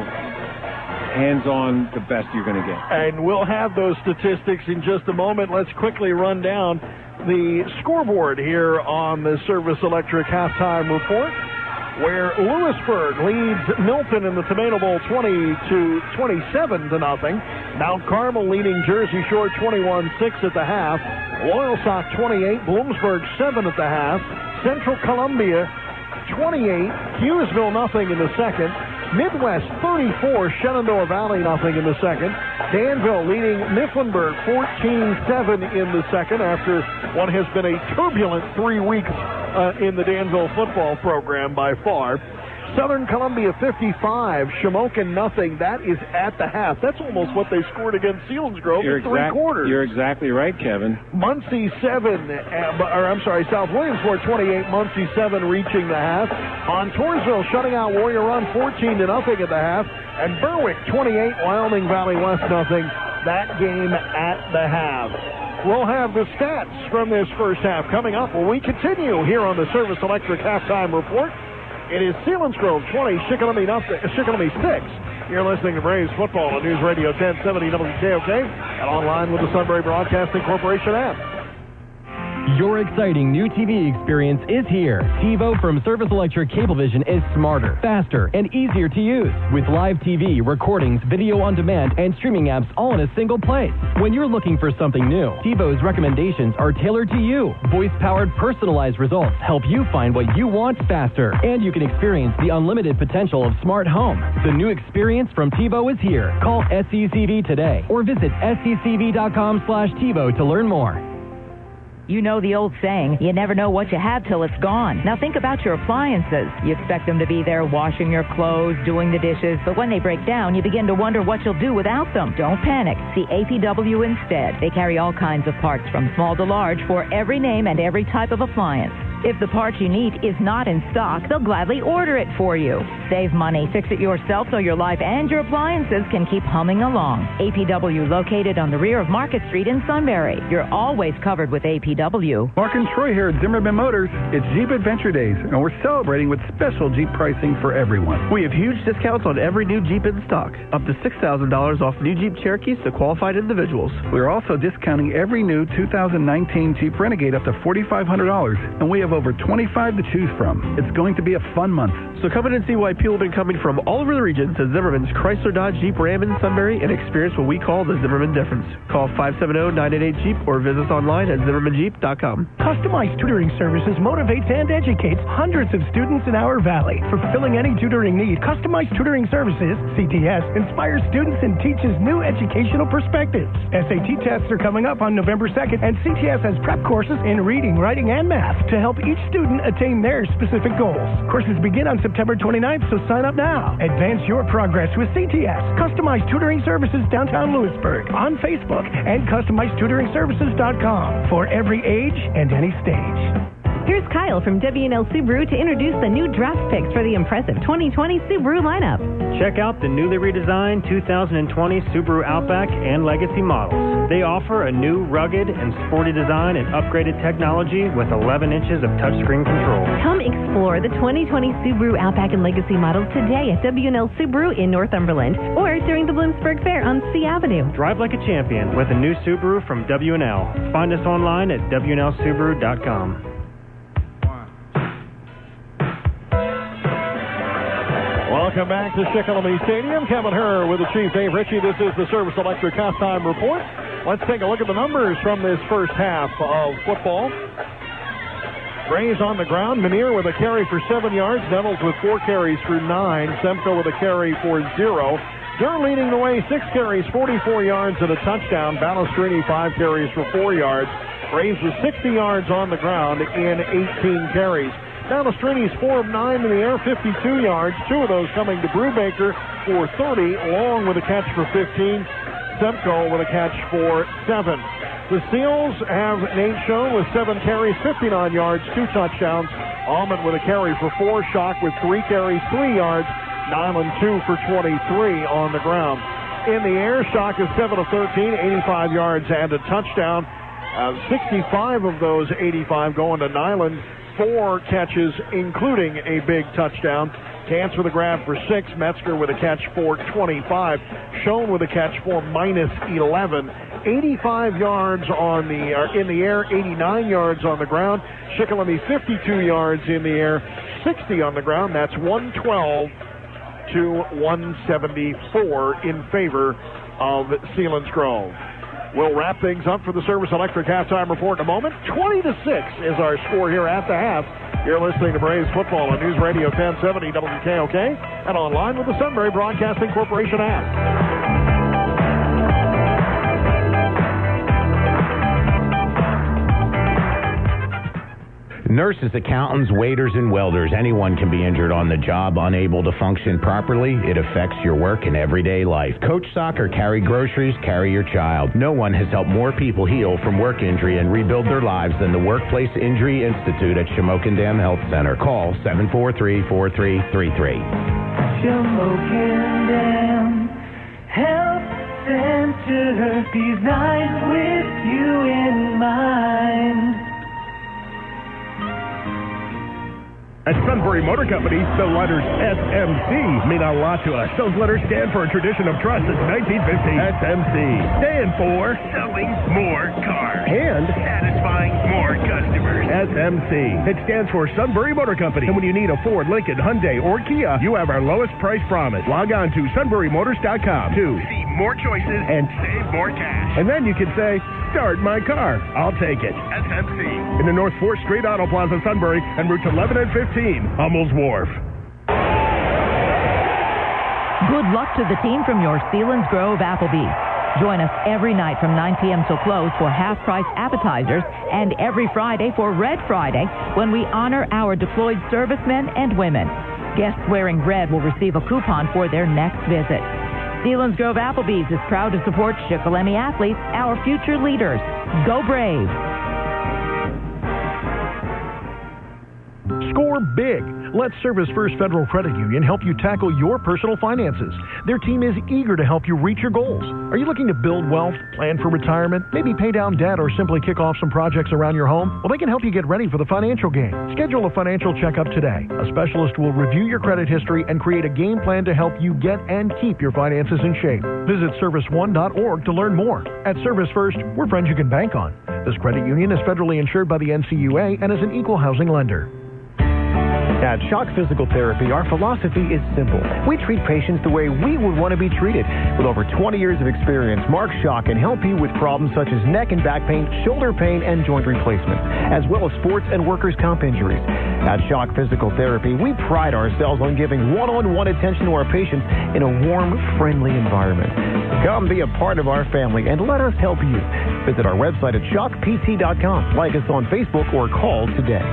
hands-on the best you're going to get. And we'll have those statistics in just a moment. Let's quickly run down the scoreboard here on the Service Electric halftime report, where Lewisburg leads Milton in the Tomato Bowl twenty to twenty-seven to nothing. Mount Carmel leading Jersey Shore twenty-one six at the half. Loyalsock twenty-eight, Bloomsburg seven at the half. Central Columbia twenty-eight, Hughesville nothing in the second. Midwest thirty-four, Shenandoah Valley nothing in the second. Danville leading Mifflinburg fourteen seven in the second after what has been a turbulent three weeks uh, in the Danville football program by far. Southern Columbia fifty-five, Shamokin nothing. That is at the half. That's almost what they scored against Selinsgrove you're in three exact, quarters. You're exactly right, Kevin. Muncie seven, uh, or I'm sorry, South Williamsport twenty-eight, Muncie seven reaching the half. Montoursville shutting out Warrior Run fourteen to nothing at the half. And Berwick twenty-eight, Wyoming Valley West nothing. That game at the half. We'll have the stats from this first half coming up when we continue here on the Service Electric halftime report. It is Selinsgrove twenty, Shikellamy nothing, Shikellamy six. You're listening to Braves football on News Radio ten seventy W K O K and online with the Sunbury Broadcasting Corporation app. Your exciting new T V experience is here. TiVo from Service Electric Cablevision is smarter, faster, and easier to use. With live T V, recordings, video on demand, and streaming apps all in a single place. When you're looking for something new, TiVo's recommendations are tailored to you. Voice-powered personalized results help you find what you want faster. And you can experience the unlimited potential of smart home. The new experience from TiVo is here. Call S E C V today or visit S E C V dot com slash TiVo to learn more. You know the old saying, you never know what you have till it's gone. Now think about your appliances. You expect them to be there washing your clothes, doing the dishes, but when they break down, you begin to wonder what you'll do without them. Don't panic. See A P W instead. They carry all kinds of parts from small to large for every name and every type of appliance. If the part you need is not in stock, they'll gladly order it for you. Save money, fix it yourself so your life and your appliances can keep humming along. A P W located on the rear of Market Street in Sunbury. You're always covered with A P W. Mark and Troy here at Zimmerman Motors. It's Jeep Adventure Days, and we're celebrating with special Jeep pricing for everyone. We have huge discounts on every new Jeep in stock, up to six thousand dollars off new Jeep Cherokees to qualified individuals. We're also discounting every new two thousand nineteen Jeep Renegade up to four thousand five hundred dollars, and we have over twenty-five to choose from. It's going to be a fun month. So come in and see why people have been coming from all over the region to Zimmerman's Chrysler Dodge Jeep Ram in Sunbury and experience what we call the Zimmerman difference. Call five seven zero, nine eight eight, Jeep or visit us online at zimmerman jeep dot com. Customized Tutoring Services motivates and educates hundreds of students in our valley. For fulfilling any tutoring need, Customized Tutoring Services, C T S, inspires students and teaches new educational perspectives. S A T tests are coming up on November second, and C T S has prep courses in reading, writing, and math to help each student attain their specific goals. Courses begin on September twenty-ninth, so sign up now. Advance your progress with C T S, Customized Tutoring Services, downtown Lewisburg, on Facebook and customized tutoring services dot com for every age and any stage. Here's Kyle from W and L Subaru to introduce the new draft picks for the impressive twenty twenty Subaru lineup. Check out the newly redesigned two thousand twenty Subaru Outback and Legacy models. They offer a new rugged and sporty design and upgraded technology with eleven inches of touchscreen control. Come explore the twenty twenty Subaru Outback and Legacy models today at W and L Subaru in Northumberland or during the Bloomsburg Fair on C Avenue. Drive like a champion with a new Subaru from W and L. Find us online at W and L Subaru dot com. Welcome back to Shikellamy Stadium. Kevin Herr with the Chief Dave Ritchie. This is the Service Electric halftime report. Let's take a look at the numbers from this first half of football. Graves on the ground. Manier with a carry for seven yards. Nettles with four carries for nine. Semko with a carry for zero. Durr leading the way, six carries, forty-four yards and a touchdown. Balestrini, five carries for four yards. Graves with sixty yards on the ground in eighteen carries. Balestrini's four of nine in the air, fifty-two yards. Two of those coming to Brubaker for thirty. Long with a catch for fifteen. Semko with a catch for seven. The Seals have Nate Schoen with seven carries, fifty-nine yards, two touchdowns. Almond with a carry for four. Schock with three carries, three yards. Nyland two for twenty-three on the ground. In the air, Schock is seven of thirteen, eighty-five yards and a touchdown. Uh, sixty-five of those eighty-five going to Nyland. Four catches, including a big touchdown. Cants with a grab for six. Metzger with a catch for twenty-five. Schoen with a catch for minus eleven. eighty-five yards on the uh, in the air, eighty-nine yards on the ground. Shikellamy fifty-two yards in the air, sixty on the ground. That's one twelve to one seventy-four in favor of Selinsgrove. We'll wrap things up for the Service Electric halftime report in a moment. twenty to six is our score here at the half. You're listening to Braves football on News Radio ten seventy W K O K and online with the Sunbury Broadcasting Corporation app. Nurses, accountants, waiters, and welders, anyone can be injured on the job, unable to function properly. It affects your work and everyday life. Coach soccer, carry groceries, carry your child. No one has helped more people heal from work injury and rebuild their lives than the Workplace Injury Institute at Shamokin Dam Health Center. Call seven four three, four three three three. Shamokin Dam Health Center, these nights with you in mind. At Sunbury Motor Company, the letters S M C mean a lot to us. Those letters stand for a tradition of trust since nineteen fifty. S M C stand for selling more cars and satisfying more customers. S M C. It stands for Sunbury Motor Company. And when you need a Ford, Lincoln, Hyundai, or Kia, you have our lowest price promise. Log on to sunbury motors dot com to see more choices and save more cash. And then you can say, start my car. I'll take it. S M C. In the North fourth Street Auto Plaza, Sunbury, and routes eleven and fifteen, Hummel's Wharf. Good luck to the team from your Selinsgrove Applebee's. Join us every night from nine p.m. till close for half-price appetizers and every Friday for Red Friday when we honor our deployed servicemen and women. Guests wearing red will receive a coupon for their next visit. Selinsgrove Applebee's is proud to support Shikellamy athletes, our future leaders. Go Braves! Score big. Let Service First Federal Credit Union help you tackle your personal finances. Their team is eager to help you reach your goals. Are you looking to build wealth, plan for retirement, maybe pay down debt, or simply kick off some projects around your home? Well, they can help you get ready for the financial game. Schedule a financial checkup today. A specialist will review your credit history and create a game plan to help you get and keep your finances in shape. Visit service one dot org to learn more. At Service First, we're friends you can bank on. This credit union is federally insured by the N C U A and is an equal housing lender. At Shock Physical Therapy, our philosophy is simple. We treat patients the way we would want to be treated. With over twenty years of experience, Mark Shock can help you with problems such as neck and back pain, shoulder pain, and joint replacement, as well as sports and workers' comp injuries. At Shock Physical Therapy, we pride ourselves on giving one-on-one attention to our patients in a warm, friendly environment. Come be a part of our family and let us help you. Visit our website at shock p t dot com, like us on Facebook, or call today.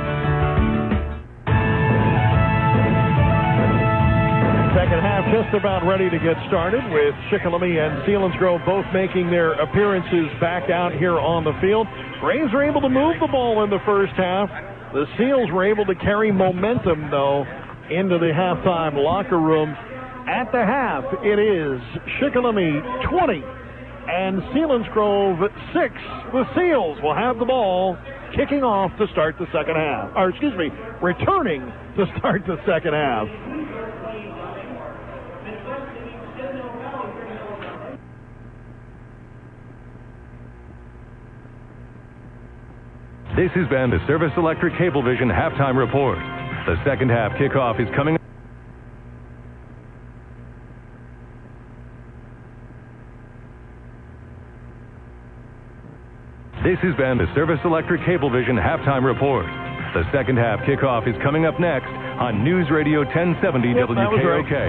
Second half just about ready to get started with Shikellamy and Selinsgrove both making their appearances back out here on the field. Braves were able to move the ball in the first half. The Seals were able to carry momentum, though, into the halftime locker room. At the half, it is Shikellamy twenty and Selinsgrove six. The Seals will have the ball kicking off to start the second half. Or, excuse me, returning to start the second half. This has been the Service Electric Cablevision halftime report. The second half kickoff is coming. This has been the Service Electric Cablevision halftime report. The second half kickoff is coming up next on News Radio ten seventy Yep, W K O K.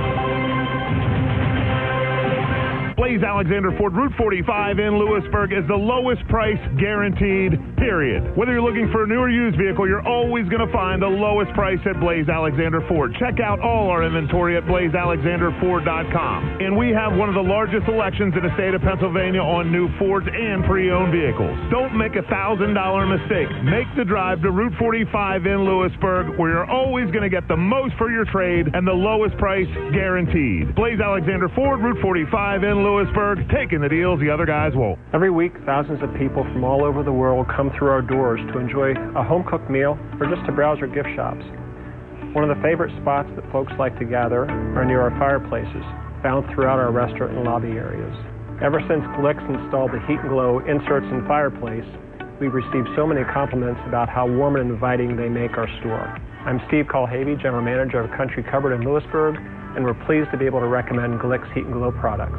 Blaze Alexander Ford, Route forty-five in Lewisburg is the lowest price guaranteed, period. Whether you're looking for a new or used vehicle, you're always going to find the lowest price at Blaze Alexander Ford. Check out all our inventory at blaze alexander ford dot com. And we have one of the largest selections in the state of Pennsylvania on new Fords and pre-owned vehicles. Don't make a one thousand dollars mistake. Make the drive to Route forty-five in Lewisburg, where you're always going to get the most for your trade and the lowest price guaranteed. Blaze Alexander Ford, Route forty-five in Lewisburg, taking the deals the other guys won't. Every week, thousands of people from all over the world come through our doors to enjoy a home-cooked meal or just to browse our gift shops. One of the favorite spots that folks like to gather are near our fireplaces, found throughout our restaurant and lobby areas. Ever since Glix installed the Heat and Glow inserts and fireplace, we've received so many compliments about how warm and inviting they make our store. I'm Steve Colhavy, General Manager of Country Cupboard in Lewisburg, and we're pleased to be able to recommend Glix Heat and Glow products.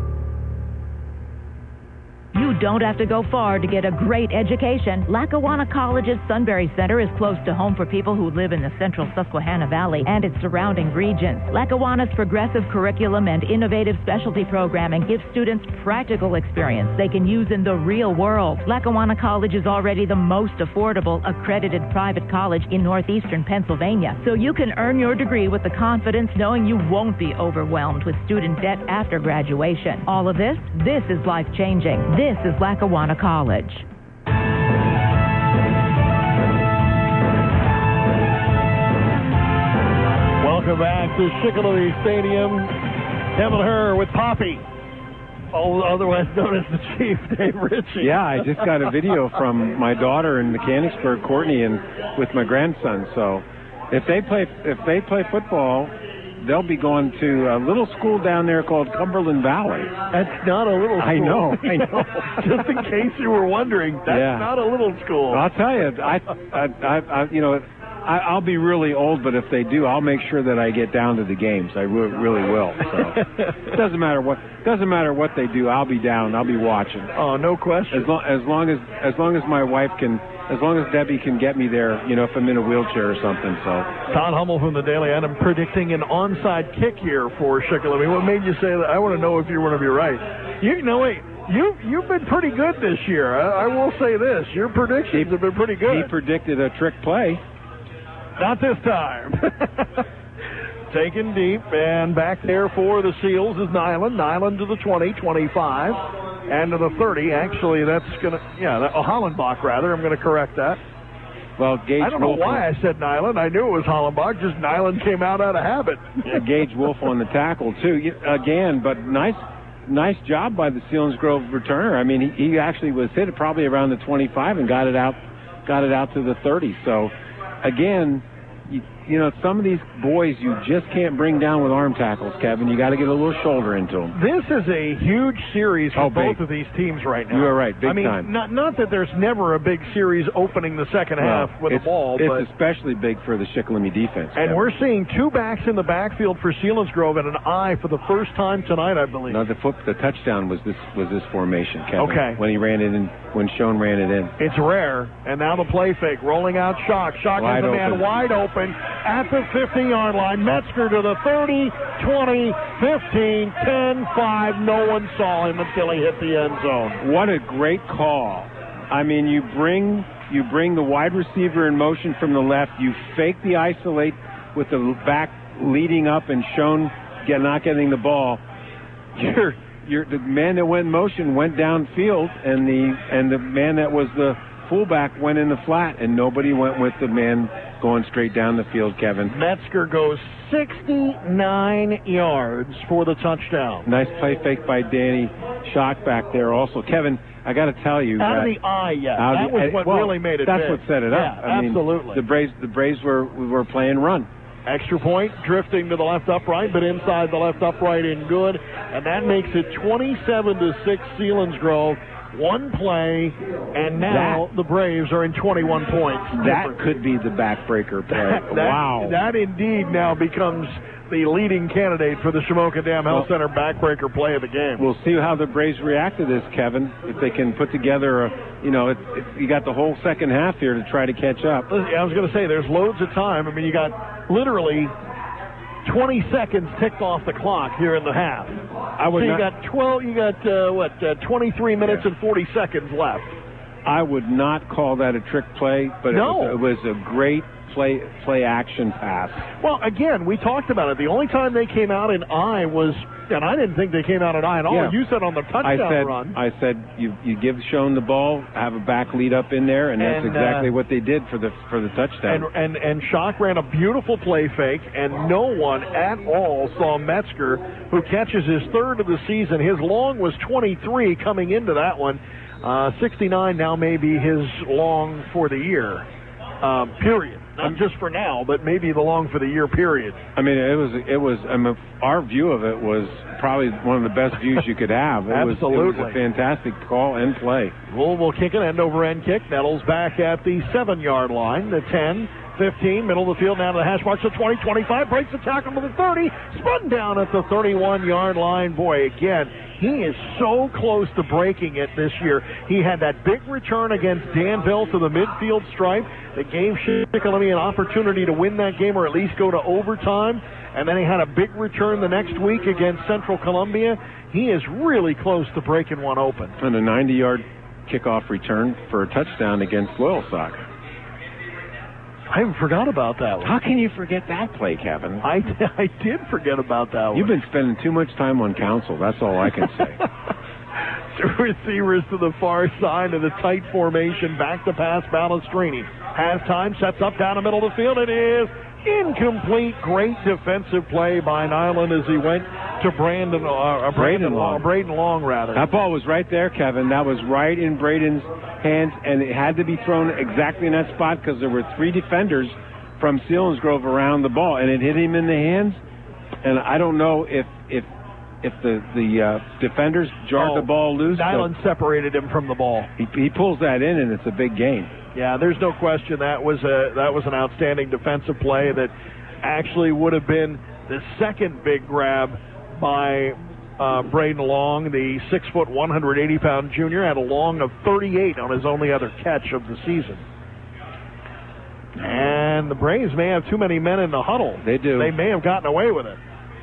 You don't have to go far to get a great education. Lackawanna College's Sunbury Center is close to home for people who live in the central Susquehanna Valley and its surrounding regions. Lackawanna's progressive curriculum and innovative specialty programming gives students practical experience they can use in the real world. Lackawanna College is already the most affordable accredited private college in northeastern Pennsylvania, so you can earn your degree with the confidence knowing you won't be overwhelmed with student debt after graduation. All of this, this is life-changing. This is Lackawanna College. Welcome back to Shikellamy Stadium. Kevin Herr with Poppy, otherwise known as the Chief, Dave Ritchie. Yeah, I just got a video from my daughter in Mechanicsburg, Courtney, and with my grandson. So if they play if they play football, they'll be going to a little school down there called Cumberland Valley. That's not a little school. I know, I know. Just in case you were wondering, that's yeah. not a little school. I'll tell you, I, I, I, I you know, I, I'll be really old, but if they do, I'll make sure that I get down to the games. I re- really will. So it doesn't matter what doesn't matter what they do. I'll be down. I'll be watching. Oh, no question. As long as long as as long as my wife can. As long as Debbie can get me there, you know, if I'm in a wheelchair or something. So Todd Hummel from the Daily Adam predicting an onside kick here for Shikellamy. What made you say that? I want to know if you're going to be right. You know, wait, you you've been pretty good this year. I, I will say this: your predictions he, have been pretty good. He predicted a trick play. Not this time. Taken deep and back there for the Seals is Nyland. Nyland to the twenty, twenty-five. And to the thirty, actually, that's going to, yeah, that, oh, Hollenbach, rather. I'm going to correct that. Well, Gage I don't know Wolf why I said Nyland. I knew it was Hollenbach, just Nyland came out out of habit. Yeah, Gage Wolf on the tackle, too. Again, but nice nice job by the Selinsgrove returner. I mean, he, he actually was hit probably around the twenty-five and got it out, got it out to the thirty. So, again, you, you know, some of these boys you just can't bring down with arm tackles, Kevin. You got to get a little shoulder into them. This is a huge series for oh, both of these teams right now. You are right, big I mean, time. Not, not that there's never a big series opening the second well, half with it's, a ball, it's but especially big for the Shikellamy defense. And Kevin. we're seeing two backs in the backfield for Selinsgrove and an eye for the first time tonight, I believe. No, the foot, the touchdown was this was this formation, Kevin. Okay. When he ran it in, when Schoen ran it in. It's rare, and now the play fake, rolling out Shock. Shock has a man wide open at the fifty-yard line. Metzger to the thirty, twenty, fifteen, ten, five. No one saw him until he hit the end zone. What a great call. I mean, you bring you bring the wide receiver in motion from the left. You fake the isolate with the back leading up and Schoen get, not getting the ball. You're, you're, the man that went in motion went downfield, and the and the man that was the fullback went in the flat, and nobody went with the man going straight down the field, Kevin. Metzger goes sixty-nine yards for the touchdown. Nice play fake by Danny Shock back there also. Kevin, I got to tell you. Out that, of the eye, yeah. That was the, what well, really made it That's big. what set it yeah, up. I absolutely. Mean, the Braves, the Braves were, were playing run. Extra point, drifting to the left upright, but inside the left upright in good. And that makes it twenty-seven to six Selinsgrove. One play, and now that, the Braves are in twenty-one points. That different. could be the backbreaker play. That, that, wow. That indeed now becomes the leading candidate for the Shamokin Dam Health Center backbreaker play of the game. We'll see how the Braves react to this, Kevin. If they can put together, a, you know, it, it, you got the whole second half here to try to catch up. I was going to say, there's loads of time. I mean, you got literally twenty seconds ticked off the clock here in the half. I would so you not, got twelve. You got uh, what? Uh, twenty-three minutes and forty seconds left. I would not call that a trick play, but no. it, was, it was a great play play action pass. Well, again, we talked about it. The only time they came out in I was, and I didn't think they came out in I at all. Yeah. You said on the touchdown I said, run. I said you you give Schoen the ball, have a back lead up in there, and that's And, exactly uh, what they did for the for the touchdown. And, and and Schock ran a beautiful play fake, and no one at all saw Metzger, who catches his third of the season. His long was twenty-three coming into that one. Uh, sixty-nine now may be his long for the year, um, period. Not just for now, but maybe the long for the year, period. I mean, it was it was. I mean, our view of it was probably one of the best views you could have. It Absolutely, was, it was a fantastic call and play. Louisville kick an end-over-end kick. Nettles back at the seven-yard line, the ten. fifteen, middle of the field, now to the hash marks, the twenty, twenty-five, breaks the tackle to the thirty, spun down at the thirty-one-yard line. Boy, again, he is so close to breaking it this year. He had that big return against Danville to the midfield stripe that gave Shikellamy an opportunity to win that game or at least go to overtime, and then he had a big return the next week against Central Columbia. He is really close to breaking one open. And a ninety-yard kickoff return for a touchdown against Loyalsock. I forgot about that one. How can you forget that play, Kevin? I, I did forget about that one. You've been spending too much time on council. That's all I can say. Two receivers to the far side of the tight formation. Back to pass, Balestrini. Has time, sets up down the middle of the field. It is incomplete. Great defensive play by Nyland as he went to Brandon, uh, Braden Long. Braden Long, rather. That ball was right there, Kevin. That was right in Braden's hands, and it had to be thrown exactly in that spot because there were three defenders from Selinsgrove around the ball, and it hit him in the hands. And I don't know if if if the the uh, defenders jarred oh, the ball loose. Nyland separated him from the ball. He, he pulls that in, and it's a big gain. Yeah, there's no question that was a that was an outstanding defensive play that actually would have been the second big grab by uh, Braden Long, the six foot, one hundred eighty pound junior, had a long of thirty-eight on his only other catch of the season. And the Braves may have too many men in the huddle. They do. They may have gotten away with it.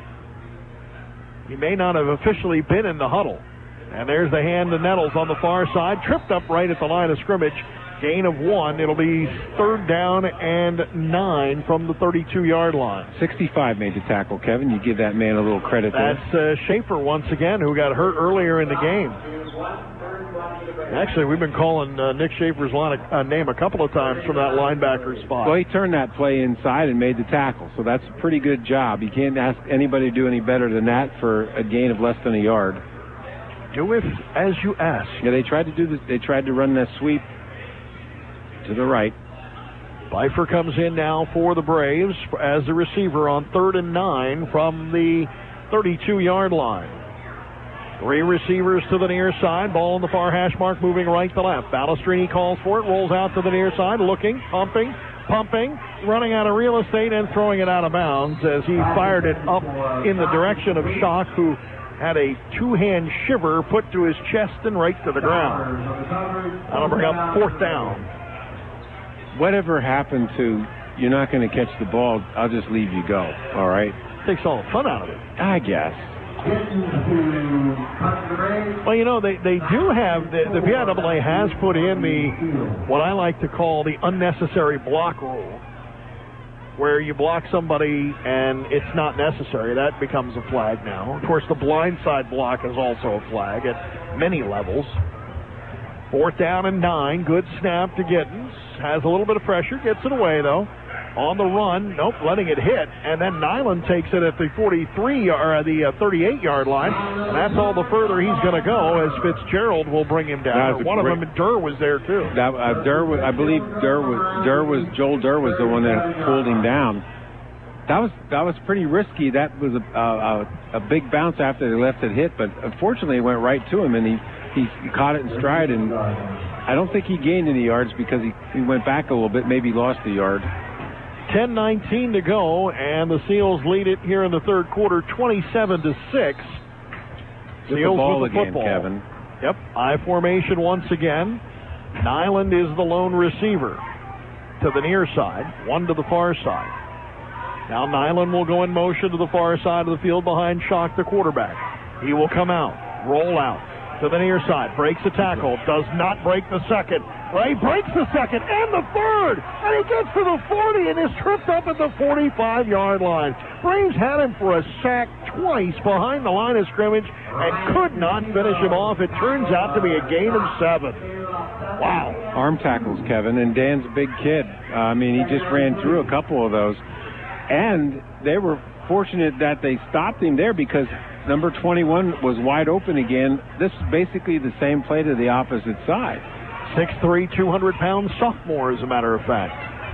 He may not have officially been in the huddle. And there's the hand to Nettles on the far side, tripped up right at the line of scrimmage. Gain of one. It'll be third down and nine from the thirty-two-yard line. sixty-five made the tackle, Kevin. You give that man a little credit there. That's uh, Schaefer once again, who got hurt earlier in the game. Actually, we've been calling uh, Nick Schaefer's line, uh, name a couple of times from that linebacker spot. Well, he turned that play inside and made the tackle, so that's a pretty good job. You can't ask anybody to do any better than that for a gain of less than a yard. Do it as you ask. Yeah, they tried to do this. They tried to run that sweep to the right. Pfeiffer comes in now for the Braves as the receiver on third and nine from the thirty-two-yard line. Three receivers to the near side. Ball on the far hash mark, moving right to left. Balestrini calls for it, rolls out to the near side, looking, pumping, pumping, running out of real estate and throwing it out of bounds as he fired it up in the direction of Schock, who had a two-hand shiver put to his chest and right to the ground. That'll bring up fourth down. Whatever happened to, you're not going to catch the ball, I'll just leave you go, all right? Takes all the fun out of it. I guess. Well, you know, they, they do have, the, the V I A A has put in the, what I like to call the unnecessary block rule, where you block somebody and it's not necessary. That becomes a flag now. Of course, the blindside block is also a flag at many levels. Fourth down and nine. Good snap to Gittens. Has a little bit of pressure. Gets it away, though. On the run. Nope, letting it hit. And then Nyland takes it at the forty-three, or the thirty-eight-yard line. And that's all the further he's going to go as Fitzgerald will bring him down. One great, of them, Durr, was there, too. That, uh, Durr was, I believe Durr was, Durr was, Joel Durr was the one that pulled him down. That was that was pretty risky. That was a, a, a big bounce after they left it hit, but unfortunately it went right to him, and he, he caught it in stride, and I don't think he gained any yards because he, he went back a little bit, maybe lost a yard. ten nineteen to go, and the Seals lead it here in the third quarter, twenty-seven to six. Seals ball with the again, football. Kevin. Yep, I formation once again. Nyland is the lone receiver to the near side, one to the far side. Now Nyland will go in motion to the far side of the field behind Schock, the quarterback. He will come out, roll out to the near side, breaks a tackle, does not break the second. Ray breaks the second and the third, and he gets to the forty and is tripped up at the forty-five-yard line. Braves had him for a sack twice behind the line of scrimmage and could not finish him off. It turns out to be a gain of seven. Wow. Arm tackles, Kevin, and Dan's a big kid. Uh, I mean, he just ran through a couple of those. And they were fortunate that they stopped him there because number twenty-one was wide open again. This is basically the same play to the opposite side. six three, two hundred pound sophomore, as a matter of fact.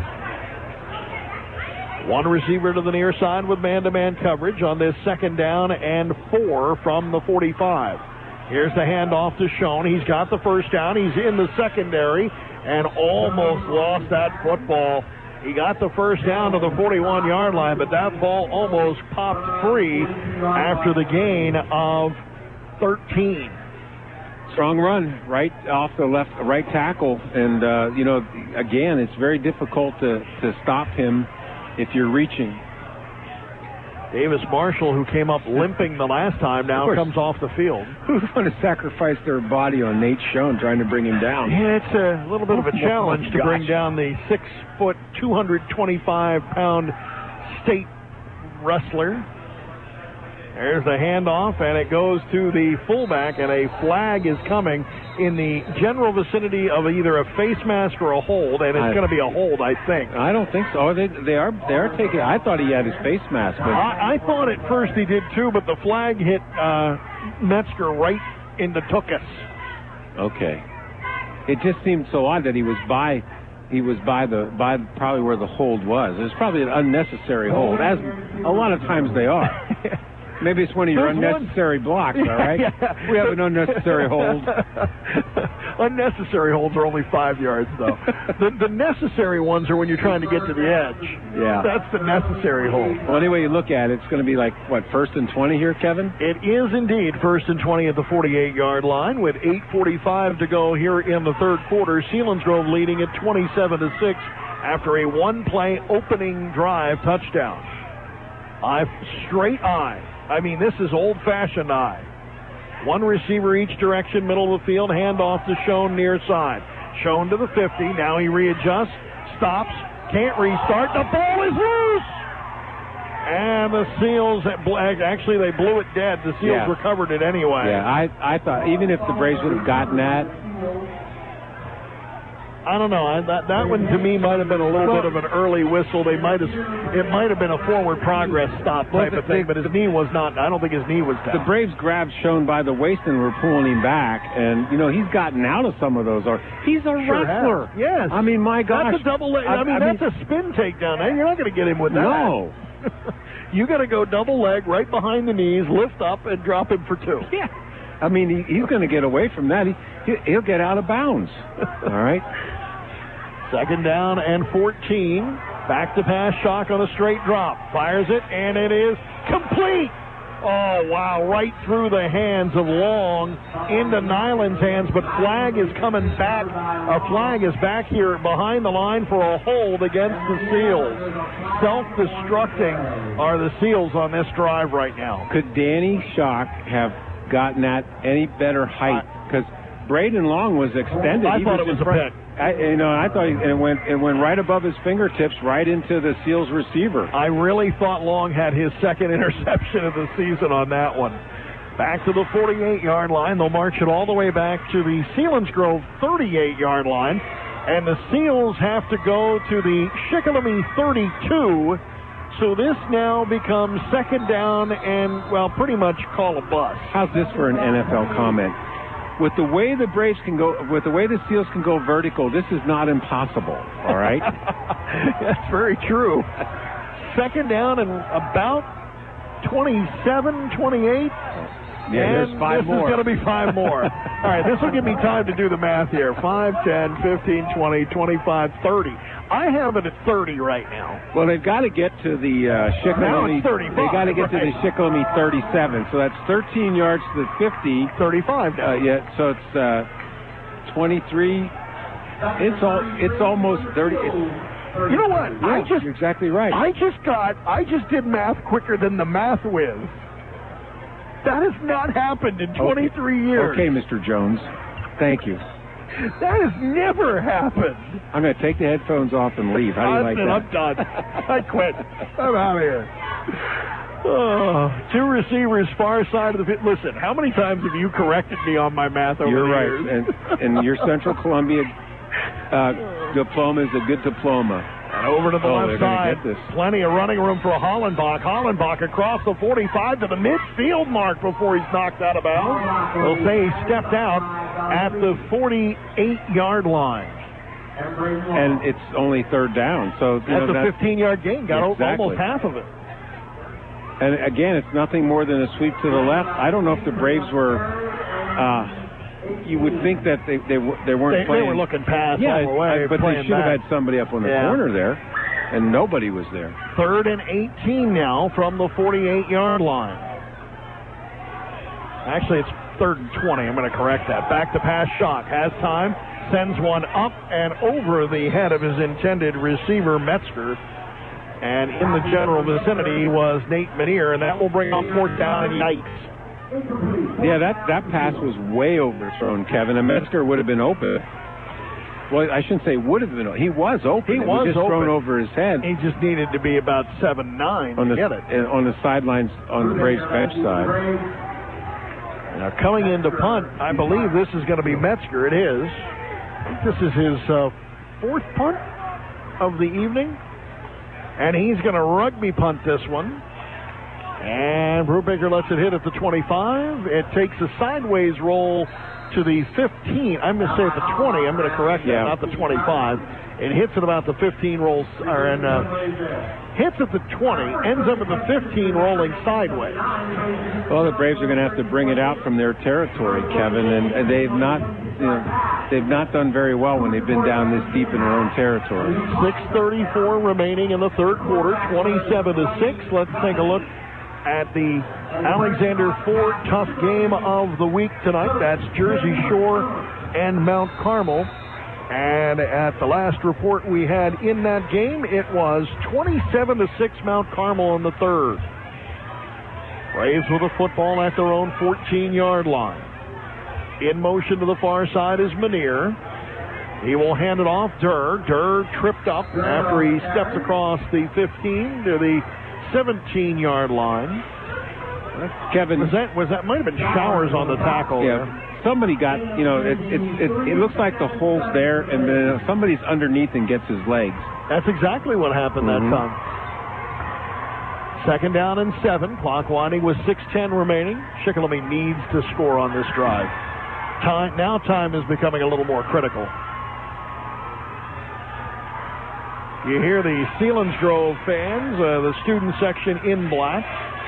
One receiver to the near side with man-to-man coverage on this second down and four from the forty-five. Here's the handoff to Schoen. He's got the first down. He's in the secondary and almost lost that football. He got the first down to the forty-one-yard line, but that ball almost popped free after the gain of thirteen. Strong run right off the left right tackle, and uh, you know, again, it's very difficult to, to stop him if you're reaching. Davis Marshall, who came up limping the last time, now comes off the field. Who's going to sacrifice their body on Nate Schoen trying to bring him down? Yeah, it's a little bit of a challenge oh, to gosh. bring down the six foot, two hundred twenty-five pound state wrestler. There's the handoff, and it goes to the fullback, and a flag is coming in the general vicinity of either a face mask or a hold, and it's going to be a hold, I think. I don't think so. They they are they are taking. I thought he had his face mask. But I, I thought at first he did too, but the flag hit uh, Metzger right in the tuchus. Okay. It just seemed so odd that he was by. He was by the by probably where the hold was. It was probably an unnecessary hold, as a lot of times they are. Maybe it's one of your There's unnecessary one. blocks, all right? Yeah. We have an unnecessary hold. Unnecessary holds are only five yards, though. the, the necessary ones are when you're trying to get to the edge. Yeah. That's the necessary hold. Well, anyway you look at it, it's going to be like, what, first and twenty here, Kevin? It is indeed first and twenty at the forty-eight-yard line with eight forty-five to go here in the third quarter. Selinsgrove leading at twenty-seven to six after a one-play opening drive touchdown. I straight eye. I mean, this is old-fashioned eye. One receiver each direction, middle of the field, handoff to Schoen near side. Schoen to the fifty. Now he readjusts, stops, can't restart. The ball is loose! And the Seals, actually they blew it dead. The Seals Yeah. recovered it anyway. Yeah, I, I thought even if the Braves would have gotten that, I don't know. I, that that one to me might have been a little Well, bit of an early whistle. They might have. It might have been a forward progress stop type Well, of thing, the- but his knee was not. I don't think his knee was down. the Braves grabbed Schoen by the waist and were pulling him back, and you know he's gotten out of some of those. Or he's a Sure wrestler. has. Yes. I mean, my gosh, That's a double leg. I, I- mean, I that's a spin takedown. You're not going to get him with that. No. You got to go double leg right behind the knees, lift up, and drop him for two. Yeah. I mean, he, he's going to get away from that. He, he he'll get out of bounds. All right. Second down and fourteen. Back to pass, Schock on a straight drop. Fires it, and it is complete. Oh, wow, right through the hands of Long into Nyland's hands, but flag is coming back. A flag is back here behind the line for a hold against the Seals. Self-destructing are the Seals on this drive right now. Could Danny Schock have gotten at any better height? Because Braden Long was extended. I he thought was it was in a front. pick. I, you know, I thought he, it went it went right above his fingertips, right into the Seals receiver. I really thought Long had his second interception of the season on that one. Back to the forty-eight-yard line. They'll march it all the way back to the Selinsgrove thirty-eight-yard line. And the Seals have to go to the Shikellamy thirty-two. So this now becomes second down and, well, pretty much call a bus. How's this for an N F L comment? With the way the Braves can go, with the way the Seals can go vertical, this is not impossible. All right. That's very true. Second down and about twenty-seven, twenty-eight. Yeah, and there's five this more. is going to be five more. All right, this will give me time to do the math here. five, ten, fifteen, twenty, twenty-five, thirty. I have it at thirty right now. Well, they've got to get to the uh, Now Shikellamy. it's thirty-five. They got to get to the right. Shikellamy thirty-seven. So that's thirteen yards to the fifty. thirty-five now. Uh, yeah, so it's uh, twenty-three. It's all. It's almost thirty. It's, You know what? yeah, I just you're exactly right. I just got. I just did math quicker than the math whiz. That has not happened in twenty-three years. Okay, Mister Jones. Thank you. That has never happened. I'm going to take the headphones off and leave. How do you like that? I'm done. I quit. I'm out of here. Oh, two receivers, far side of the pit. Listen, how many times have you corrected me on my math over You're the right. years? And, and your Central Columbia uh, diploma is a good diploma. And over to the oh, left they're gonna side. Get this. Plenty of running room for Hollenbach. Hollenbach across the forty-five to the midfield mark before he's knocked out of bounds. They'll say he stepped out at the forty-eight-yard line. And it's only third down. So you That's know, a fifteen-yard gain. Got exactly. almost half of it. And again, it's nothing more than a sweep to the left. I don't know if the Braves were. Uh, you would think that they they, they weren't They, playing. they were looking past yeah, all the way, I- but they playing should have back. had somebody up on the Yeah. corner there, and nobody was there. Third and eighteen now from the forty-eight-yard line. Actually, it's third and twenty. I'm going to correct that. Back to pass Shock. Has time. Sends one up and over the head of his intended receiver, Metzger. And in the general vicinity was Nate Manier, and that will bring up fourth down and yikes. Yeah, that, that pass was way overthrown, Kevin. And Metzger would have been open. Well, I shouldn't say would have been. He was open. He it was just open. thrown over his head. He just needed to be about seven nine on to the, get it. uh, On the sidelines, on the Braves bench side. Now coming into punt, I believe this is going to be Metzger. It is. I think this is his uh, fourth punt of the evening. And he's going to rugby punt this one. And Brubaker lets it hit at the twenty-five. It takes a sideways roll to the fifteen. I'm going to say at the twenty. I'm going to correct that, Yeah. not the twenty-five. It hits at about the fifteen rolls, or and uh, hits at the twenty, ends up at the fifteen rolling sideways. Well, the Braves are going to have to bring it out from their territory, Kevin, and, and they've not, you know, they've not done very well when they've been down this deep in their own territory. six thirty-four remaining in the third quarter, twenty-seven to six. Let's take a look at the Alexander Ford tough game of the week tonight. That's Jersey Shore and Mount Carmel. And at the last report we had in that game, it was twenty-seven to six Mount Carmel in the third. Braves with a football at their own fourteen-yard line. In motion to the far side is Manier. He will hand it off. Durr. Durr tripped up after he stepped across the fifteen to the seventeen-yard line. Kevin, was that was that might have been Showers on the tackle? Yeah, there. somebody got, you know, it it, it it looks like the hole's there, and then somebody's underneath and gets his legs. That's exactly what happened Mm-hmm. that time. Second down and seven. Clock winding with six ten remaining. Shikellamy needs to score on this drive. Time now. Time is becoming a little more critical. You hear the Selinsgrove fans, uh, the student section in black.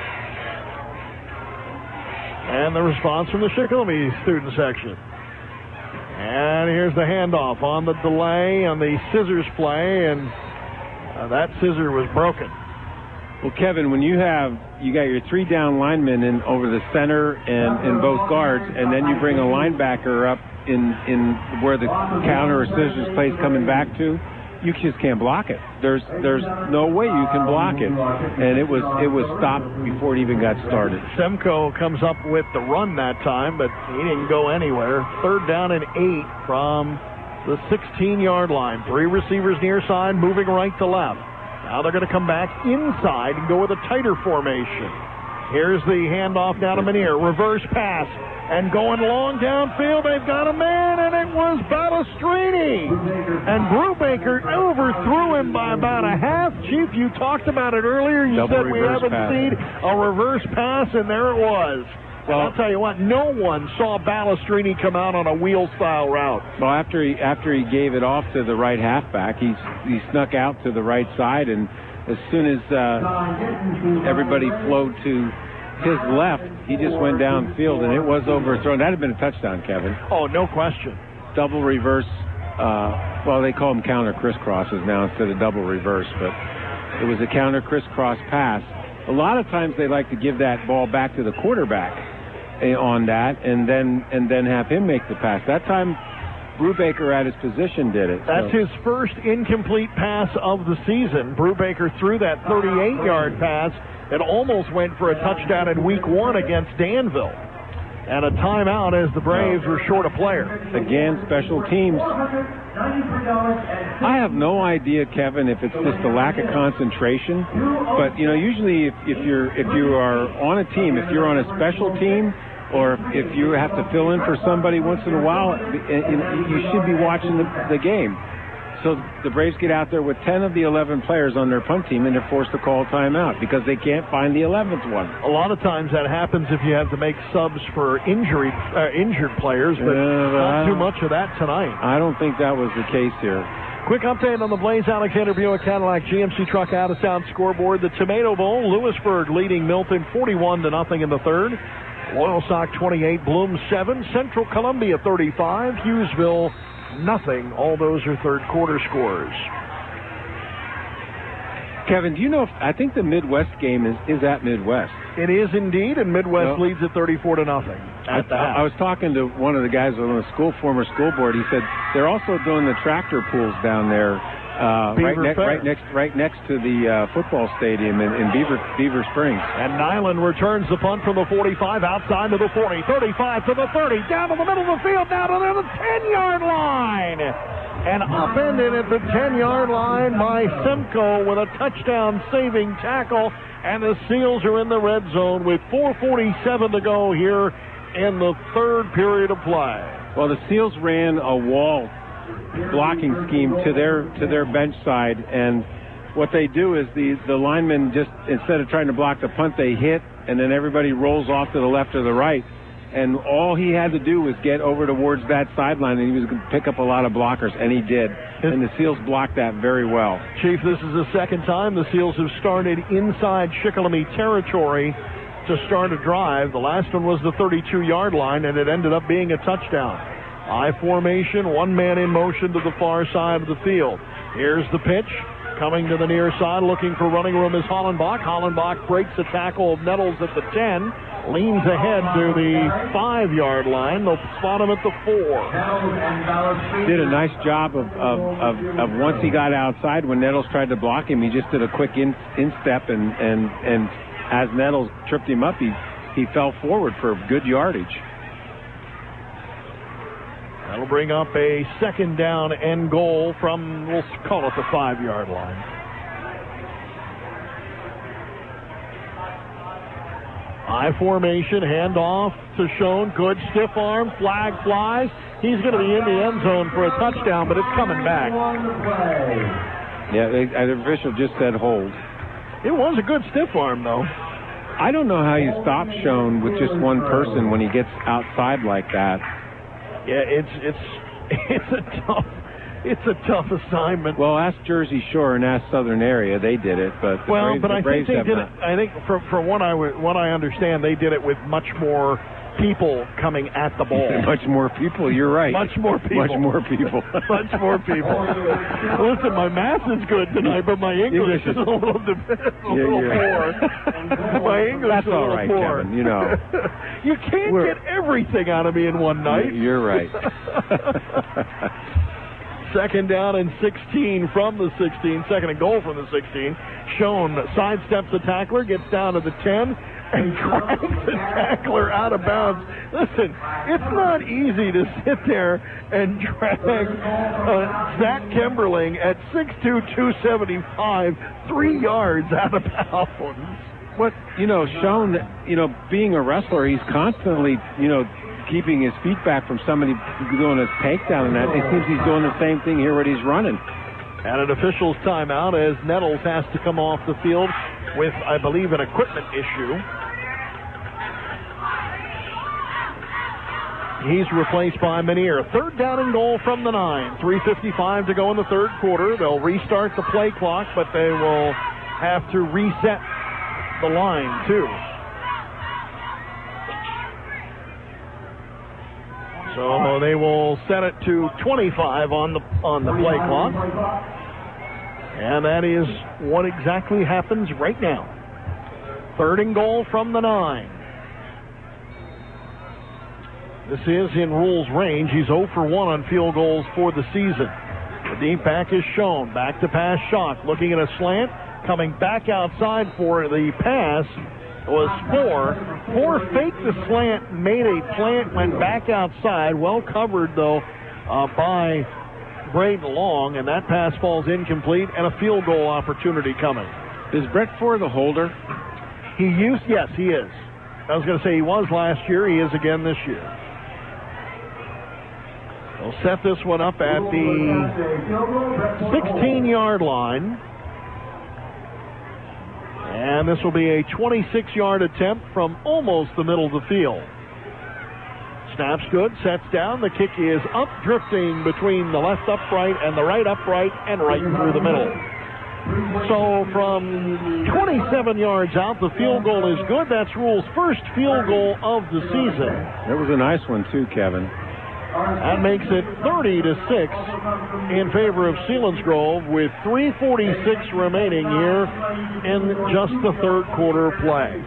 And the response from the Shikellamy student section. And here's the handoff on the delay on the scissors play, and uh, that scissor was broken. Well, Kevin, when you have, you got your three down linemen in over the center and, and both guards, and then you bring a linebacker up in, in where the counter or scissors play is coming back to, you just can't block it. There's there's no way you can block it. And it was it was stopped before it even got started. Semco comes up with the run that time, but he didn't go anywhere. Third down and eight from the sixteen-yard line. Three receivers near side, moving right to left. Now they're going to come back inside and go with a tighter formation. Here's the handoff now to Manier. Reverse pass. And going long downfield, they've got a man, and it was Balestrini. And Brubaker overthrew him by about a half. Chief, you talked about it earlier. You Double said we reverse haven't pass. seen a reverse pass, and there it was. Well, I'll tell you what, no one saw Balestrini come out on a wheel-style route. Well, after he after he gave it off to the right halfback, he he snuck out to the right side, and as soon as uh, everybody flowed to his left, he just went downfield, and it was overthrown. That had been a touchdown, Kevin. Oh, no question. Double reverse. Uh, well, they call them counter crisscrosses now instead of double reverse, but it was a counter crisscross pass. A lot of times they like to give that ball back to the quarterback on that, and then and then have him make the pass. That time, Brubaker at his position did it. That's so. his first incomplete pass of the season. Brubaker threw that thirty-eight-yard pass. It almost went for a touchdown in week one against Danville. And a timeout as the Braves were short a player. Again, special teams. I have no idea, Kevin, if it's just a lack of concentration. But, you know, usually if, if you're if you are on a team, if you're on a special team, or if you have to fill in for somebody once in a while, you should be watching the, the game. So the Braves get out there with ten of the eleven players on their punt team, and they're forced to call timeout because they can't find the eleventh one. A lot of times that happens if you have to make subs for injury, uh, injured players, but uh, not too much of that tonight. I don't think that was the case here. Quick update on the Blaze Alexander Buick Cadillac G M C Truck Out of Town scoreboard. The Tomato Bowl, Lewisburg leading Milton forty-one to nothing in the third. Loyalsock twenty-eight, Bloom seven, Central Columbia thirty-five, Hughesville nothing. All those are third quarter scores. Kevin, do you know if I think the Midwest game is, is at Midwest? It is indeed, and Midwest well, leads at thirty-four to nothing. At I, I, I was talking to one of the guys on the school former school board. He said they're also doing the tractor pools down there. Uh, right, ne- right next, right next to the uh, football stadium in, in Beaver Beaver Springs. And Nyland returns the punt from the forty-five outside to the forty, thirty-five to the thirty, down to the middle of the field, down to the ten-yard line, and upended at the ten-yard line by Simcoe with a touchdown-saving tackle. And the Seals are in the red zone with four forty-seven to go here in the third period of play. Well, the Seals ran a wall blocking scheme to their to their bench side, and what they do is the the linemen just, instead of trying to block the punt, they hit, and then everybody rolls off to the left or the right, and all he had to do was get over towards that sideline, and he was going to pick up a lot of blockers, and he did, and the Seals blocked that very well. Chief, this is the second time the Seals have started inside Shikellamy territory to start a drive. The last one was the thirty-two-yard line, and it ended up being a touchdown. I formation, one man in motion to the far side of the field. Here's the pitch. Coming to the near side, looking for running room is Hollenbach. Hollenbach breaks a tackle of Nettles at the ten. Leans ahead to the five-yard line. They'll spot him at the four. Did a nice job of, of, of, of once he got outside, when Nettles tried to block him, he just did a quick in, instep, and, and, and as Nettles tripped him up, he, he fell forward for good yardage. That'll bring up a second down and goal from, we'll call it the five-yard line. I formation, handoff to Schoen. Good stiff arm, flag flies. He's going to be in the end zone for a touchdown, but it's coming back. Yeah, they, the official just said hold. It was a good stiff arm, though. I don't know how you stop Schoen with just one person when he gets outside like that. Yeah, it's it's it's a tough it's a tough assignment. Well, ask Jersey Shore and ask Southern Area. They did it, but the well, Braves, but the I Braves think they did not. it. I think from from what I what I understand, they did it with much more people coming at the ball. Much more people. You're right. Much more people. Much more people. Much more people. Listen, my math is good tonight, but my English, English is a little, a yeah, little yeah. poor. My English That's is a all little right, poor. Kevin. You know, you can't We're, get everything out of me in one night. You're right. Second down and sixteen from the sixteen. Second and goal from the sixteen. Schoen sidesteps the tackler, gets down to the ten, and drags the tackler out of bounds. Listen, it's not easy to sit there and drag uh, Zach Kimberling at six two, two seventy-five, three yards out of bounds. What, you know, Schoen, you know, being a wrestler, he's constantly, you know, keeping his feet back from somebody doing a takedown, and that it seems he's doing the same thing here when he's running. And an official's timeout as Nettles has to come off the field with, I believe, an equipment issue. He's replaced by Menier. Third down and goal from the nine. three fifty-five to go in the third quarter. They'll restart the play clock, but they will have to reset the line, too. So they will set it to twenty-five on the on the play clock. And that is what exactly happens right now. Third and goal from the nine. This is in Rule's range. He's zero for one on field goals for the season. The deep back is shown. Back to pass Schock. Looking at a slant. Coming back outside for the pass was Four. Four faked the slant, made a plant, went back outside. Well covered, though, uh, by Braden Long. And that pass falls incomplete and a field goal opportunity coming. Is Brett Four the holder? He used, yes, he is. I was going to say he was last year. He is again this year. They'll set this one up at the sixteen-yard line. And this will be a twenty-six-yard attempt from almost the middle of the field. Snaps good, sets down. The kick is up, drifting between the left upright and the right upright and right through the middle. So from twenty-seven yards out, the field goal is good. That's Rule's first field goal of the season. That was a nice one, too, Kevin. That makes it thirty to six in favor of Selinsgrove with three forty-six remaining here in just the third quarter play.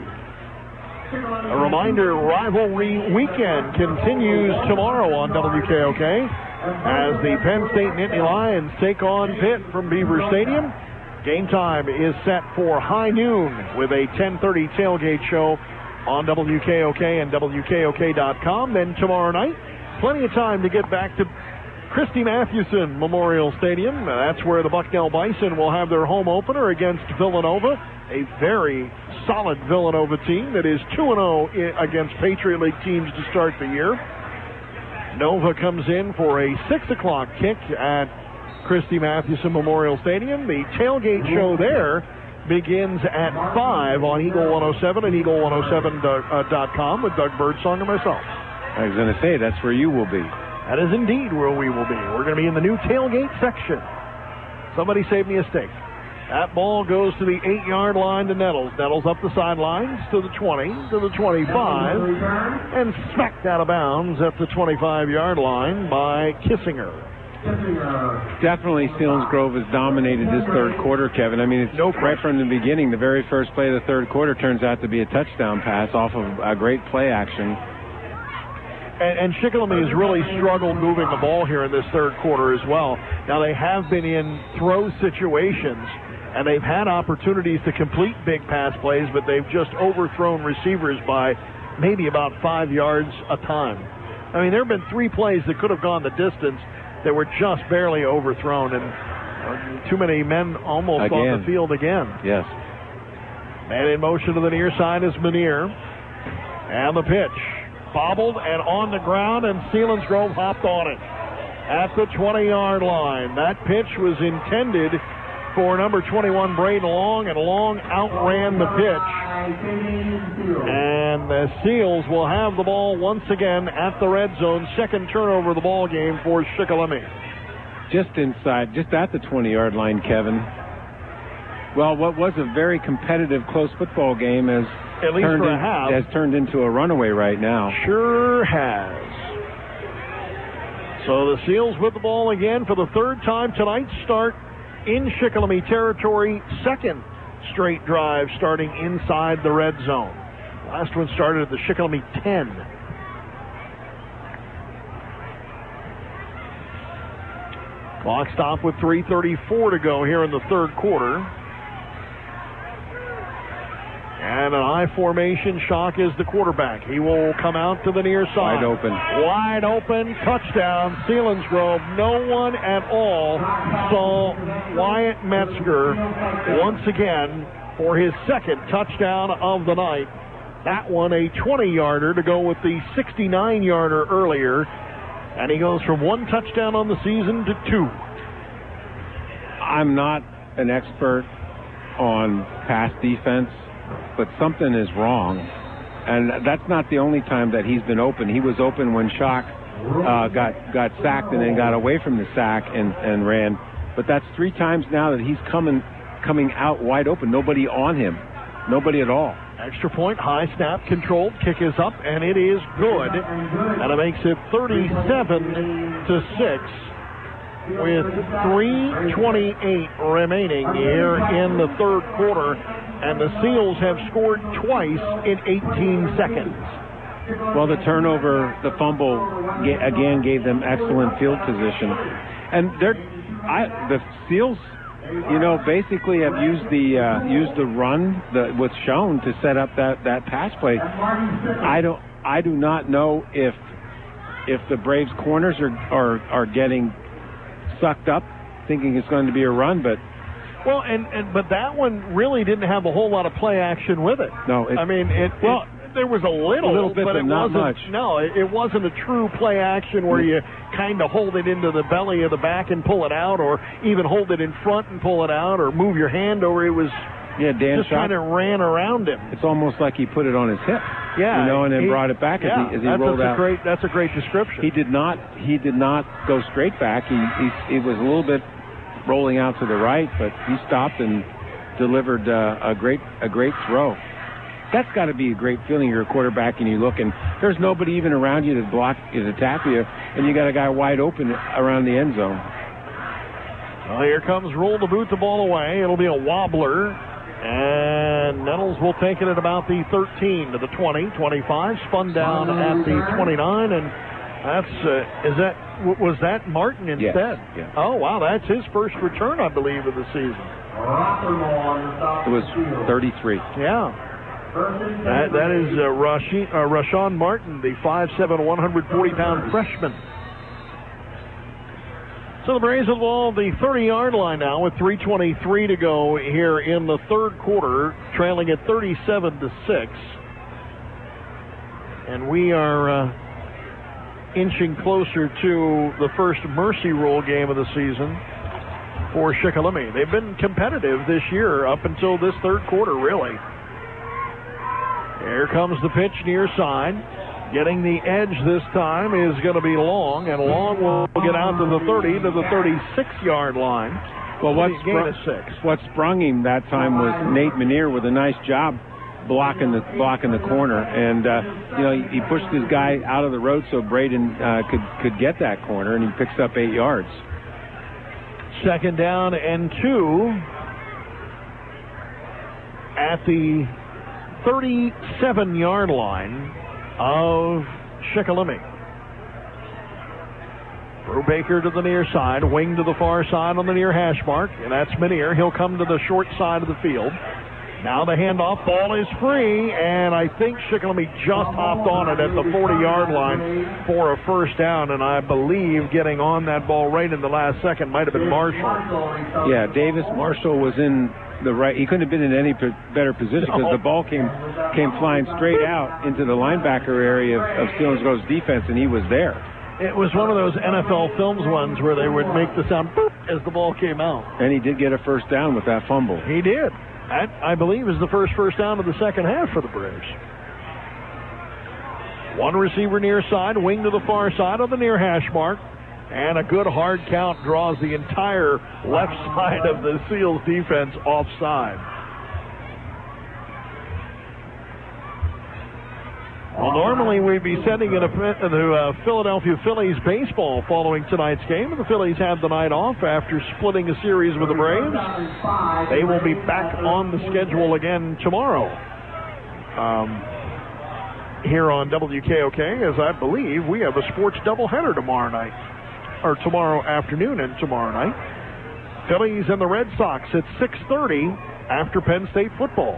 A reminder, rivalry weekend continues tomorrow on W K O K as the Penn State Nittany Lions take on Pitt from Beaver Stadium. Game time is set for high noon with a ten thirty tailgate show on W K O K and W K O K dot com. Then tomorrow night, plenty of time to get back to Christy Mathewson Memorial Stadium. That's where the Bucknell Bison will have their home opener against Villanova, a very solid Villanova team that is two and oh against Patriot League teams to start the year. Nova comes in for a six o'clock kick at Christy Mathewson Memorial Stadium. The tailgate show there begins at five on Eagle one oh seven and Eagle one oh seven dot com with Doug Birdsong and myself. I was going to say, that's where you will be. That is indeed where we will be. We're going to be in the new tailgate section. Somebody save me a steak. That ball goes to the eight-yard line to Nettles. Nettles up the sidelines to the twenty, to the twenty-five, and smacked out of bounds at the twenty-five-yard line by Kissinger. Definitely Selinsgrove has dominated this third quarter, Kevin. I mean, it's no right from the beginning. The very first play of the third quarter turns out to be a touchdown pass off of a great play action. And, and Shikellamy has really struggled moving the ball here in this third quarter as well. Now, they have been in throw situations, and they've had opportunities to complete big pass plays, but they've just overthrown receivers by maybe about five yards a time. I mean, there have been three plays that could have gone the distance that were just barely overthrown, and uh, too many men almost again. on the field again. Yes. Man in motion to the near side is Manier. And the pitch. Bobbled and on the ground, and Selinsgrove hopped on it at the twenty-yard line. That pitch was intended for number twenty-one, Braden Long, and Long outran the pitch. And the Seals will have the ball once again at the red zone. Second turnover of the ball game for Shikellamy. Just inside, just at the twenty-yard line, Kevin. Well, what was a very competitive, close football game has, at least turned, for a in, half. has turned into a runaway right now. Sure has. So the Seals with the ball again for the third time tonight. Start in Shikellamy territory. Second straight drive starting inside the red zone. Last one started at the Shikellamy ten. Clock stop with three thirty-four to go here in the third quarter. And an I formation. Schock is the quarterback. He will come out to the near side. Wide open. Wide open. Touchdown. Selinsgrove. No one at all saw Wyatt Metzger once again for his second touchdown of the night. That one a twenty-yarder to go with the sixty-nine-yarder earlier. And he goes from one touchdown on the season to two. I'm not an expert on pass defense, but something is wrong. And that's not the only time that he's been open. He was open when Schock uh, got, got sacked and then got away from the sack and, and ran. But that's three times now that he's coming coming out wide open. Nobody on him. Nobody at all. Extra point, high snap, controlled, kick is up, and it is good. And it makes it thirty-seven to six with three twenty-eight remaining here in the third quarter. And the Seals have scored twice in eighteen seconds. Well, the turnover, the fumble, again gave them excellent field position. And they're, I, the Seals, you know, basically have used the uh, used the run the, with Schoen to set up that, that pass play. I don't, I do not know if if the Braves corners are are, are getting sucked up, thinking it's going to be a run, but. Well, and, and but that one really didn't have a whole lot of play action with it. No, it, I mean, it, well, it there was a little, a little bit, but, but it not wasn't. much. No, it, it wasn't a true play action where you kind of hold it into the belly of the back and pull it out, or even hold it in front and pull it out, or move your hand over. It was yeah, Dan just kind of ran around him. It's almost like he put it on his hip. Yeah, you know, and then he, brought it back yeah, as he, as he that's, rolled that's out. A great, that's a great description. He did not. He did not go straight back. He he, he was a little bit rolling out to the right, but he stopped and delivered uh, a great a great throw. That's got to be a great feeling. You're a quarterback and you look, and there's nobody even around you to block you, to tackle you, and you got a guy wide open around the end zone. Well, here comes Rule to boot the ball away. It'll be a wobbler, and Nettles will take it at about the thirteen to the twenty, twenty-five, spun down at the twenty-nine, and that's uh, is that was that Martin instead? Yes, yeah. Oh wow, that's his first return, I believe, of the season. It was thirty-three. Yeah. That, that is uh, Rashawn, uh, Rashawn Martin, the five seven, one hundred forty pound freshman. So the Braves have all the thirty-yard line now with three twenty-three to go here in the third quarter, trailing at thirty-seven to six. And we are uh, inching closer to the first Mercy Rule game of the season for Shikellamy. They've been competitive this year up until this third quarter, really. Here comes the pitch near side. Getting the edge this time is going to be Long, and Long will get out to the thirty, to the thirty-six-yard line. Well, what, sprung, six. what sprung him that time was Nate Manier with a nice job blocking the blocking the corner, and uh, you know he, he pushed his guy out of the road so Braden uh, could could get that corner, and he picks up eight yards. Second down and two at the thirty-seven-yard line of Shikellamy. Brubaker to the near side, wing to the far side on the near hash mark, and that's Manier. He'll come to the short side of the field. Now the handoff, ball is free, and I think Shikellamy just hopped on it at the forty-yard line for a first down, and I believe getting on that ball right in the last second might have been Marshall. Yeah, Davis Marshall was in the right. He couldn't have been in any p- better position because No. the ball came came flying straight out into the linebacker area of, of Selinsgrove's defense, and he was there. It was one of those N F L Films ones where they would make the sound boop as the ball came out. And he did get a first down with that fumble. He did. That, I believe, is the first first down of the second half for the Braves. One receiver near side, wing to the far side of the near hash mark, and a good hard count draws the entire left side of the Seals defense offside. Well, normally we'd be sending in a, the uh, Philadelphia Phillies baseball following tonight's game, but the Phillies have the night off after splitting a series with the Braves. They will be back on the schedule again tomorrow um, here on W K O K, as I believe we have a sports doubleheader tomorrow night, or tomorrow afternoon and tomorrow night. Phillies and the Red Sox at six thirty after Penn State football.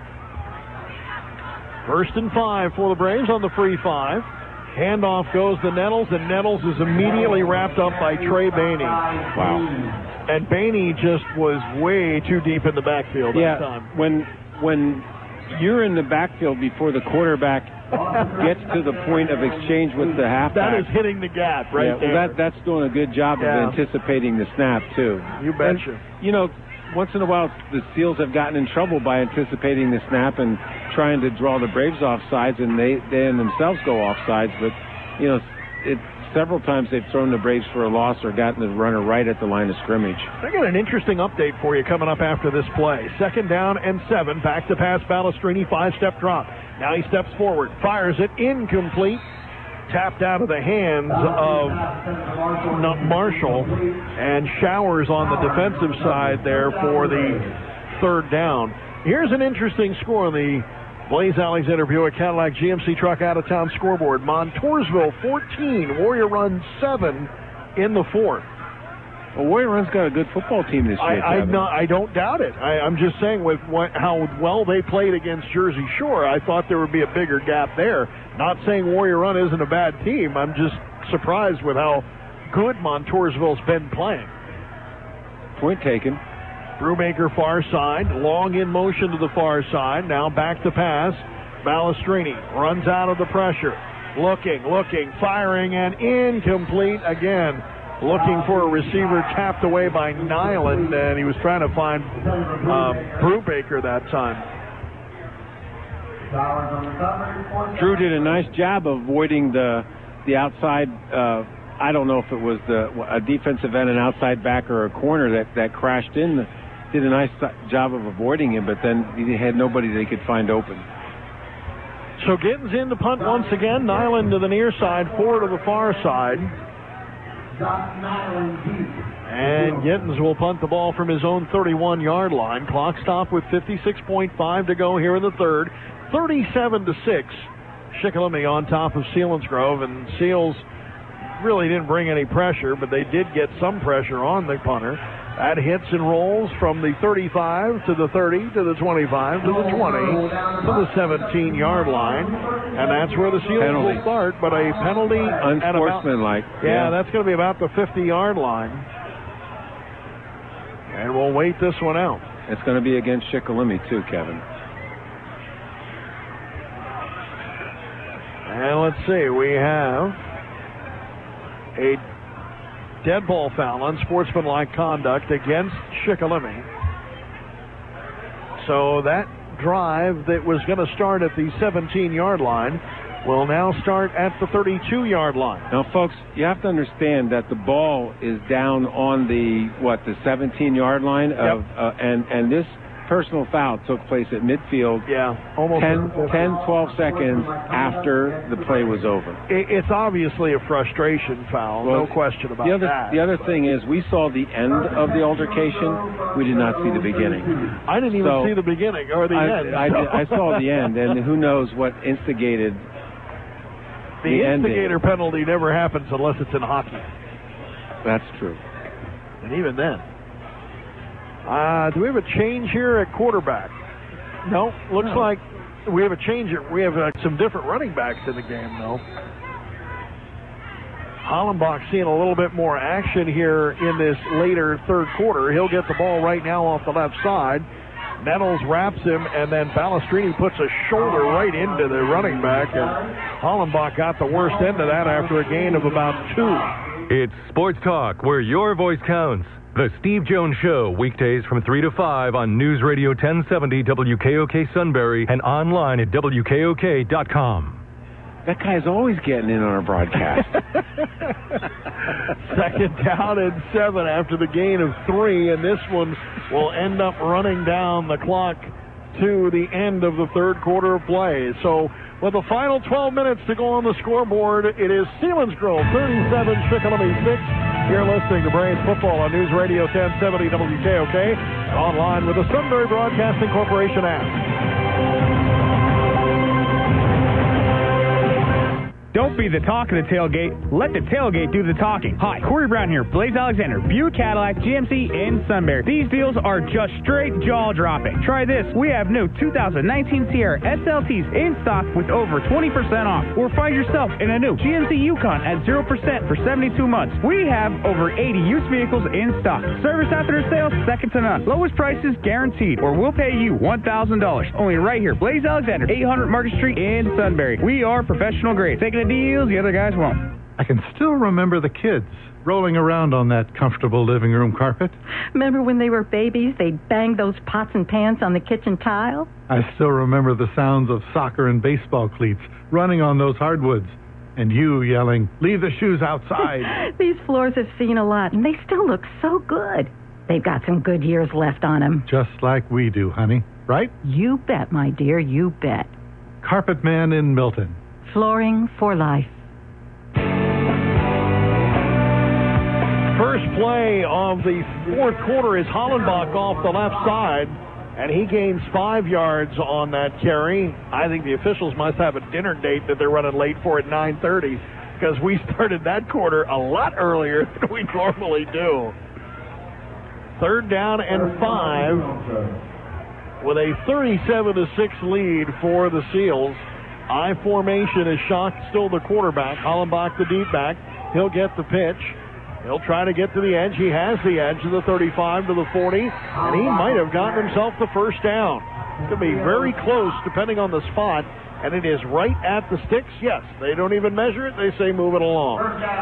First and five for the Braves on the free five. Handoff goes to Nettles, and Nettles is immediately wrapped up by Trey Bainey. Wow. And Bainey just was way too deep in the backfield yeah, that time. when when you're in the backfield before the quarterback gets to the point of exchange with the halfback. That is hitting the gap right yeah, there. Well, that, that's doing a good job yeah. of anticipating the snap, too. You betcha. And, you know, once in a while, the Seals have gotten in trouble by anticipating the snap and trying to draw the Braves off sides, and they, they themselves go off sides. But, you know, it several times they've thrown the Braves for a loss or gotten the runner right at the line of scrimmage. I got an interesting update for you coming up after this play. Second down and seven. Back to pass Balestrini. Five-step drop. Now he steps forward. Fires it. Incomplete. Tapped out of the hands of Marshall, and Showers on the defensive side there for the third down. Here's an interesting score on the Blaise Alexander Buick Cadillac G M C Truck out-of-town scoreboard. Montoursville fourteen, Warrior Run seven in the fourth. Well, Warrior Run's got a good football team this year. I, I, not, I don't doubt it. I, I'm just saying with what, how well they played against Jersey Shore, I thought there would be a bigger gap there. Not saying Warrior Run isn't a bad team. I'm just surprised with how good Montoursville's been playing. Point taken. Brubaker far side, long in motion to the far side. Now back to pass. Balestrini runs out of the pressure. Looking, looking, firing, and incomplete again. Looking for a receiver tapped away by Nyland, and he was trying to find uh, Brubaker that time. Drew did a nice job avoiding the the outside. Uh, I don't know if it was the a defensive end, an outside back, or a corner that, that crashed in. Did a nice job of avoiding him, but then he had nobody they could find open. So Gittens in to punt once again. Nyland to the near side, four to the far side. And Gittens will punt the ball from his own thirty-one-yard line. Clock stop with fifty-six point five to go here in the third. thirty-seven to six. Shikellamy on top of Selinsgrove, and Seals really didn't bring any pressure, but they did get some pressure on the punter. That hits and rolls from the thirty-five to the thirty to the twenty-five to the twenty to the seventeen-yard line, and that's where the Seals penalty. will start. But a penalty, unsportsmanlike. About, yeah, yeah, that's going to be about the fifty-yard line, and we'll wait this one out. It's going to be against Shikellamy too, Kevin. And let's see, we have a dead ball foul, unsportsmanlike conduct against Shikellamy. So that drive that was going to start at the seventeen-yard line will now start at the thirty-two-yard line. Now, folks, you have to understand that the ball is down on the, what, the seventeen-yard line? of, Yep. uh, and, and this personal foul took place at midfield. Yeah, almost ten, ten, twelve seconds after the play was over. It's obviously a frustration foul, Well, no question about the other, that. The other thing is, we saw the end of the altercation. We did not see the beginning. I didn't even So, see the beginning or the I, end. I, so. did- I saw the end, and who knows what instigated the, the instigator ending. penalty never happens unless it's in hockey. That's true. And even then. Uh, do we have a change here at quarterback? No, looks No. like we have a change. Here. We have uh, some different running backs in the game, though. Hollenbach seeing a little bit more action here in this later third quarter. He'll get the ball right now off the left side. Nettles wraps him, and then Balestrini puts a shoulder right into the running back, and Hollenbach got the worst end of that after a gain of about two. It's Sports Talk, where your voice counts. The Steve Jones Show, weekdays from three to five on News Radio ten seventy W K O K Sunbury and online at W K O K dot com. That guy's always getting in on our broadcast. Second down and seven after the gain of three, and this one will end up running down the clock to the end of the third quarter of play. So with the final twelve minutes to go on the scoreboard, it is Selinsgrove thirty-seven, Shikellamy six. You're listening to Braves Football on News Radio ten seventy W K O K and online with the Sunbury Broadcasting Corporation app. Don't be the talk of the tailgate. Let the tailgate do the talking. Hi, Corey Brown here. Blaise Alexander, Buick Cadillac, G M C, and Sunbury. These deals are just straight jaw-dropping. Try this. We have new two thousand nineteen Sierra S L Ts in stock with over twenty percent off. Or find yourself in a new G M C Yukon at zero percent for seventy-two months. We have over eighty used vehicles in stock. Service after sales, second to none. Lowest prices guaranteed, or we'll pay you one thousand dollars. Only right here. Blaise Alexander, eight hundred Market Street in Sunbury. We are professional grade. Taking the deals the other guys won't. I can still remember the kids rolling around on that comfortable living room carpet. Remember when they were babies, they'd bang those pots and pans on the kitchen tile? I still remember the sounds of soccer and baseball cleats running on those hardwoods. And you yelling, leave the shoes outside. These floors have seen a lot, and they still look so good. They've got some good years left on them. Just like we do, honey. Right? You bet, my dear, you bet. Carpet Man in Milton. Flooring for life. First play of the fourth quarter is Hollenbach off the left side, and he gains five yards on that carry. I think the officials must have a dinner date that they're running late for at nine thirty, because we started that quarter a lot earlier than we normally do. Third down and five with a thirty-seven to six lead for the Seals. I formation is Schock still the quarterback. Hollenbach the deep back. He'll get the pitch. He'll try to get to the edge. He has the edge to the thirty-five to the forty, and he might have gotten himself the first down. It's going to be very close depending on the spot, and it is right at the sticks. Yes, they don't even measure it. They say move it along.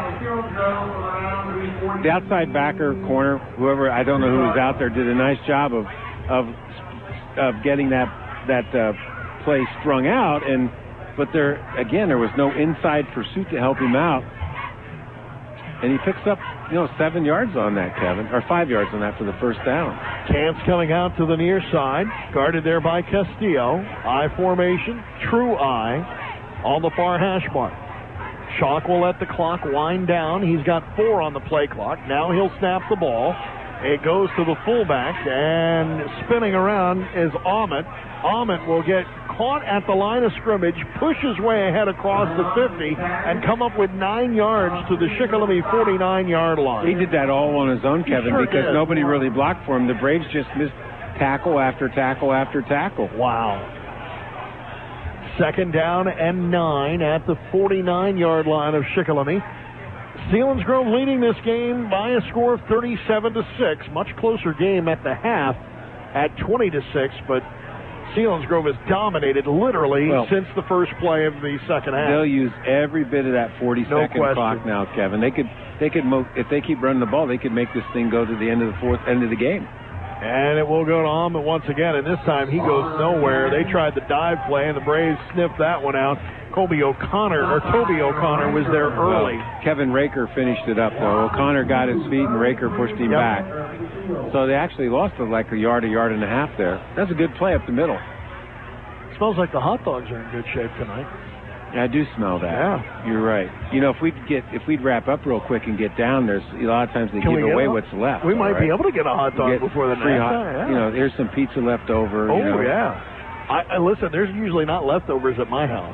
The outside backer, corner, whoever, I don't know who was out there, did a nice job of of of getting that that uh, play strung out, and but there again there was no inside pursuit to help him out. And he picks up, you know, seven yards on that, Kevin, or five yards on that for the first down. Chance coming out to the near side, guarded there by Castillo. I formation, true I, on the far hash mark. Schock will let the clock wind down. He's got four on the play clock. Now he'll snap the ball. It goes to the fullback, and spinning around is Ahmet. Ahmet will get caught at the line of scrimmage, push his way ahead across the fifty, and come up with nine yards to the Shikellamy forty-nine-yard line. He did that all on his own, Kevin, sure because did. nobody really blocked for him. The Braves just missed tackle after tackle after tackle. Wow. Second down and nine at the forty-nine-yard line of Shikellamy. Selinsgrove leading this game by a score of thirty-seven to six. Much closer game at the half at twenty to six, but Selinsgrove has dominated literally well, since the first play of the second half. They'll use every bit of that forty-second no clock now, Kevin. They could, they could, mo- if they keep running the ball, they could make this thing go to the end of the fourth, end of the game. And it will go to Ahmet once again, and this time he goes nowhere. They tried the dive play, and the Braves sniffed that one out. Colby O'Connor, or Toby O'Connor, was there early. Well, Kevin Raker finished it up, though. O'Connor got his feet, and Raker pushed him yep. back. So they actually lost it like a yard, a yard and a half there. That's a good play up the middle. Smells like the hot dogs are in good shape tonight. Yeah, I do smell that. Yeah. You're right. You know, if we'd get, if we'd wrap up real quick and get down, there's a lot of times they Can give away a, what's left. We might right? be able to get a hot dog get before the free next hot, time. Yeah. You know, here's some pizza left over. Oh, you know. yeah. I, I Listen, there's usually not leftovers at my house.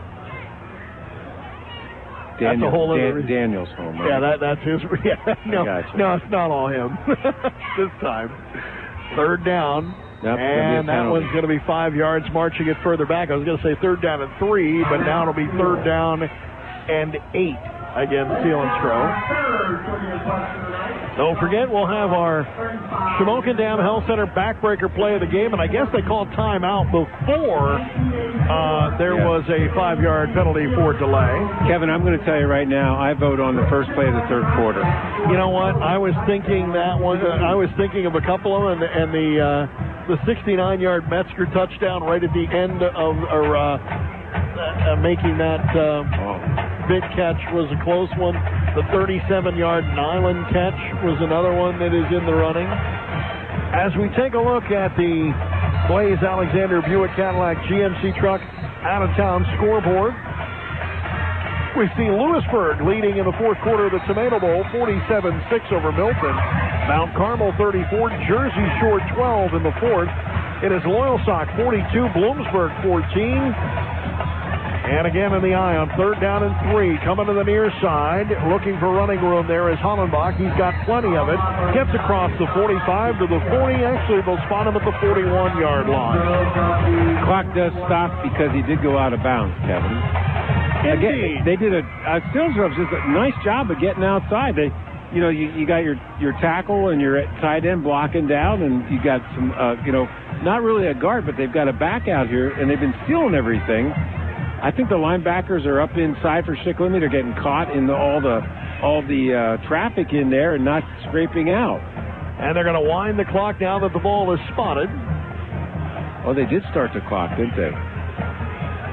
Daniel, that's a whole other Dan, Daniel's home, right? Yeah, that, that's his. Yeah, no, gotcha. no, it's not all him this time. Third down, yep, and that one's going to be five yards marching it further back. I was going to say third down and three, but now it'll be third down and eight against Selinsgrove. Don't forget, we'll have our Shamokin Dam Health Center backbreaker play of the game, and I guess they called timeout before uh, there yeah. was a five-yard penalty for delay. Kevin, I'm going to tell you right now, I vote on the first play of the third quarter. You know what? I was thinking that one. Uh, I was thinking of a couple of them, and, and the uh, the sixty-nine-yard Metzger touchdown right at the end of or uh, uh, making that uh, oh. big catch was a close one. The thirty-seven-yard Nyland catch was another one that is in the running. As we take a look at the Blaze Alexander Buick Cadillac G M C truck out-of-town scoreboard, we see Lewisburg leading in the fourth quarter of the Tomato Bowl, forty-seven six over Milton. Mount Carmel thirty-four, Jersey Shore twelve in the fourth. It is Loyalsock forty-two, Bloomsburg fourteen. And again in the eye on third down and three. Coming to the near side, looking for running room there is Hollenbach. He's got plenty of it. Gets across the forty-five to the forty. Actually, they'll spot him at the forty-one-yard line. Clock does stop because he did go out of bounds, Kevin. Again, they did a, uh, Selinsgrove did a nice job of getting outside. They, you know, you, you got your, your tackle and your tight end blocking down, and you got some, uh, you know, not really a guard, but they've got a back out here, and they've been stealing everything. I think the linebackers are up inside for Shikellamy. They're getting caught in the, all the all the uh, traffic in there and not scraping out. And they're going to wind the clock now that the ball is spotted. Oh, they did start the clock, didn't they?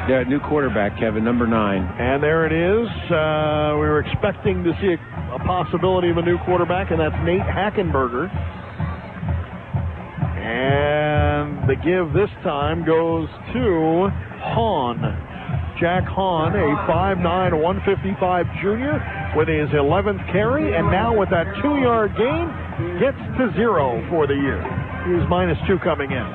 Yeah, new quarterback, Kevin, number nine. And there it is. Uh, we were expecting to see a, a possibility of a new quarterback, and that's Nate Hackenberger. And the give this time goes to Hahn. Jack Hahn, a five nine, one fifty-five junior, with his eleventh carry, and now with that two-yard gain, gets to zero for the year. He's minus two coming in.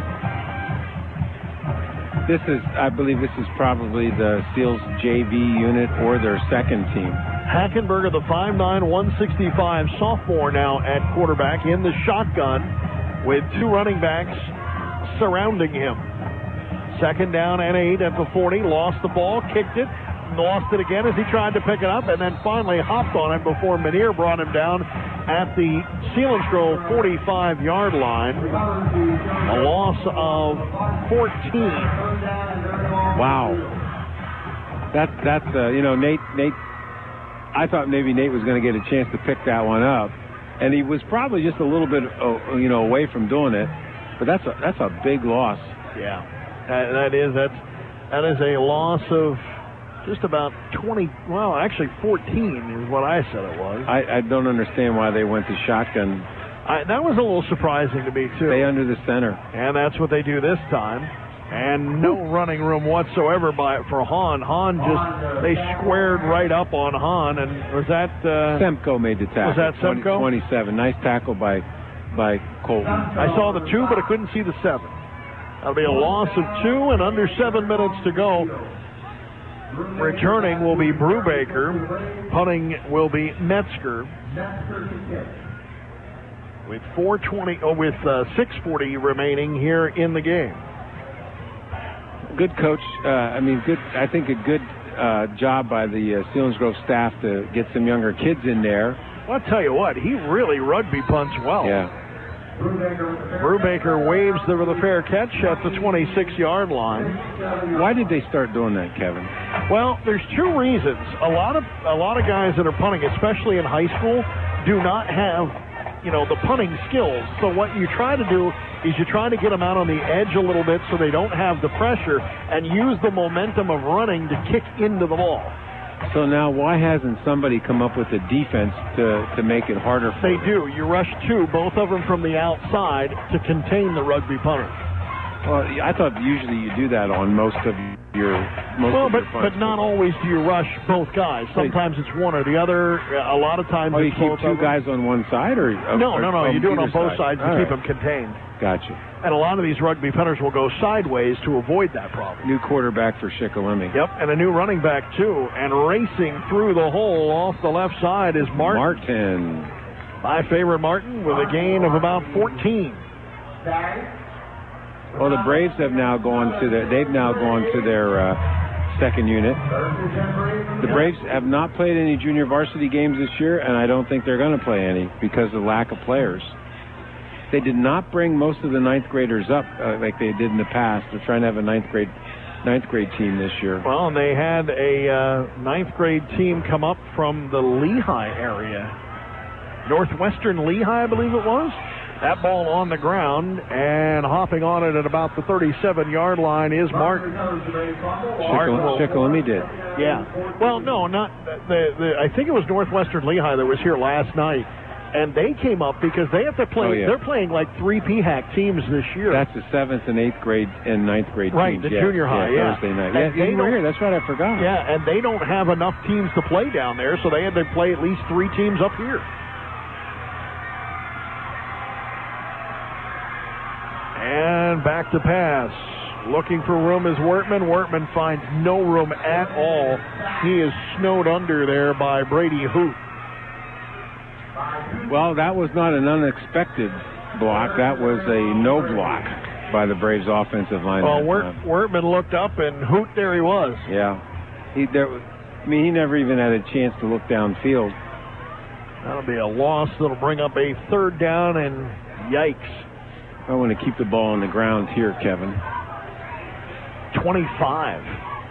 This is, I believe this is probably the Seals J V unit or their second team. Hackenberger, the five nine, one sixty-five sophomore now at quarterback in the shotgun with two running backs surrounding him. Second down and eight at the forty. Lost the ball, kicked it, lost it again as he tried to pick it up, and then finally hopped on it before Minear brought him down at the Selinsgrove forty-five-yard line. A loss of fourteen. Wow. That, that's, uh, you know, Nate, Nate, I thought maybe Nate was going to get a chance to pick that one up. And he was probably just a little bit, uh, you know, away from doing it. But that's a, that's a big loss. Yeah, that, that is, that's, that is a loss of just about twenty, well, actually fourteen is what I said it was. I, I don't understand why they went to shotgun. I, that was a little surprising to me, too. Stay under the center. And that's what they do this time. And no running room whatsoever by for Hahn. Hahn just, they squared right up on Hahn. And was that... Uh, Semko made the tackle. Was that Semko? twenty-seven. Nice tackle by, by Colton. I saw the two, but I couldn't see the seven. That'll be a loss of two and under seven minutes to go. Returning will be Brubaker. Punting will be Metzger. With four twenty, oh, with uh, six forty remaining here in the game. Good coach. Uh, I mean, good. I think a good uh, job by the uh, Selinsgrove staff to get some younger kids in there. Well, I'll tell you what, he really rugby punts well. Yeah. Brubaker waves the, the fair catch at the twenty-six-yard line. Why did they start doing that, Kevin? Well, there's two reasons. A lot of a lot of guys that are punting, especially in high school, do not have, you know, the punting skills. So what you try to do is you try to get them out on the edge a little bit so they don't have the pressure and use the momentum of running to kick into the ball. So now why hasn't somebody come up with a defense to, to make it harder for They them? do. You rush two, both of them from the outside to contain the rugby punter. Well, I thought usually you do that on most of your most Well, of but your punts. but not always do you rush both guys. Sometimes it's one or the other. A lot of times Oh, you it's keep both two of them. guys on one side, or No, or no, no. from You do it on either both side? sides to All keep right. them contained. Gotcha. And a lot of these rugby punters will go sideways to avoid that problem. New quarterback for Shikellamy. Yep, and a new running back, too. And racing through the hole off the left side is Martin. Martin. My favorite Martin with a gain of about fourteen. Well, the Braves have now gone to their, they've now gone to their uh, second unit. The Braves have not played any junior varsity games this year, and I don't think they're going to play any because of lack of players. They did not bring most of the ninth graders up uh, like they did in the past. They're trying to have a ninth grade ninth grade team this year. Well, and they had a uh, ninth grade team come up from the Lehigh area. Northwestern Lehigh, I believe it was. That ball on the ground, and hopping on it at about the thirty-seven-yard line is Martin. Shikellamy did. Yeah. Well, no, not the, the. I think it was Northwestern Lehigh that was here last night, and they came up because they have to play. Oh, yeah. They're playing like three P HAC teams this year. That's the seventh and eighth grade and ninth grade right, teams. the yeah. junior high, yeah. Thursday night. And Yeah, they you were don't- here. That's right. I forgot. Yeah, and they don't have enough teams to play down there, so they had to play at least three teams up here. And back to pass. Looking for room is Wertman. Wertman finds no room at all. He is snowed under there by Brady Hoot. Well, that was not an unexpected block. That was a no block by the Braves offensive line. Well, that Wert, time. Wertman looked up, and Hoot, there he was. Yeah. He, there, I mean, he never even had a chance to look downfield. That'll be a loss that'll bring up a third down, and yikes. I want to keep the ball on the ground here, Kevin. twenty-five.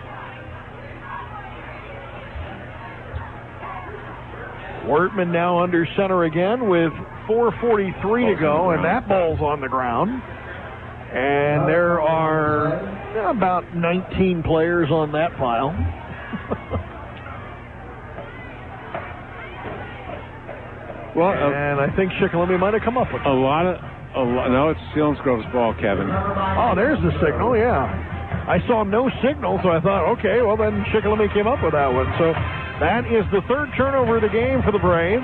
Wertman now under center again with four forty-three to go, and that ball's on the ground. And there are About nineteen players on that file. Well, uh, and I think Shikellamy might have come up with it. A lot of, a lot, no, it's Selinsgrove's ball, Kevin. Oh, there's the signal, yeah. I saw no signal, so I thought, okay, well then Shikellamy came up with that one. So that is the third turnover of the game for the Braves.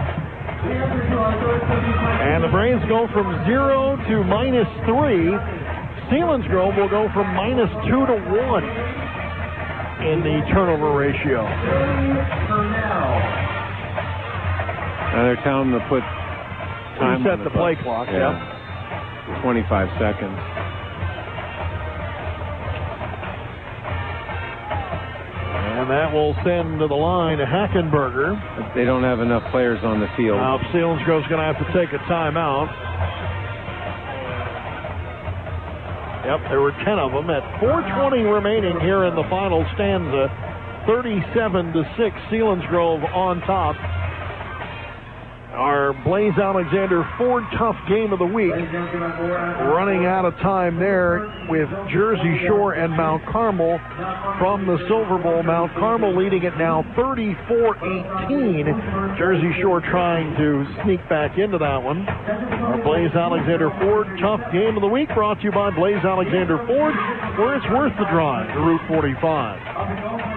And the Braves go from zero to minus three. Selinsgrove will go from minus two to one in the turnover ratio. Now they're telling them to put time Reset on the, the play clock, yeah. yeah. twenty-five seconds. And that will send to the line Hackenberger. They don't have enough players on the field. Now Selinsgrove's going to have to take a timeout. Yep, there were ten of them. At four twenty remaining here in the final stanza, thirty-seven to six, Selinsgrove on top. Our Blaze Alexander Ford Tough Game of the Week. Running out of time there with Jersey Shore and Mount Carmel from the Silver Bowl. Mount Carmel leading it now thirty-four eighteen. Jersey Shore trying to sneak back into that one. Our Blaze Alexander Ford Tough Game of the Week brought to you by Blaze Alexander Ford, where it's worth the drive to Route forty-five.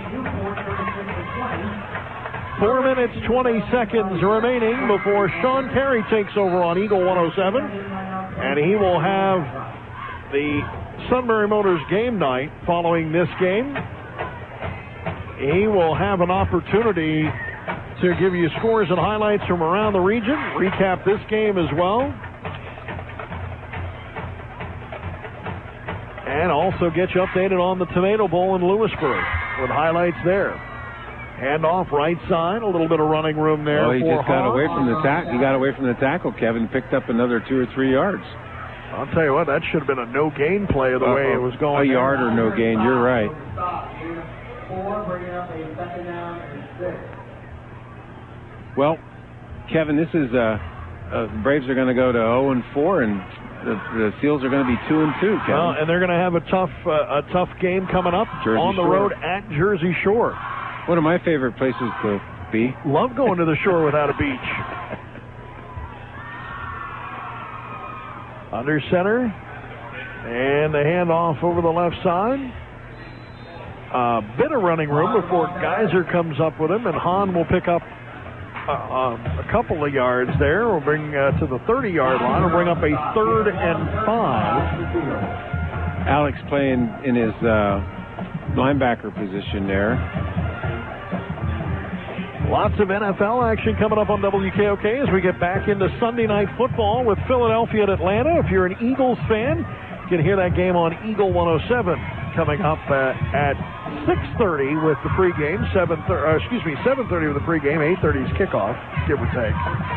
Four minutes, twenty seconds remaining before Sean Terry takes over on Eagle one oh seven. And he will have the Sunbury Motors game night following this game. He will have an opportunity to give you scores and highlights from around the region, recap this game as well, and also get you updated on the Tomato Bowl in Lewisburg with highlights there. Hand off right side, a little bit of running room there. Oh, he for just got Hawks. away from the tack. He got away from the tackle. Kevin picked up another two or three yards. I'll tell you what, that should have been a no gain play the Uh-oh. way it was going. A yard or no gain. You're right. Well, Kevin, this is uh, uh Braves are going to go to zero and four, and the, the Seals are going to be two and two. Kevin. Well, and they're going to have a tough uh, a tough game coming up Jersey on the Shore. road at Jersey Shore. One of my favorite places to be. Love going to the shore without a beach. Under center. And the handoff over the left side. A bit of running room before Geyser comes up with him, and Hahn will pick up uh, um, a couple of yards there. We'll bring uh, to the thirty-yard line. We'll bring up a third and five. Alex playing in his uh, linebacker position there. Lots of N F L action coming up on W K O K as we get back into Sunday Night Football with Philadelphia and Atlanta. If you're an Eagles fan, you can hear that game on Eagle one oh seven coming up uh, at six thirty with the pregame, seven thirty, uh, excuse me, seven thirty with the pregame, eight thirty is kickoff, give or take.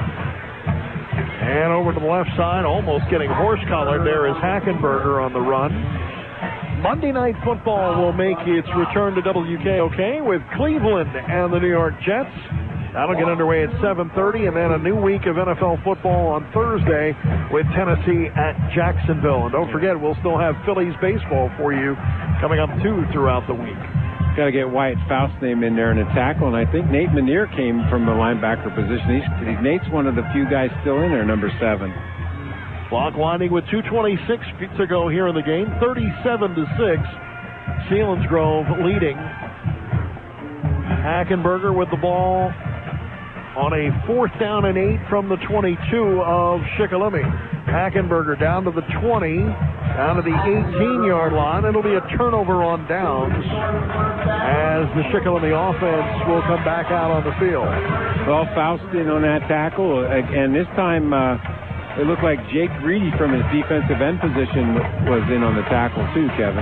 And over to the left side, almost getting horse-collared there is Hackenberger on the run. Monday Night Football will make its return to W K O K with Cleveland and the New York Jets. That'll get underway at seven thirty, and then a new week of N F L football on Thursday with Tennessee at Jacksonville. And don't forget, we'll still have Phillies baseball for you coming up, too, throughout the week. Got to get Wyatt Faust's name in there in a tackle, and I think Nate Manier came from the linebacker position. He's, Nate's one of the few guys still in there, number seven. Clock winding with two twenty-six to go here in the game. thirty-seven to six. Selinsgrove leading. Hackenberger with the ball on a fourth down and eight from the twenty-two of Shikellamy. Hackenberger down to the twenty, down to the eighteen-yard line. It'll be a turnover on downs as the Shikellamy offense will come back out on the field. Well, Faust in on that tackle, and this time uh, it looked like Jake Reedy from his defensive end position was in on the tackle too, Kevin.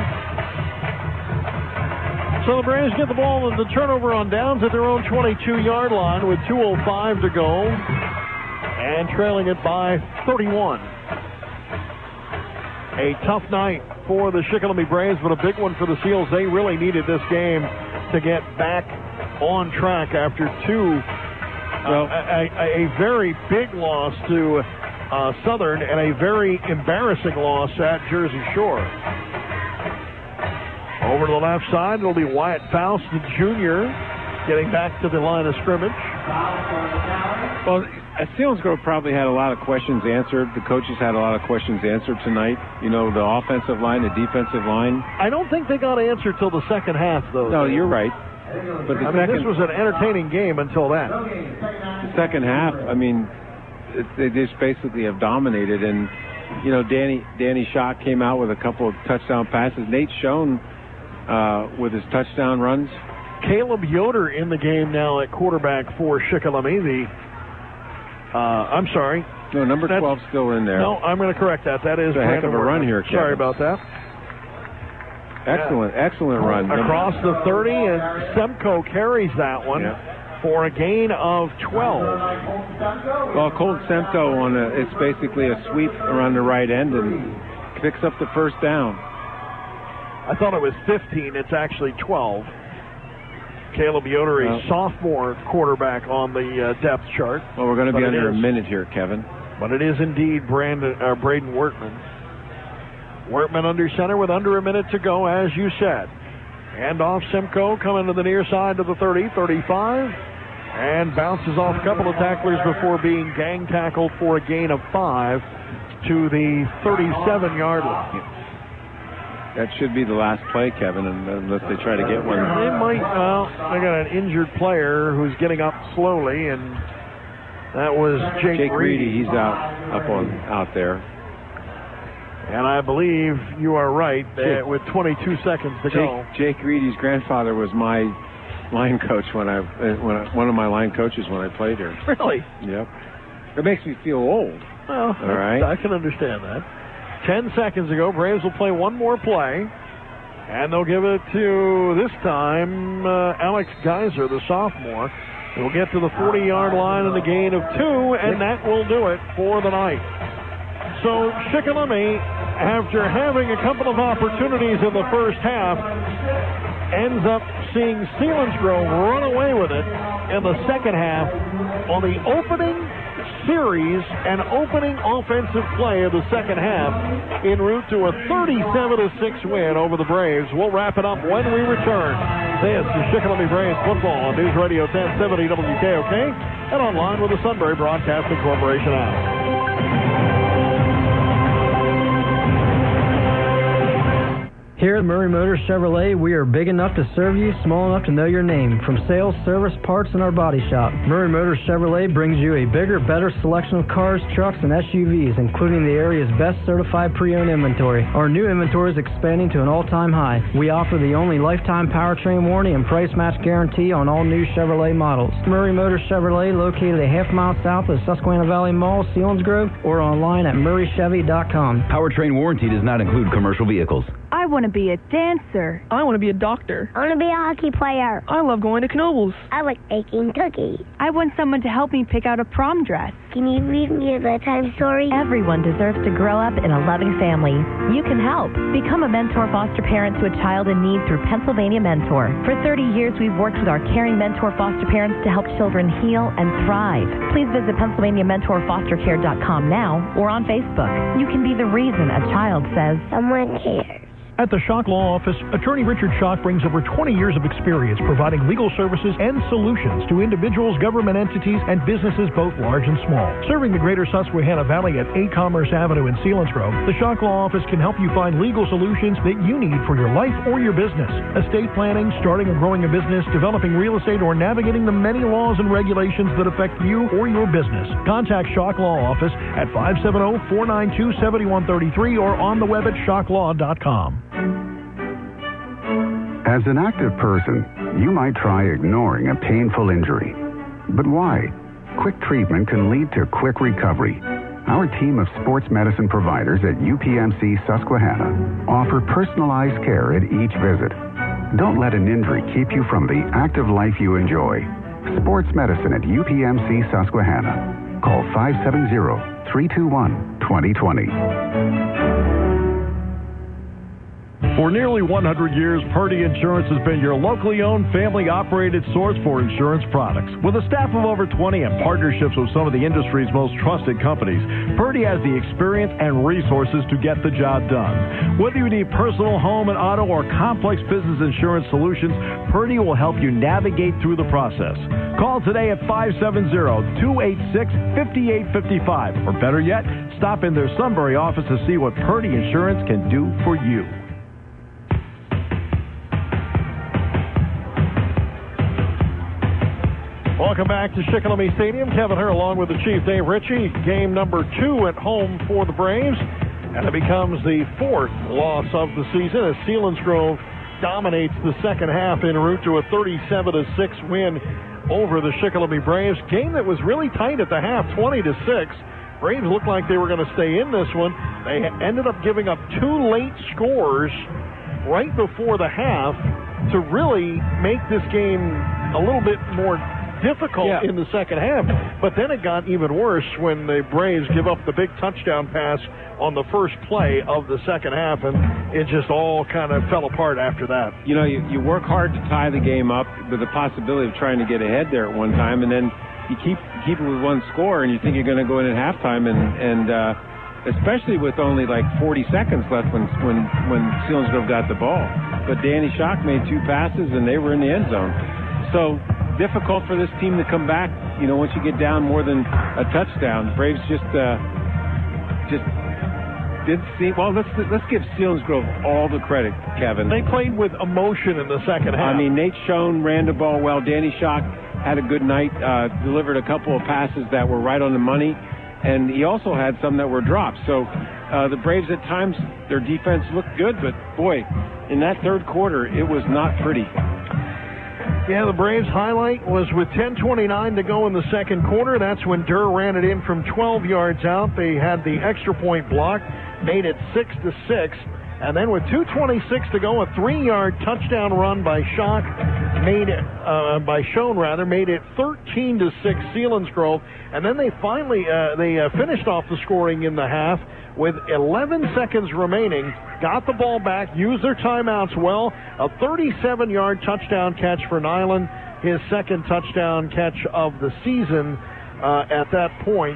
So the Braves get the ball and the turnover on downs at their own twenty-two-yard line with two oh five to go and trailing it by thirty-one. A tough night for the Shikellamy Braves, but a big one for the Seals. They really needed this game to get back on track after two, well, uh, a, a very big loss to Uh, Southern and a very embarrassing loss at Jersey Shore. over to the left side. It'll be Wyatt Faust, the junior, getting back to the line of scrimmage. Well, Selinsgrove probably had a lot of questions answered. The coaches had a lot of questions answered tonight. You know, the offensive line, the defensive line. I don't think they got answered till the second half, though. No, you're right. But the I second, mean, this was an entertaining game until then. The second half, I mean, it, they just basically have dominated. And, you know, Danny Danny Schock came out with a couple of touchdown passes. Nate Schoen uh, with his touchdown runs. Caleb Yoder in the game now at quarterback for Shikellamy. The Uh, I'm sorry. No, number twelve still in there. No, I'm going to correct that. That is a heck of a run here, Kevin. Sorry about that. Excellent, yeah. excellent run. Across the thirty, and Semco carries that one yeah. for a gain of twelve. Well, Colt Semco on a, it's basically a sweep around the right end and picks up the first down. I thought it was fifteen. It's actually twelve. Caleb Yoder, a well, sophomore quarterback on the uh, depth chart. Well, we're going to be under is, a minute here, Kevin. But it is indeed Brandon uh, Braden Wortman. Wortman under center with under a minute to go, as you said. Hand off Simcoe, coming to the near side to the thirty, thirty-five, and bounces off a couple of tacklers before being gang tackled for a gain of five to the thirty-seven-yard line. That should be the last play, Kevin, unless they try to get one. They might. Well, they got an injured player who's getting up slowly, and that was Jake, Jake Reedy. Reedy. He's out up on out there. And I believe you are right, uh, with twenty-two seconds to Jake, go. Jake Reedy's grandfather was my line coach when I, uh, when I, one of my line coaches when I played here. Really? Yep. It makes me feel old. Well, all right. I can understand that. Ten seconds ago, Braves will play one more play, and they'll give it to, this time, uh, Alex Geiser, the sophomore. He'll get to the forty-yard line in the gain of two, and that will do it for the night. So Shikellamy, after having a couple of opportunities in the first half, ends up seeing Selinsgrove run away with it in the second half on the opening series and opening offensive play of the second half en route to a thirty-seven to six win over the Braves. We'll wrap it up when we return. This is Shikellamy Braves football on News Radio ten seventy W K O K and online with the Sunbury Broadcasting Corporation app. Here at Murray Motors Chevrolet, we are big enough to serve you, small enough to know your name. From sales, service, parts, and our body shop, Murray Motors Chevrolet brings you a bigger, better selection of cars, trucks, and S U Vs, including the area's best certified pre-owned inventory. Our new inventory is expanding to an all-time high. We offer the only lifetime powertrain warranty and price match guarantee on all new Chevrolet models. Murray Motors Chevrolet, located a half mile south of Susquehanna Valley Mall, Selinsgrove, or online at murray chevy dot com. Powertrain warranty does not include commercial vehicles. I want to be a dancer. I want to be a doctor. I want to be a hockey player. I love going to Knoebels. I like baking cookies. I want someone to help me pick out a prom dress. Can you read me a bedtime story? Everyone deserves to grow up in a loving family. You can help. Become a Mentor foster parent to a child in need through Pennsylvania Mentor. For thirty years, we've worked with our caring Mentor foster parents to help children heal and thrive. Please visit Pennsylvania Mentor Foster Care dot com now or on Facebook. You can be the reason a child says, someone cares. At the Schock Law Office, Attorney Richard Schock brings over twenty years of experience providing legal services and solutions to individuals, government entities, and businesses both large and small. Serving the greater Susquehanna Valley at eight Commerce Avenue in Selinsgrove, the Schock Law Office can help you find legal solutions that you need for your life or your business. Estate planning, starting or growing a business, developing real estate, or navigating the many laws and regulations that affect you or your business. Contact Schock Law Office at five seven zero, four nine two, seven one three three or on the web at schock law dot com. As an active person, you might try ignoring a painful injury. But why? Quick treatment can lead to quick recovery. Our team of sports medicine providers at U P M C Susquehanna offer personalized care at each visit. Don't let an injury keep you from the active life you enjoy. Sports medicine at U P M C Susquehanna. Call five seven zero, three two one, two zero two zero. For nearly one hundred years, Purdy Insurance has been your locally owned, family-operated source for insurance products. With a staff of over twenty and partnerships with some of the industry's most trusted companies, Purdy has the experience and resources to get the job done. Whether you need personal, home, and auto, or complex business insurance solutions, Purdy will help you navigate through the process. Call today at five seven zero, two eight six, five eight five five, or better yet, stop in their Sunbury office to see what Purdy Insurance can do for you. Welcome back to Shikellamy Stadium. Kevin Hur along with the Chief Dave Ritchie. Game number two at home for the Braves. And it becomes the fourth loss of the season as Selinsgrove dominates the second half en route to a thirty-seven to six win over the Shikellamy Braves. Game that was really tight at the half, twenty to six. Braves looked like they were going to stay in this one. They ended up giving up two late scores right before the half to really make this game a little bit more difficult yeah. in the second half. But then it got even worse when the Braves give up the big touchdown pass on the first play of the second half, and it just all kind of fell apart after that. You know, you, you work hard to tie the game up with the possibility of trying to get ahead there at one time, and then you keep keep it with one score, and you think you're going to go in at halftime, and and uh, especially with only like forty seconds left when when when Selinsgrove got the ball. But Danny Schock made two passes, and they were in the end zone. So difficult for this team to come back, you know, once you get down more than a touchdown. Braves just uh, just didn't see. Well, let's let's give Selinsgrove all the credit, Kevin. They played with emotion in the second half. I mean, Nate Schoen ran the ball well. Danny Schock had a good night, uh, delivered a couple of passes that were right on the money, and he also had some that were dropped. So uh, the Braves at times, their defense looked good, but boy, in that third quarter, it was not pretty. Yeah, the Braves' highlight was with ten twenty-nine to go in the second quarter. That's when Durr ran it in from twelve yards out. They had the extra point block, made it six to six. And then with two twenty-six to go, a three-yard touchdown run by Schock made it, uh, by Schoen rather, made it thirteen to six Selinsgrove. And then they finally, uh, they uh, finished off the scoring in the half with eleven seconds remaining, got the ball back, used their timeouts well, a thirty-seven-yard touchdown catch for Nyland, his second touchdown catch of the season uh, at that point.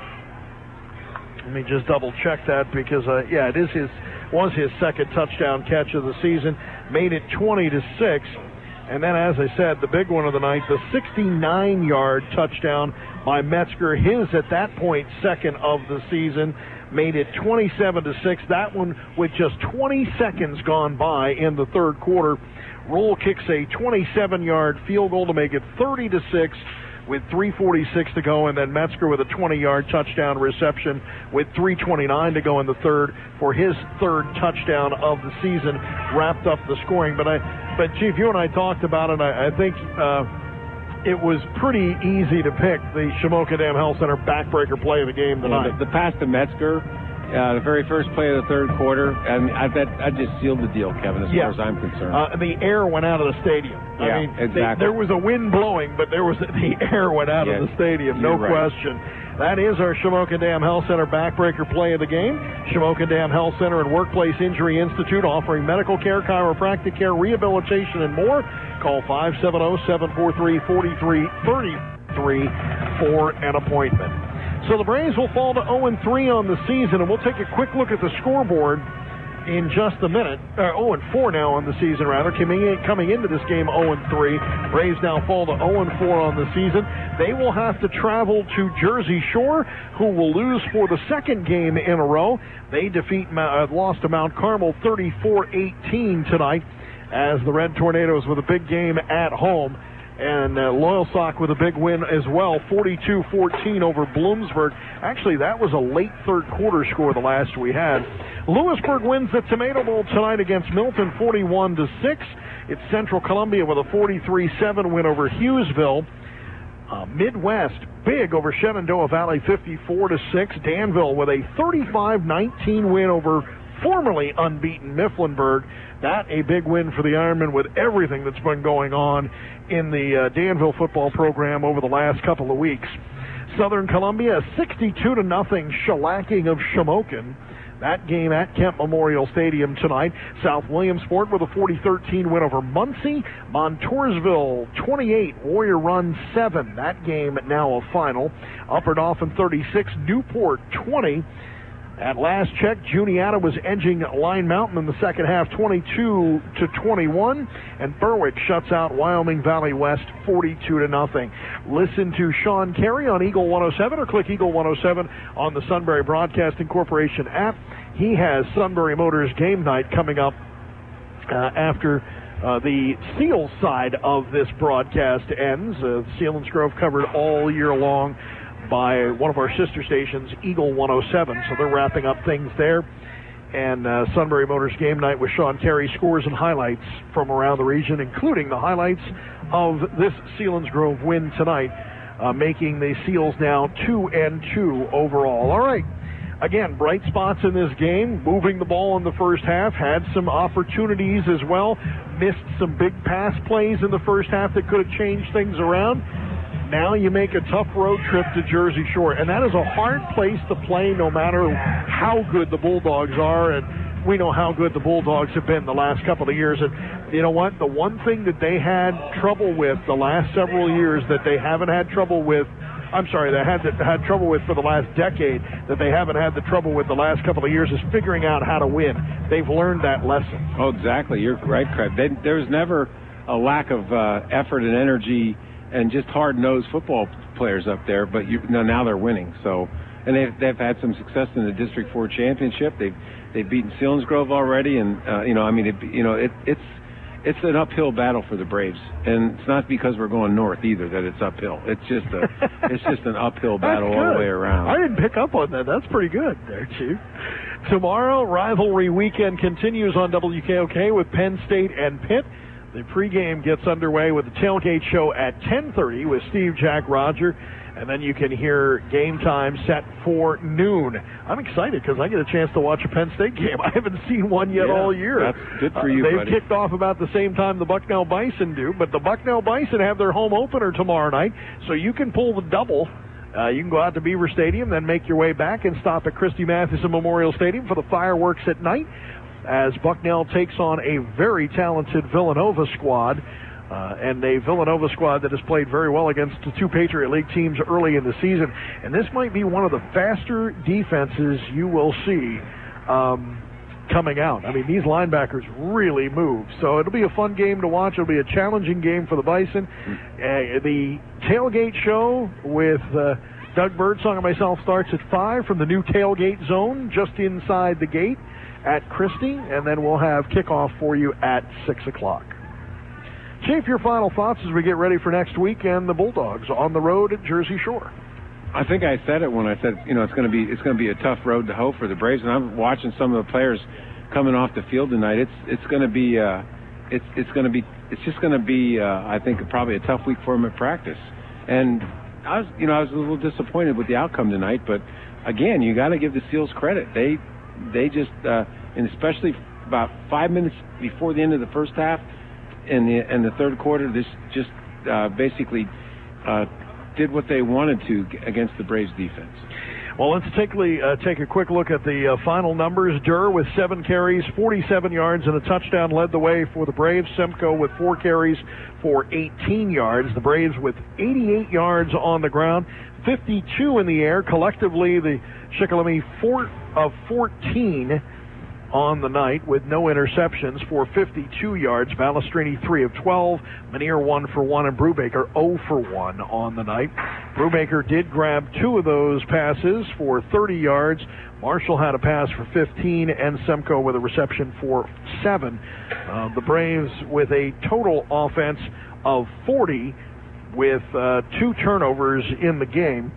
Let me just double-check that because, uh, yeah, it is his was his second touchdown catch of the season, made it twenty to six. And then, as I said, the big one of the night, the sixty-nine-yard touchdown by Metzger, his, at that point, second of the season, made it twenty-seven to six. That one with just twenty seconds gone by in the third quarter. Roll kicks a twenty-seven-yard field goal to make it thirty to six with three forty-six to go, and then Metzger with a twenty-yard touchdown reception with three twenty-nine to go in the third for his third touchdown of the season, wrapped up the scoring. But I, but Chief, you and I talked about it. I, I think uh, it was pretty easy to pick the Shamokin Dam Health Center backbreaker play of the game tonight. Yeah, the, the pass to Metzger, uh, the very first play of the third quarter, and I, that I just sealed the deal, Kevin, as yeah. far as I'm concerned. Uh, the air went out of the stadium. Yeah, I mean, exactly. They, there was a wind blowing, but there was the air went out yes, of the stadium, no right. question. That is our Shamokin Dam Health Center backbreaker play of the game. Shamokin Dam Health Center and Workplace Injury Institute offering medical care, chiropractic care, rehabilitation, and more. Call five seven zero, seven four three, four three three three for an appointment. So the Braves will fall to oh and three on the season, and we'll take a quick look at the scoreboard in just a minute. Uh, oh and four now on the season, rather. Coming, in, coming into this game oh and three. Braves now fall to oh and four on the season. They will have to travel to Jersey Shore, who will lose for the second game in a row. They defeat uh, lost to Mount Carmel thirty-four eighteen tonight as the Red Tornadoes with a big game at home. And uh, Loyalsock with a big win as well, forty-two fourteen over Bloomsburg. Actually, that was a late third quarter score, the last we had. Lewisburg wins the Tomato Bowl tonight against Milton, forty-one to six. It's Central Columbia with a forty-three seven win over Hughesville. Uh, Midwest, big over Shenandoah Valley, fifty-four to six. Danville with a thirty-five nineteen win over formerly unbeaten Mifflinburg. That a big win for the Ironmen with everything that's been going on in the uh, Danville football program over the last couple of weeks. Southern Columbia, sixty-two to nothing shellacking of Shamokin. That game at Kemp Memorial Stadium tonight. South Williamsport with a forty thirteen win over Muncie. Montoursville twenty-eight, Warrior Run seven. That game now a final. Upper Dauphin thirty-six, Newport twenty. At last check, Juniata was edging Line Mountain in the second half, twenty-two to twenty-one, and Berwick shuts out Wyoming Valley West, forty-two to nothing. Listen to Sean Carey on Eagle one oh seven, or click Eagle one oh seven on the Sunbury Broadcasting Corporation app. He has Sunbury Motors game night coming up uh, after uh, the Seals side of this broadcast ends. Uh, Selinsgrove covered all year long by one of our sister stations, Eagle one oh seven. So they're wrapping up things there. And uh, Sunbury Motors game night with Sean Carey, scores and highlights from around the region, including the highlights of this Selinsgrove win tonight, uh, making the Seals now two and two overall. All right. Again, bright spots in this game, moving the ball in the first half, had some opportunities as well, missed some big pass plays in the first half that could have changed things around. Now you make a tough road trip to Jersey Shore, and that is a hard place to play no matter how good the Bulldogs are, and we know how good the Bulldogs have been the last couple of years. And you know what? The one thing that they had trouble with the last several years that they haven't had trouble with, I'm sorry, they had had trouble with for the last decade, that they haven't had the trouble with the last couple of years, is figuring out how to win. They've learned that lesson. Oh, exactly. You're right, Craig. They, there's never a lack of uh, effort and energy and just hard-nosed football players up there, but you, you know, now they're winning. So, and they've they've had some success in the District Four championship. They've they've beaten Selinsgrove already, and uh, you know, I mean, it, you know, it, it's it's an uphill battle for the Braves, and it's not because we're going north either that it's uphill. It's just a it's just an uphill battle all the way around. I didn't pick up on that. That's pretty good there, Chief. Tomorrow, rivalry weekend continues on W K O K with Penn State and Pitt. The pregame gets underway with the tailgate show at ten thirty with Steve Jack Roger, and then you can hear game time set for noon. I'm excited because I get a chance to watch a Penn State game. I haven't seen one yet yeah, all year. That's good for you, uh, They've buddy. kicked off about the same time the Bucknell Bison do, but the Bucknell Bison have their home opener tomorrow night, so you can pull the double. Uh, you can go out to Beaver Stadium, then make your way back and stop at Christy Mathewson Memorial Stadium for the fireworks at night, as Bucknell takes on a very talented Villanova squad, uh, and a Villanova squad that has played very well against the two Patriot League teams early in the season. And this might be one of the faster defenses you will see um, coming out. I mean, these linebackers really move. So it'll be a fun game to watch. It'll be a challenging game for the Bison. Uh, the tailgate show with uh, Doug Birdsong and myself starts at five from the new tailgate zone just inside the gate at Christie, and then we'll have kickoff for you at six o'clock. Chief, your final thoughts as we get ready for next week and the Bulldogs on the road at Jersey Shore. I think I said it when I said, you know, it's going to be it's going to be a tough road to hoe for the Braves, and I'm watching some of the players coming off the field tonight. It's it's going to be uh, it's it's going to be it's just going to be uh, I think probably a tough week for them at practice. And I was you know I was a little disappointed with the outcome tonight, but again, you got to give the Seals credit. They They just, uh, and especially about five minutes before the end of the first half, in the in the third quarter, this just uh, basically uh, did what they wanted to against the Braves defense. Well, let's take, uh, take a quick look at the uh, final numbers. Durr with seven carries, forty-seven yards, and a touchdown led the way for the Braves. Semko with four carries for eighteen yards. The Braves with eighty-eight yards on the ground, fifty-two in the air. Collectively, the Shikellamy four of fourteen on the night with no interceptions for fifty-two yards. Balestrini three of twelve. Manier one for one, and Brubaker zero for one on the night. Brubaker did grab two of those passes for thirty yards. Marshall had a pass for fifteen, and Semko with a reception for seven. Uh, the Braves with a total offense of forty with uh, two turnovers in the game.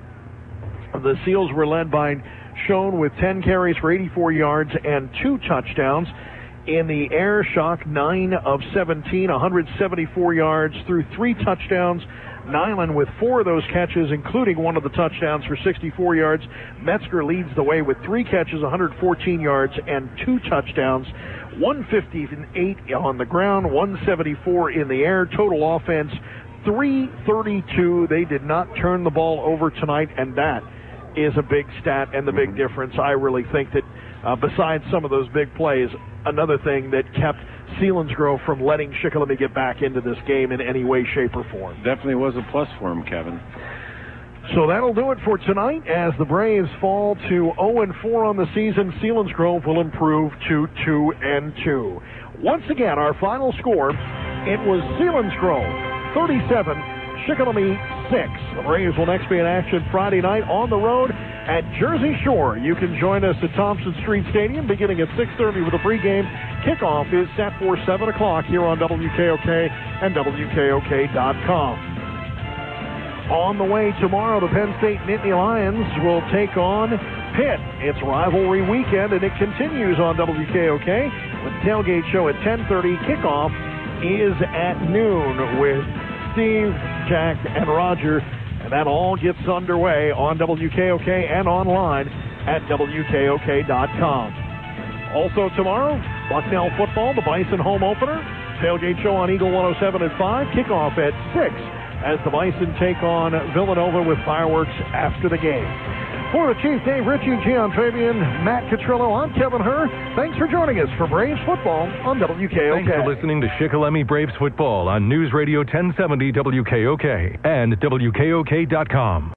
The Seals were led by Schoen with ten carries for eighty-four yards and two touchdowns. In the air, Schock nine of seventeen, one hundred seventy-four yards through three touchdowns. Nyland with four of those catches, including one of the touchdowns for sixty-four yards. Metzger leads the way with three catches, one hundred fourteen yards and two touchdowns. one fifty-eight on the ground, one seventy-four in the air. Total offense, three thirty-two. They did not turn the ball over tonight, and that is a big stat and the big difference. I really think that uh, besides some of those big plays, another thing that kept Selinsgrove from letting Shikellamy get back into this game in any way, shape, or form. Definitely was a plus for him, Kevin. So that'll do it for tonight as the Braves fall to oh and four on the season. Selinsgrove will improve to two and two. Once again, our final score, it was Selinsgrove thirty-seven, Shikellamy six. The Braves will next be in action Friday night on the road at Jersey Shore. You can join us at Thompson Street Stadium beginning at six thirty with a pregame. Kickoff is set for seven o'clock here on W K O K and W K O K dot com. On the way tomorrow, the Penn State Nittany Lions will take on Pitt. It's rivalry weekend, and it continues on W K O K with the tailgate show at ten thirty. Kickoff is at noon with Steve, Jack, and Roger, and that all gets underway on W K O K and online at W K O K dot com. Also tomorrow, Bucknell football, the Bison home opener. Tailgate show on Eagle one oh seven at five. Kickoff at six as the Bison take on Villanova with fireworks after the game. For the Chief, Dave Ritchie, Gian Fabian, Matt Catrillo, I'm Kevin Herr. Thanks for joining us for Braves football on W K O K. Thanks for listening to Shikellamy Braves football on News Radio ten seventy W K O K and W K O K dot com.